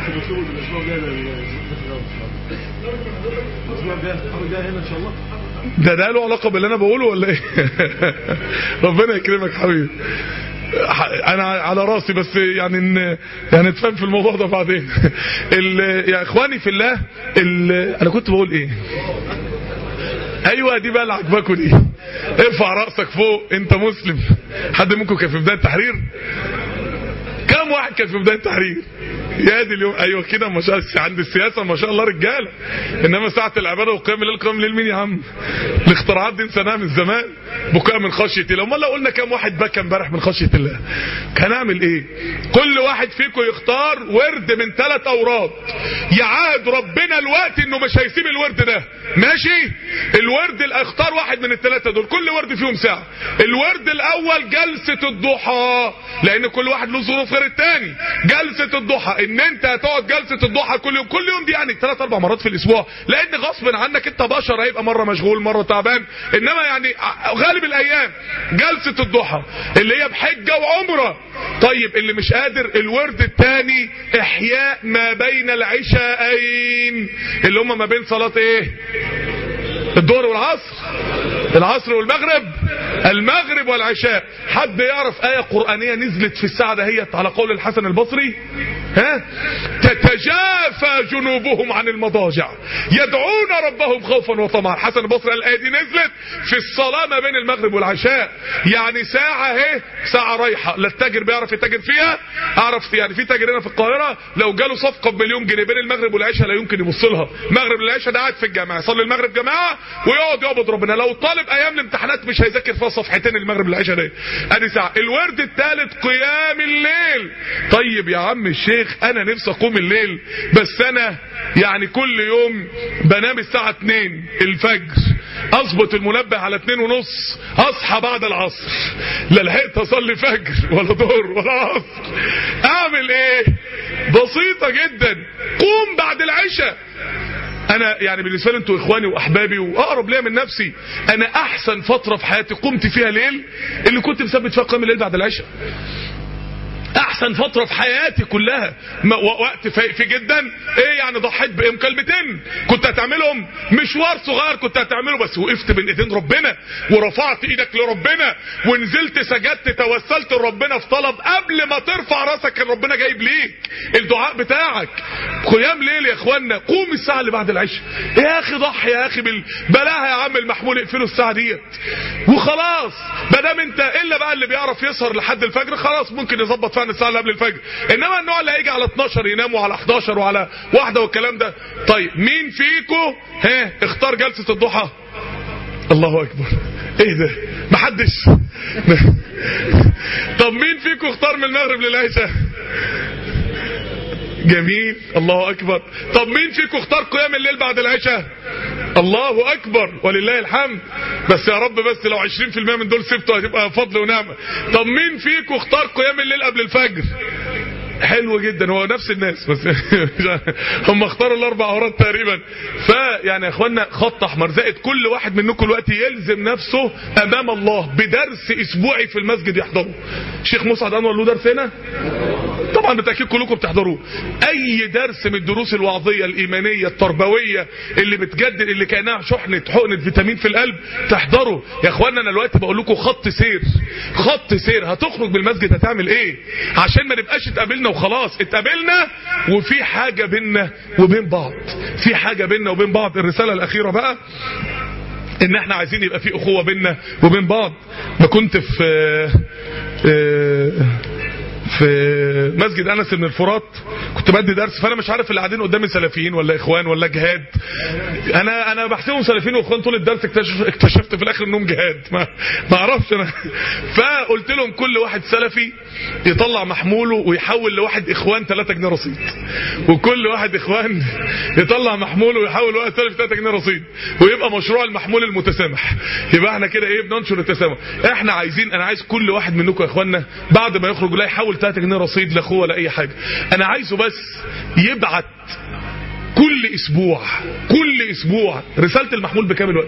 ده ده له علاقه باللي انا بقوله ولا ايه؟ ربنا يكرمك حبيبي. انا على راسي، بس يعني ان يعني نتفهم في الموضوع ده بعدين. يا اخواني في الله، انا كنت بقول ايه؟ ايوه دي بقى اللي عجباكم دي. ارفع راسك فوق انت مسلم. حد منكم كان في بدايه التحرير؟ كم واحد كان في بدايه التحرير؟ يا دي اليوم. ايوه كده ما شاء الله. عند السياسه ما شاء الله رجاله، انما ساعه العباده وقيام الليل قيام الليل مين يا عم؟ الاختراعات دي انسانها من زمان. بكاء من خشيه الله. امال لو قلنا كم واحد بكى امبارح من خشيه الله هنعمل ايه؟ كل واحد فيكم يختار ورد من ثلاث اوراد، يعاهد ربنا الوقت انه مش هيسيب الورد ده. ماشي؟ الورد اختار واحد من الثلاثه دول، كل ورد فيهم ساعه. الورد الاول جلسه الضحى، لان كل واحد له ظروف غير الثاني. جلسه الضحى ان انت هتقعد جلسه الضحى كل يوم، كل يوم دي يعني ثلاث اربع مرات في الاسبوع، لان غصب عنك انت بشر، هيبقى مره مشغول مره تعبان، انما يعني غالب الايام جلسه الضحى اللي هي بحجه وعمره. طيب اللي مش قادر، الورد الثاني احياء ما بين العشاءين، اللي هم ما بين صلاه ايه؟ الظهر والعصر، العصر والمغرب، المغرب والعشاء. حد يعرف آية قرآنية نزلت في الساعة دهيت على قول الحسن البصري؟ ها؟ تتجافى جنوبهم عن المضاجع يدعون ربهم خوفا وطمعا. الحسن البصري قال الآية دي نزلت في الصلاة ما بين المغرب والعشاء، يعني ساعة اهي، ساعة رايحة. لا التاجر بيعرف يتاجر فيها، اعرف يعني في تاجر هنا في القاهرة لو جاله صفقة بمليون جنيه بين المغرب والعشاء لا يمكن يبص لها. المغرب والعشاء ده قاعد في الجامعة يصلي المغرب جماعة ويقعد يعبد ربنا. لو طالب ايام الامتحانات مش هيذاكر فيها صفحتين المغرب والعشاء دي. ادي ساعة. الورد الثالث قيام الليل. طيب يا عم الشيخ انا نفسي اقوم الليل، بس انا يعني كل يوم بنام الساعة اتنين الفجر، اظبط المنبه على اتنين ونص، اصحى بعد العصر، لا لحقت اصلي فجر ولا ظهر ولا عصر. اعمل ايه؟ بسيطة جدا، قوم بعد العشاء. انا يعني بالنسبه لي انتوا اخواني واحبابي واقرب ليا من نفسي، انا احسن فتره في حياتي قمت فيها ليل اللي كنت مثبت فيها قيام الليل بعد العشاء. احسن فترة في حياتي كلها، وقت فايق جدا. ايه يعني ضحيت بمكالمتين كنت هتعملهم، مشوار صغير كنت هتعمله، بس وقفت بين ايدين ربنا ورفعت ايدك لربنا ونزلت سجدت توسلت لربنا في طلب قبل ما ترفع راسك كان ربنا جايب ليك الدعاء بتاعك. قيام ليل يا اخوانا. قوم الساعة اللي بعد العشاء يا اخي، ضحي يا اخي بلاها يا عم المحمول، اقفلوا الساعة ديت وخلاص. ما دام انت الا بقى اللي بيعرف يسهر لحد الفجر خلاص ممكن يظبط فعلا الساعة اللي قبل الفجر، انما النوع اللي هيجي على اتناشر ينام وعلى احداشر وعلى واحدة والكلام ده. طيب مين فيكو ها اختار جلسة الضحى؟ الله اكبر. ايه ده؟ محدش. طب مين فيكو اختار من المغرب للعشاء؟ جميل، الله اكبر. طب مين فيكو اختار قيام الليل بعد العشاء؟ الله اكبر ولله الحمد. بس يا رب بس لو عشرين في المية من دول سبتوا هتبقى فضل ونعمه. طب مين فيكم اختار قيام الليل قبل الفجر؟ حلو جدا، هو نفس الناس بس هم اختاروا الاربع اوراد تقريبا. فيعني يا اخوانا خط احمر زائد كل واحد منكم الوقت يلزم نفسه امام الله بدرس اسبوعي في المسجد يحضره. شيخ مسعد انور له درس هنا طبعا بالتاكيد كلكم بتحضروه. اي درس من الدروس الوعظيه الايمانيه التربويه اللي بتجدد اللي كانها شحنه حقنه فيتامين في القلب تحضره. يا اخوانا انا دلوقتي بقول لكم خط سير، خط سير هتخرج من المسجد هتعمل ايه عشان ما نبقاش اتقابلنا وخلاص. اتقابلنا وفي حاجه بيننا وبين بعض، في حاجه بيننا وبين بعض. الرساله الاخيره بقى ان احنا عايزين يبقى في اخوه بيننا وبين بعض. ما كنت في في مسجد انس بن الفرات كنت بدي درس، فانا مش عارف اللي قاعدين قدامي سلفيين ولا اخوان ولا جهاد. انا انا بحسبهم سلفيين واخوان طول الدرس، اكتشف اكتشفت في الاخر انهم جهاد، ما ما اعرفش انا. فقلت لهم كل واحد سلفي يطلع محموله ويحول لواحد اخوان ثلاثة جنيه رصيد، وكل واحد اخوان يطلع محموله ويحول لواحد سلفي ثلاثة جنيه رصيد، ويبقى مشروع المحمول المتسامح. يبقى احنا كده ايه بننشر التسامح. احنا عايزين انا عايز كل واحد منكم يا اخوانا بعد ما يخرج لا يحول ثلاثة جنيه رصيد لاخوه ولا اي حاجه. انا عايزه بس يبعت كل اسبوع كل اسبوع رساله المحمول بكام الوقت؟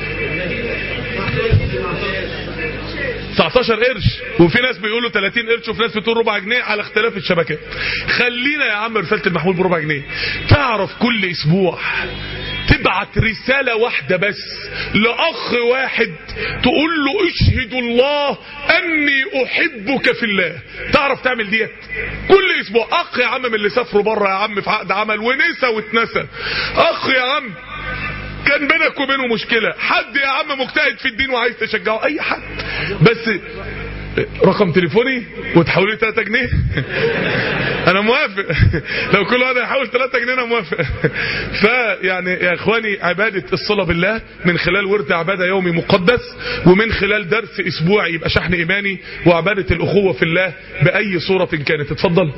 تسعتاشر قرش، وفي ناس بيقولوا تلاتين قرش، وفي ناس بتقول ربع جنيه على اختلاف الشبكات. خلينا يا عم رساله المحمول بربع جنيه. تعرف كل اسبوع تبعت رسالة واحدة بس لأخ واحد تقول له اشهد الله أني أحبك في الله. تعرف تعمل ديت كل أسبوع؟ أخ يا عم من اللي سافروا بره يا عم في عقد عمل ونسى واتنسى، أخ يا عم كان بينك وبينه مشكلة، حد يا عم مجتهد في الدين وعايز تشجعه، أي حد بس رقم تليفوني وتحولي ثلاثة جنيه انا موافق. لو كل واحد يحول ثلاثة جنيه انا موافق. فيعني يا اخواني عبادة الصلة بالله من خلال ورد عبادة يومي مقدس، ومن خلال درس اسبوعي يبقى شحن ايماني، وعبادة الاخوة في الله باي صورة كانت. اتفضل.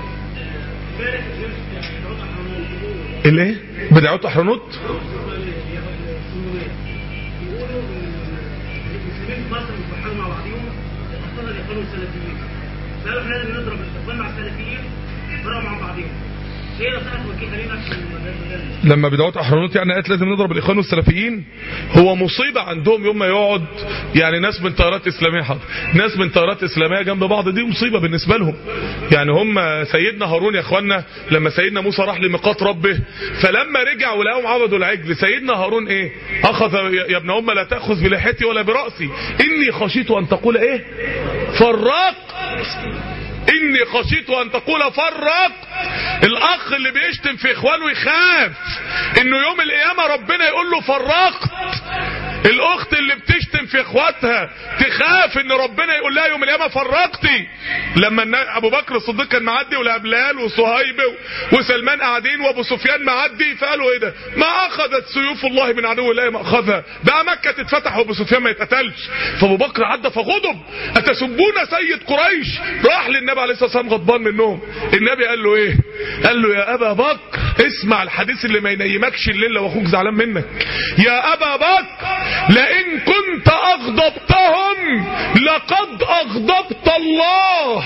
الايه؟ بدعوت احرنوت السلفيين قالوا احنا لازم نضرب الاخوان مع السلفيين نضرب مع بعضهم. ايه نصيحه توجهها لنا في المجال؟ لما بدعوت احرنوت يعني قالت لازم نضرب الاخوان والسلفيين. هو مصيبه عندهم يوم ما يقعد يعني ناس من تيارات اسلاميه حاضر ناس من تيارات اسلاميه جنب بعض، دي مصيبه بالنسبه لهم. يعني هم سيدنا هارون يا اخوانا لما سيدنا موسى راح لميقات ربه، فلما رجع ولقاهم عبدوا العجل، سيدنا هارون ايه اخذ يا ابن ام لا تاخذ بلحيتي ولا براسي اني خشيت ان تقول ايه فرقت، اني خشيت ان تقول فرق. الاخ اللي بيشتم في اخوانه يخاف انه يوم القيامه ربنا يقول له فرقت. الاخت اللي بتشتم في اخواتها تخاف ان ربنا يقول لها يوم القيامه فرقتي. لما ابو بكر الصديق كان معدي ولا بلال وصهيب وسلمان قاعدين وابو سفيان معدي، فقالوا ايه ده؟ ما اخذت سيوف الله من عدو الله ما اخذها، ده مكه تتفتح وابو سفيان ما يتقتلش. فابو بكر عدى فغضب، اتسبون سيد قريش. راح للنبي عليه الصلاه والسلام غضبان منهم. النبي قال له ايه؟ قال له يا ابا بكر اسمع الحديث اللي ما ينيمكش الليل لو اخوك زعلان منك. يا ابا بكر لئن كنت اغضبتهم لقد اغضبت الله.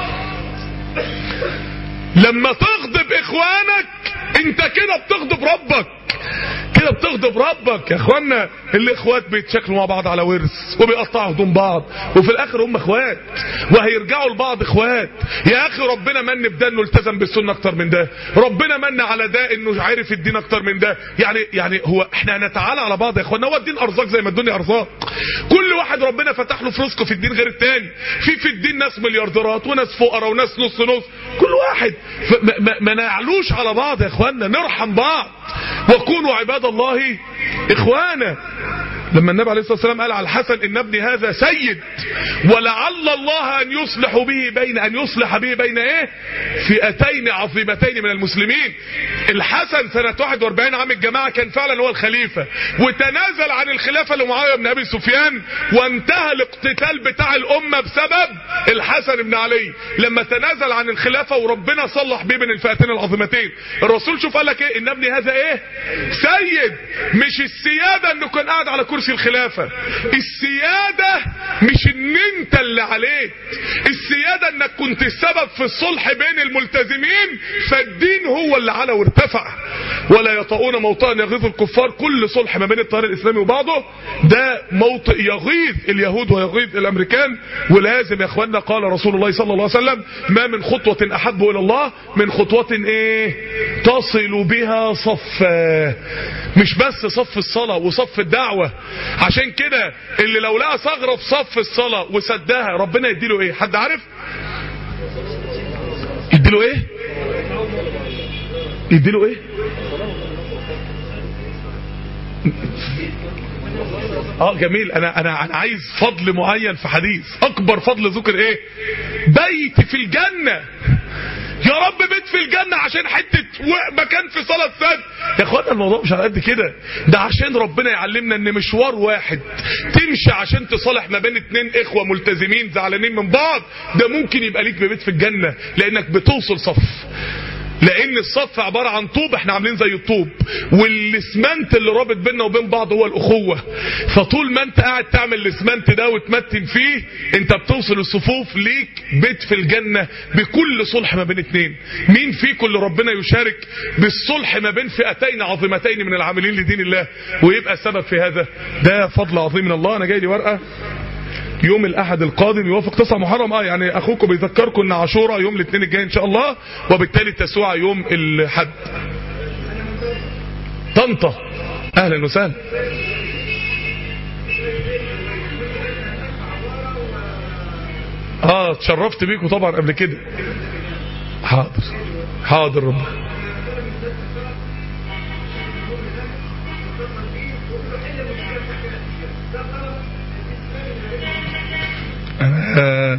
لما تغضب اخوانك انت كده بتغضب ربك، كده بتغضب ربك. يا اخوانا الاخوات بيتشكلوا مع بعض على ورث وبيقطعوا هدوم بعض، وفي الاخر هم اخوات وهيرجعوا لبعض اخوات. يا اخي ربنا من بده انه التزم بالسنه اكتر من ده، ربنا من على ده انه عارف الدين اكتر من ده. يعني يعني هو احنا هنتعالى على بعض يا اخوانا؟ هو الدين ارزاق زي ما الدنيا ارزاق، كل واحد ربنا فتح له في رزقه في الدين غير التاني. في في الدين ناس مليارديرات وناس فقراء وناس نص نص، كل واحد ما, ما نعلوش على بعض يا اخوانا، نرحم بعض وكونوا عباد الله اخوانا. لما النبي عليه الصلاة والسلام قال على الحسن ان ابني هذا سيد ولعل الله ان يصلح به بين ان يصلح به بين ايه فئتين عظيمتين من المسلمين. الحسن سنة واحد واربعين عام الجماعة كان فعلا هو الخليفة، وتنازل عن الخلافة لمعاوية بن ابي سفيان، وانتهى الاقتتال بتاع الامة بسبب الحسن بن علي لما تنازل عن الخلافة وربنا صلح بيه بين الفئتين العظيمتين. الرسول شوف قال لك ايه؟ ان ابني هذا ايه سيد. مش السيادة انه كان قاعد على كرسي الخلافة، السيادة مش ان انت اللي عليك، السيادة انك كنت السبب في الصلح بين الملتزمين، فالدين هو اللي على وارتفع. ولا يطؤون موطئا يغيظ الكفار. كل صلح ما بين التيار الاسلامي وبعضه ده موطئ يغيظ اليهود ويغيظ الامريكان. ولازم يا اخوانا قال رسول الله صلى الله عليه وسلم ما من خطوة احب الى الله من خطوة ايه تصل بها صفا. مش بس صف الصلاة وصف الدعوة. عشان كده اللي لو لقى ثغرة في صف الصلاة وسدها ربنا يديله ايه؟ حد عارف؟ يديله ايه؟ يديله ايه؟ اه جميل. انا انا انا عايز فضل معين في حديث. اكبر فضل ذكر ايه؟ بيت في الجنة. يا رب بيت في الجنة عشان حتة مكان في صلاة سد. يا اخوانا الموضوع مش على قد كده، ده عشان ربنا يعلمنا ان مشوار واحد تمشي عشان تصالح ما بين اتنين اخوة ملتزمين زعلانين من بعض، ده ممكن يبقى ليك ببيت في الجنة، لانك بتوصل صف. لان الصف عبارة عن طوب، احنا عاملين زي الطوب، والاسمنت اللي رابط بيننا وبين بعض هو الاخوة. فطول ما انت قاعد تعمل الاسمنت ده وتمتن فيه انت بتوصل الصفوف ليك بيت في الجنة بكل صلح ما بين اتنين. مين فيكم اللي ربنا يشارك بالصلح ما بين فئتين عظيمتين من العاملين لدين الله ويبقى سبب في هذا؟ ده فضل عظيم من الله. انا جاي لي ورقة يوم الاحد القادم يوافق تسعة محرم، اه يعني اخوكم بيذكركم ان عاشوراء يوم الاثنين الجاي ان شاء الله، وبالتالي التسويعة يوم الحد. طنطا اهلا وسهلا. اه اتشرفت بيكم طبعا قبل كده. حاضر حاضر رب. آه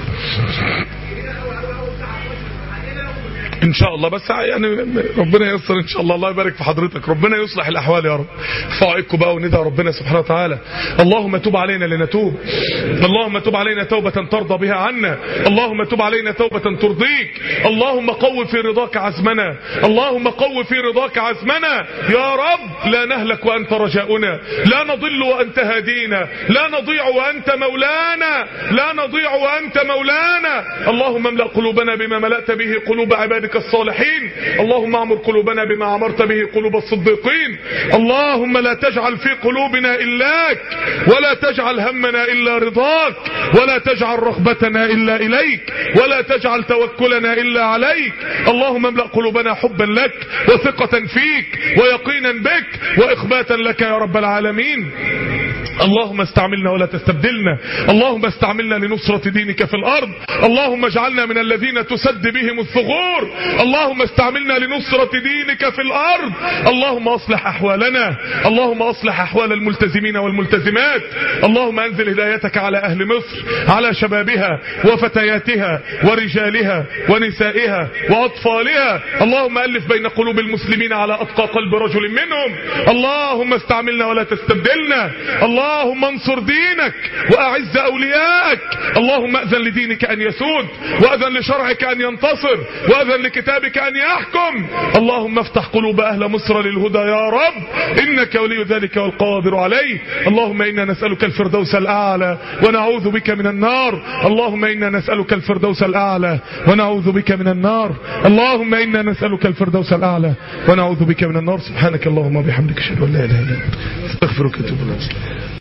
ان شاء الله، بس يعني ربنا ييسر ان شاء الله. الله يبارك في حضرتك، ربنا يصلح الاحوال يا رب. فاعقوا بقى وندعي ربنا سبحانه وتعالى. اللهم تب علينا لنتوب، اللهم تب علينا توبة ترضى بها عنا، اللهم تب علينا توبة ترضيك، اللهم قو في رضاك عزمنا، اللهم قو في رضاك عزمنا يا رب. لا نهلك وانت رجاؤنا، لا نضل وانت هادينا، لا نضيع وانت مولانا، لا نضيع وانت مولانا. اللهم املأ قلوبنا بما ملأت به قلوب عبادك الصالحين، اللهم اعمر قلوبنا بما عمرت به قلوب الصديقين، اللهم لا تجعل في قلوبنا إلاك، ولا تجعل همنا إلا رضاك، ولا تجعل رغبتنا إلا إليك، ولا تجعل توكلنا إلا عليك. اللهم املأ قلوبنا حبا لك وثقة فيك ويقينا بك وإخباتا لك يا رب العالمين. اللهم استعملنا ولا تستبدلنا، اللهم استعملنا لنصرة دينك في الأرض، اللهم اجعلنا من الذين تسد بهم الثغور، اللهم استعملنا لنصرة دينك في الأرض. اللهم أصلح أحوالنا، اللهم أصلح أحوال الملتزمين والملتزمات، اللهم أنزل هدايتك على أهل مصر، على شبابها وفتياتها ورجالها ونسائها وأطفالها. اللهم ألف بين قلوب المسلمين على أتقى قلب رجل منهم. اللهم استعملنا ولا تستبدلنا، اللهم انصر دينك وأعز أولياءك، اللهم أذن لدينك أن يسود، وأذن لشرعك أن ينتصر، وأذن لكتابك أن يحكم. اللهم افتح قلوب أهل مصر للهدى يا رب، إنك ولي ذلك والقادر عليه. اللهم إنا نسألك الفردوس الأعلى ونعوذ بك من النار، اللهم إنا نسألك الفردوس الأعلى ونعوذ بك من النار، اللهم إنا نسألك الفردوس الأعلى ونعوذ بك من النار. سبحانك اللهم وبحمدك أشهد أن لا إله إلا أنت أستغفرك وأتوب إليك.